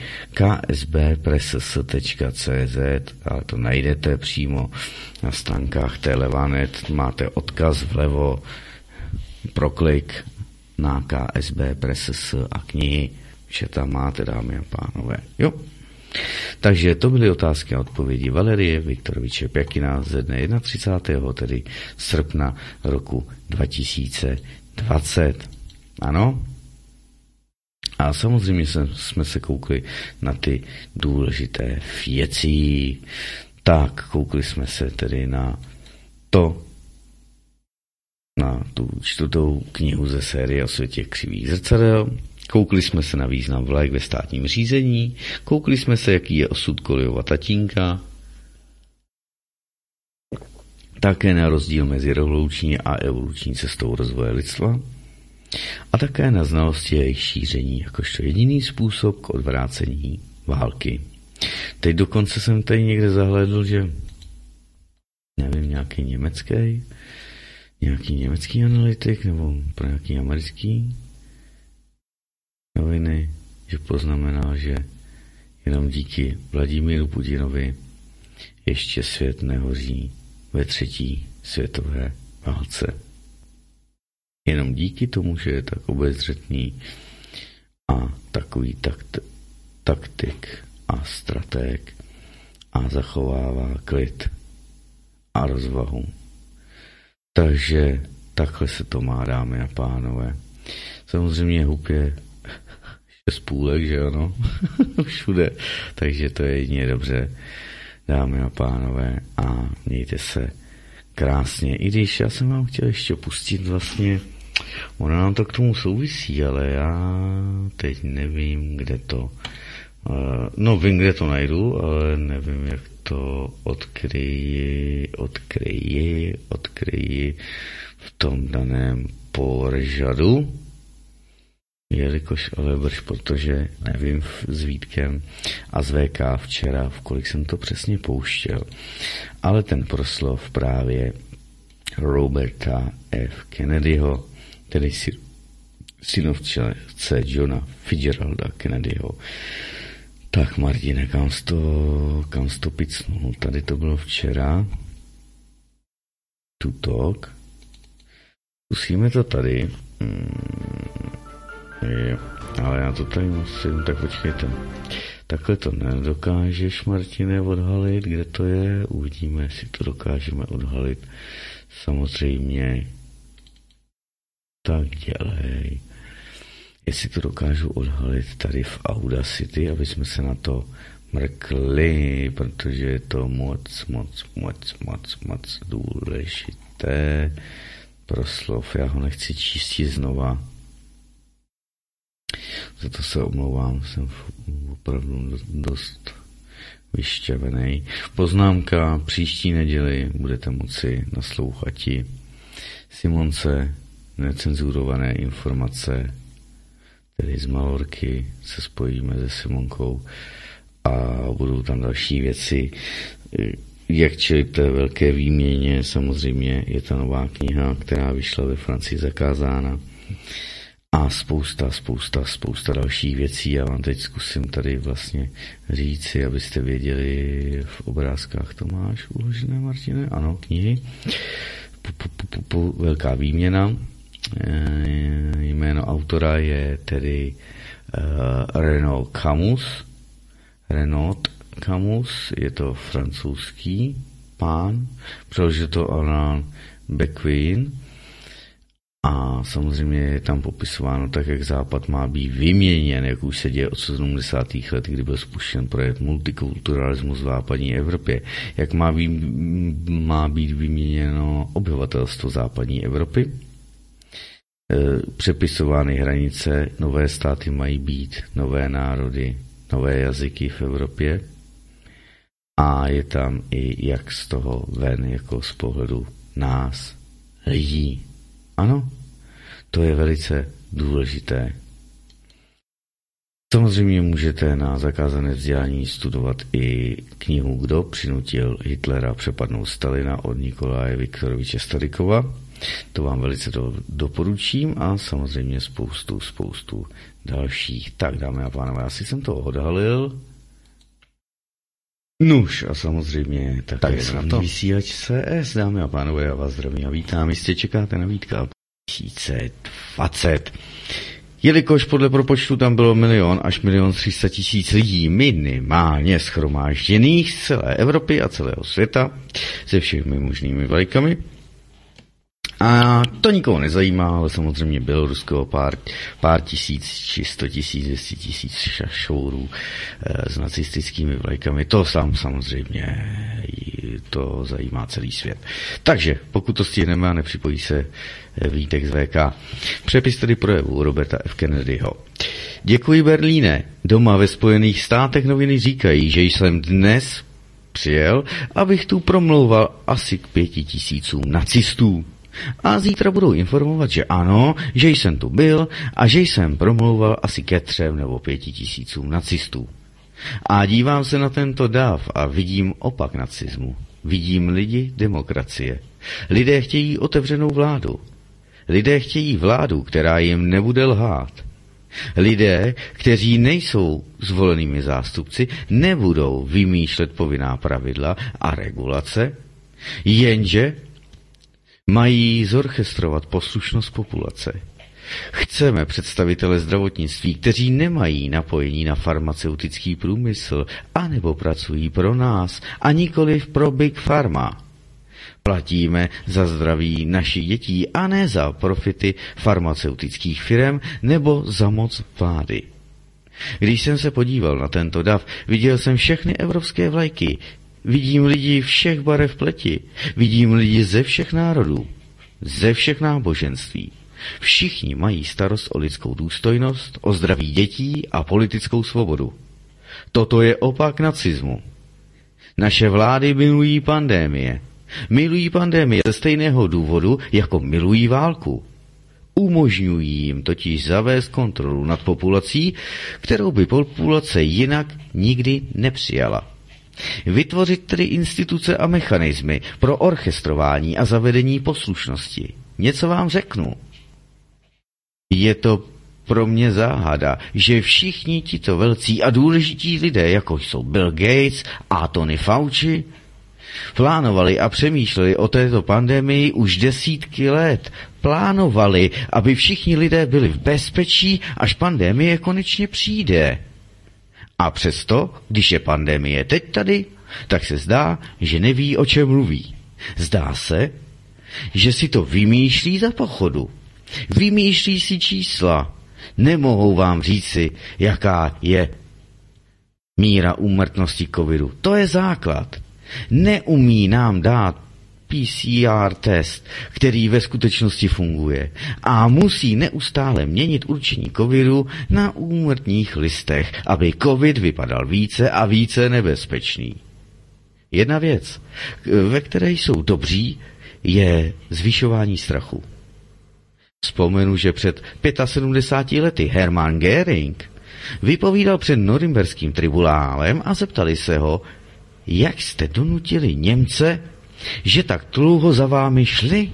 ksbpress.cz, ale to najdete přímo na stránkách té Levanet, máte odkaz vlevo, proklik na ksbpress a knihy, vše tam máte, dámy a pánové. Jo. Takže to byly otázky a odpovědi Valerie Viktoroviče Pěkina ze dne 31. tedy srpna roku 2020. Ano? A samozřejmě jsme se koukli na ty důležité věci. Tak, koukli jsme se tedy na tu 4. knihu ze série o světě křivých zrcadel. Koukli jsme se na význam vlajek ve státním řízení. Koukli jsme se, jaký je osud Kolijova tatínka. Také na rozdíl mezi revoluční a evoluční cestou rozvoje lidstva. A také na znalosti jejich šíření, jakožto jediný způsob k odvrácení války. Teď dokonce jsem tady někde zahlédl, že nevím, nějaký německý analytik nebo pro nějaký americký noviny, že poznamenal, že Jenom díky Vladimíru Putinovi ještě svět nehoří ve 3. světové válce. Jenom díky tomu, že je tak obezřetný a takový taktik a stratég a zachovává klid a rozvahu. Takže takhle se to má, dámy a pánové. Samozřejmě hub je 6 půlek, že ano? Všude. Takže to je jedině dobře, dámy a pánové. A mějte se krásně. I když já jsem vám chtěl ještě pustit vlastně, ono nám to k tomu souvisí, ale já teď nevím, kde to... No vím, kde to najdu, ale nevím, jak to odkryji v tom daném pořadu. Jelikož ale brž, protože nevím s Vítkem a s VK včera, v kolik jsem to přesně pouštěl. Ale ten proslov právě Roberta F. Kennedyho, tedy synovce Johna Fitzgeralda Kennedyho. Tak Martine, kam to picnul? Tady to bylo včera. Tutok. Zkusíme to tady. Ale já to tady musím, tak počkejte. Takhle to nedokážeš, Martine, odhalit, kde to je. Uvidíme, jestli to dokážeme odhalit. Samozřejmě. Tak dělej. Jestli to dokážu odhalit tady v Audacity, aby jsme se na to mrkli, protože je to moc důležité. Proslov, já ho nechci číst znova. Za to se omlouvám, jsem opravdu dost vyšťavený. Poznámka, příští neděli budete moci naslouchati Simonce, necenzurované informace, tedy z Malorky se spojíme se Simonkou a budou tam další věci. Jak čelit té velké výměně, samozřejmě je ta nová kniha, která vyšla ve Francii zakázána. A spousta dalších věcí. Já vám teď zkusím tady vlastně říci, abyste věděli, v obrázkách to máš uložené, Martine? Ano, knihy. Velká výměna. Jméno autora je tedy Renaud Camus, je to francouzský pán, přeložil to Alain Bacquin. A samozřejmě je tam popisováno tak, jak Západ má být vyměněn, jak už se děje od 70. let, kdy byl spuštěn projekt multikulturalismus v západní Evropě. Jak má být vyměněno obyvatelstvo západní Evropy. Přepisovány hranice, nové státy mají být, nové národy, nové jazyky v Evropě. A je tam i jak z toho ven, jako z pohledu nás, lidí. Ano, to je velice důležité. Samozřejmě můžete na zakázané vzdělání studovat i knihu Kdo přinutil Hitlera přepadnout Stalina od Nikolaje Viktoroviče Stadikova. To vám velice doporučím a samozřejmě spoustu dalších. Tak, dámy a pánové, asi jsem to odhalil. Nuž a samozřejmě také na to vysílač CS, dámy a pánové, já vás zdravím a vítám. Jistě čekáte na Vítka 2020. Jelikož podle propočtu tam bylo 1 až 1 300 000 lidí minimálně shromážděných z celé Evropy a celého světa se všemi možnými vlajkami. A to nikoho nezajímá, ale samozřejmě Běloruského pár tisíc, či 100 000, 200 000 šašourů s nacistickými vlajkami. To samozřejmě to zajímá celý svět. Takže pokud to stihneme a nepřipojí se Vítek z VK. Přepis tedy projevu Roberta F. Kennedyho. Děkuji, Berlíne. Doma ve Spojených státech noviny říkají, že jsem dnes přijel, abych tu promlouval asi k 5 000 nacistů. A zítra budou informovat, že ano, že jsem tu byl a že jsem promlouval asi ke 3 nebo 5 000 nacistů. A dívám se na tento dav a vidím opak nacismu. Vidím lidi demokracie. Lidé chtějí otevřenou vládu. Lidé chtějí vládu, která jim nebude lhát. Lidé, kteří nejsou zvolenými zástupci, nebudou vymýšlet povinná pravidla a regulace, jenže mají zorchestrovat poslušnost populace. Chceme představitele zdravotnictví, kteří nemají napojení na farmaceutický průmysl, anebo pracují pro nás, a nikoliv pro Big Pharma. Platíme za zdraví našich dětí a ne za profity farmaceutických firem nebo za moc vlády. Když jsem se podíval na tento dav, viděl jsem všechny evropské vlajky. Vidím lidi všech barev pleti. Vidím lidi ze všech národů, ze všech náboženství. Všichni mají starost o lidskou důstojnost, o zdraví dětí a politickou svobodu. Toto je opak nacismu. Naše vlády milují pandémie. Milují pandémie ze stejného důvodu, jako milují válku. Umožňují jim totiž zavést kontrolu nad populací, kterou by populace jinak nikdy nepřijala. Vytvořit tedy instituce a mechanismy pro orchestrování a zavedení poslušnosti. Něco vám řeknu. Je to pro mě záhada, že všichni tito velcí a důležití lidé, jako jsou Bill Gates a Tony Fauci, plánovali a přemýšleli o této pandemii už desítky let. Plánovali, aby všichni lidé byli v bezpečí, až pandemie konečně přijde. A přesto, když je pandemie teď tady, tak se zdá, že neví, o čem mluví. Zdá se, že si to vymýšlí za pochodu. Vymýšlí si čísla. Nemohou vám říci, jaká je míra úmrtnosti covidu. To je základ. Neumí nám dát PCR test, který ve skutečnosti funguje, a musí neustále měnit určení covidu na úmrtních listech, aby covid vypadal více a více nebezpečný. Jedna věc, ve které jsou dobří, je zvyšování strachu. Vzpomenu, že před 75 lety Hermann Göring vypovídal před norimberským tribunálem a zeptali se ho, jak jste donutili Němce, že tak dlouho za vámi šli?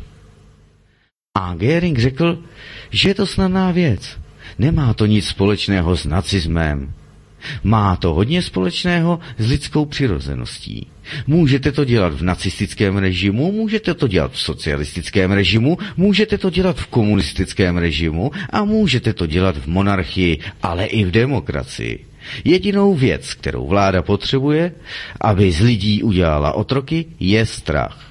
A Göring řekl, že je to snadná věc. Nemá to nic společného s nacismem. Má to hodně společného s lidskou přirozeností. Můžete to dělat v nacistickém režimu, můžete to dělat v socialistickém režimu, můžete to dělat v komunistickém režimu a můžete to dělat v monarchii, ale i v demokracii. Jedinou věc, kterou vláda potřebuje, aby z lidí udělala otroky, je strach.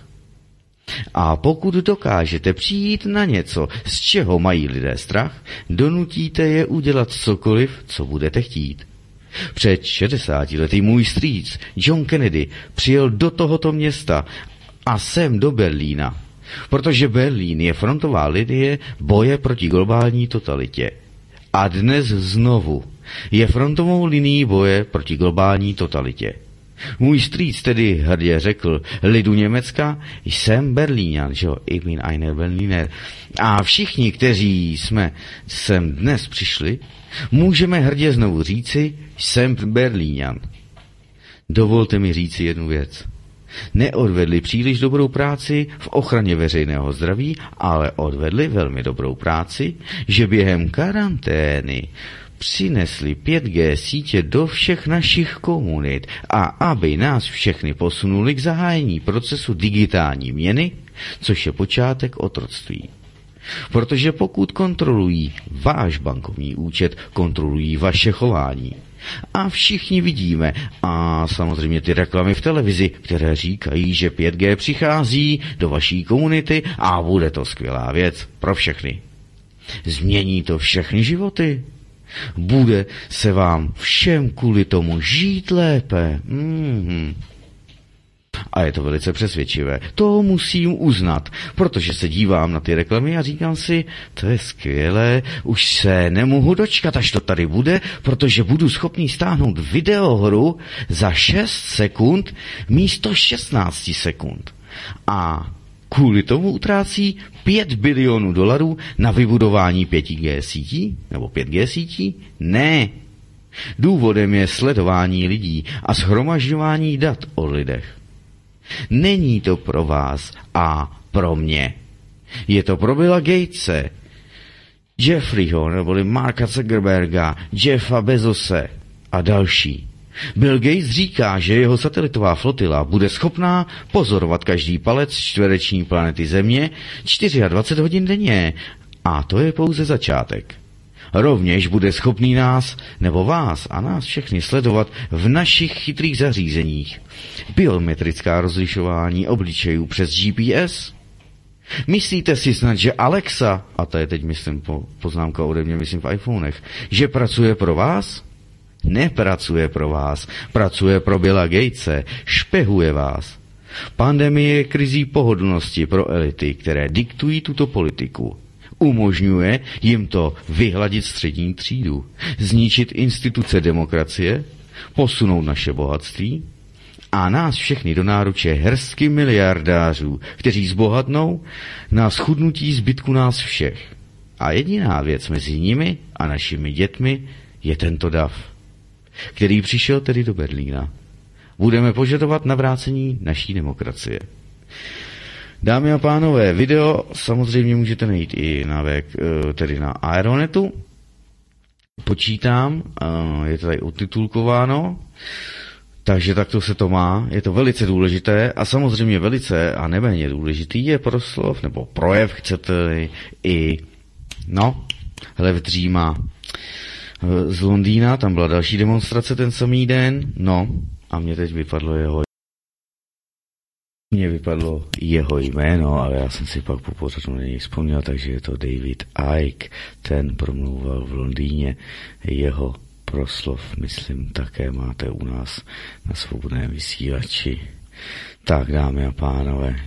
A pokud dokážete přijít na něco, z čeho mají lidé strach, donutíte je udělat cokoliv, co budete chtít. Před 60 lety můj strýc John Kennedy přijel do tohoto města a sem do Berlína, protože Berlín je frontová linie boje proti globální totalitě. A dnes znovu je frontovou linií boje proti globální totalitě. Můj strýc tedy hrdě řekl lidu Německa, jsem Berlíňan, že jo, ich bin einer Berliner. A všichni, kteří jsme sem dnes přišli, můžeme hrdě znovu říci, jsem Berlíňan. Dovolte mi říci jednu věc. Neodvedli příliš dobrou práci v ochraně veřejného zdraví, ale odvedli velmi dobrou práci, že během karantény přinesli 5G sítě do všech našich komunit a aby nás všechny posunuli k zahájení procesu digitální měny, což je počátek otroctví. Protože pokud kontrolují váš bankovní účet, kontrolují vaše chování. A všichni vidíme, a samozřejmě ty reklamy v televizi, které říkají, že 5G přichází do vaší komunity a bude to skvělá věc pro všechny. Změní to všechny životy. Bude se vám všem kvůli tomu žít lépe. A je to velice přesvědčivé. To musím uznat, protože se dívám na ty reklamy a říkám si, to je skvělé, už se nemohu dočkat, až to tady bude, protože budu schopný stáhnout videohru za 6 sekund místo 16 sekund. A kvůli tomu utrácí $5 bilionů na vybudování 5G sítí, nebo 5G sítí? Ne. Důvodem je sledování lidí a shromažďování dat o lidech. Není to pro vás a pro mě. Je to pro Billa Gatese. Jeffreyho neboli Marka Zuckerberga, Jeffa Bezose a další. Bill Gates říká, že jeho satelitová flotila bude schopná pozorovat každý palec čtvereční planety Země 24 hodin denně. A to je pouze začátek. Rovněž bude schopný nás, nebo vás a nás všechny sledovat v našich chytrých zařízeních. Biometrická rozlišování obličejů přes GPS. Myslíte si snad, že Alexa, a to je teď myslím poznámka ode mě, myslím v iPhonech, že pracuje pro vás? Nepracuje pro vás, pracuje pro Billa Gatese, špehuje vás. Pandemie je krizí pohodlnosti pro elity, které diktují tuto politiku. Umožňuje jim to vyhladit střední třídu, zničit instituce demokracie, posunout naše bohatství a nás všechny do náruče hrstky miliardářů, kteří zbohatnou na schudnutí zbytku nás všech. A jediná věc mezi nimi a našimi dětmi je tento dav, který přišel tedy do Berlína. Budeme požadovat navrácení naší demokracie. Dámy a pánové, video samozřejmě můžete najít i tedy na Aeronetu. Počítám, je to tady otitulkováno, takže takto se to má. Je to velice důležité a samozřejmě velice a neméně důležitý je proslov, nebo projev, chcete i, Lev Dříma z Londýna, tam byla další demonstrace ten samý den, a mě teď vypadlo jeho jméno, ale já jsem si pak po pořadu na něj vzpomněl, takže je to David Icke, ten promluval v Londýně, jeho proslov, myslím, také máte u nás na Svobodném vysílači. Tak, dámy a pánové,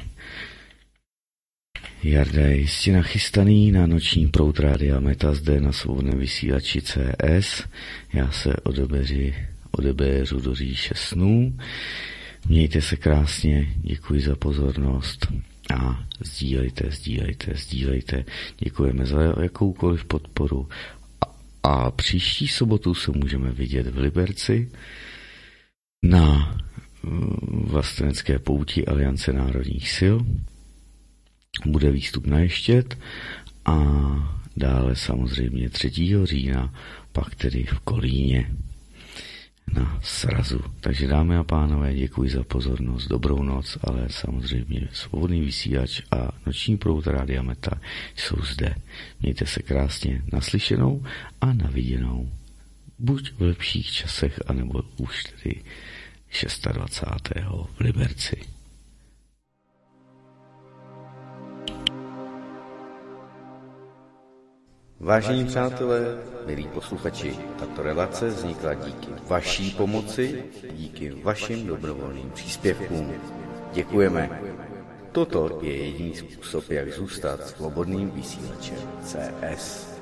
Jarda je jistě nachystaný na noční proud Rádia Meta zde na Svobodném vysílači CS. Já se odebéřu do říše snů. Mějte se krásně, děkuji za pozornost a sdílejte. Děkujeme za jakoukoliv podporu a příští sobotu se můžeme vidět v Liberci na vlastenecké pouti Aliance národních sil. Bude výstup na Ještěd a dále samozřejmě 3. října pak tedy v Kolíně na srazu. Takže dámy a pánové, děkuji za pozornost, dobrou noc, ale samozřejmě Svobodný vysílač a noční proud Rádia Meta jsou zde. Mějte se krásně, naslyšenou a naviděnou. Buď v lepších časech, anebo už tedy 26. v Liberci. Vážení přátelé, milí posluchači, tato relace vznikla díky vaší pomoci, díky vašim dobrovolným příspěvkům. Děkujeme. Toto je jediný způsob, jak zůstat svobodným vysílačem CS.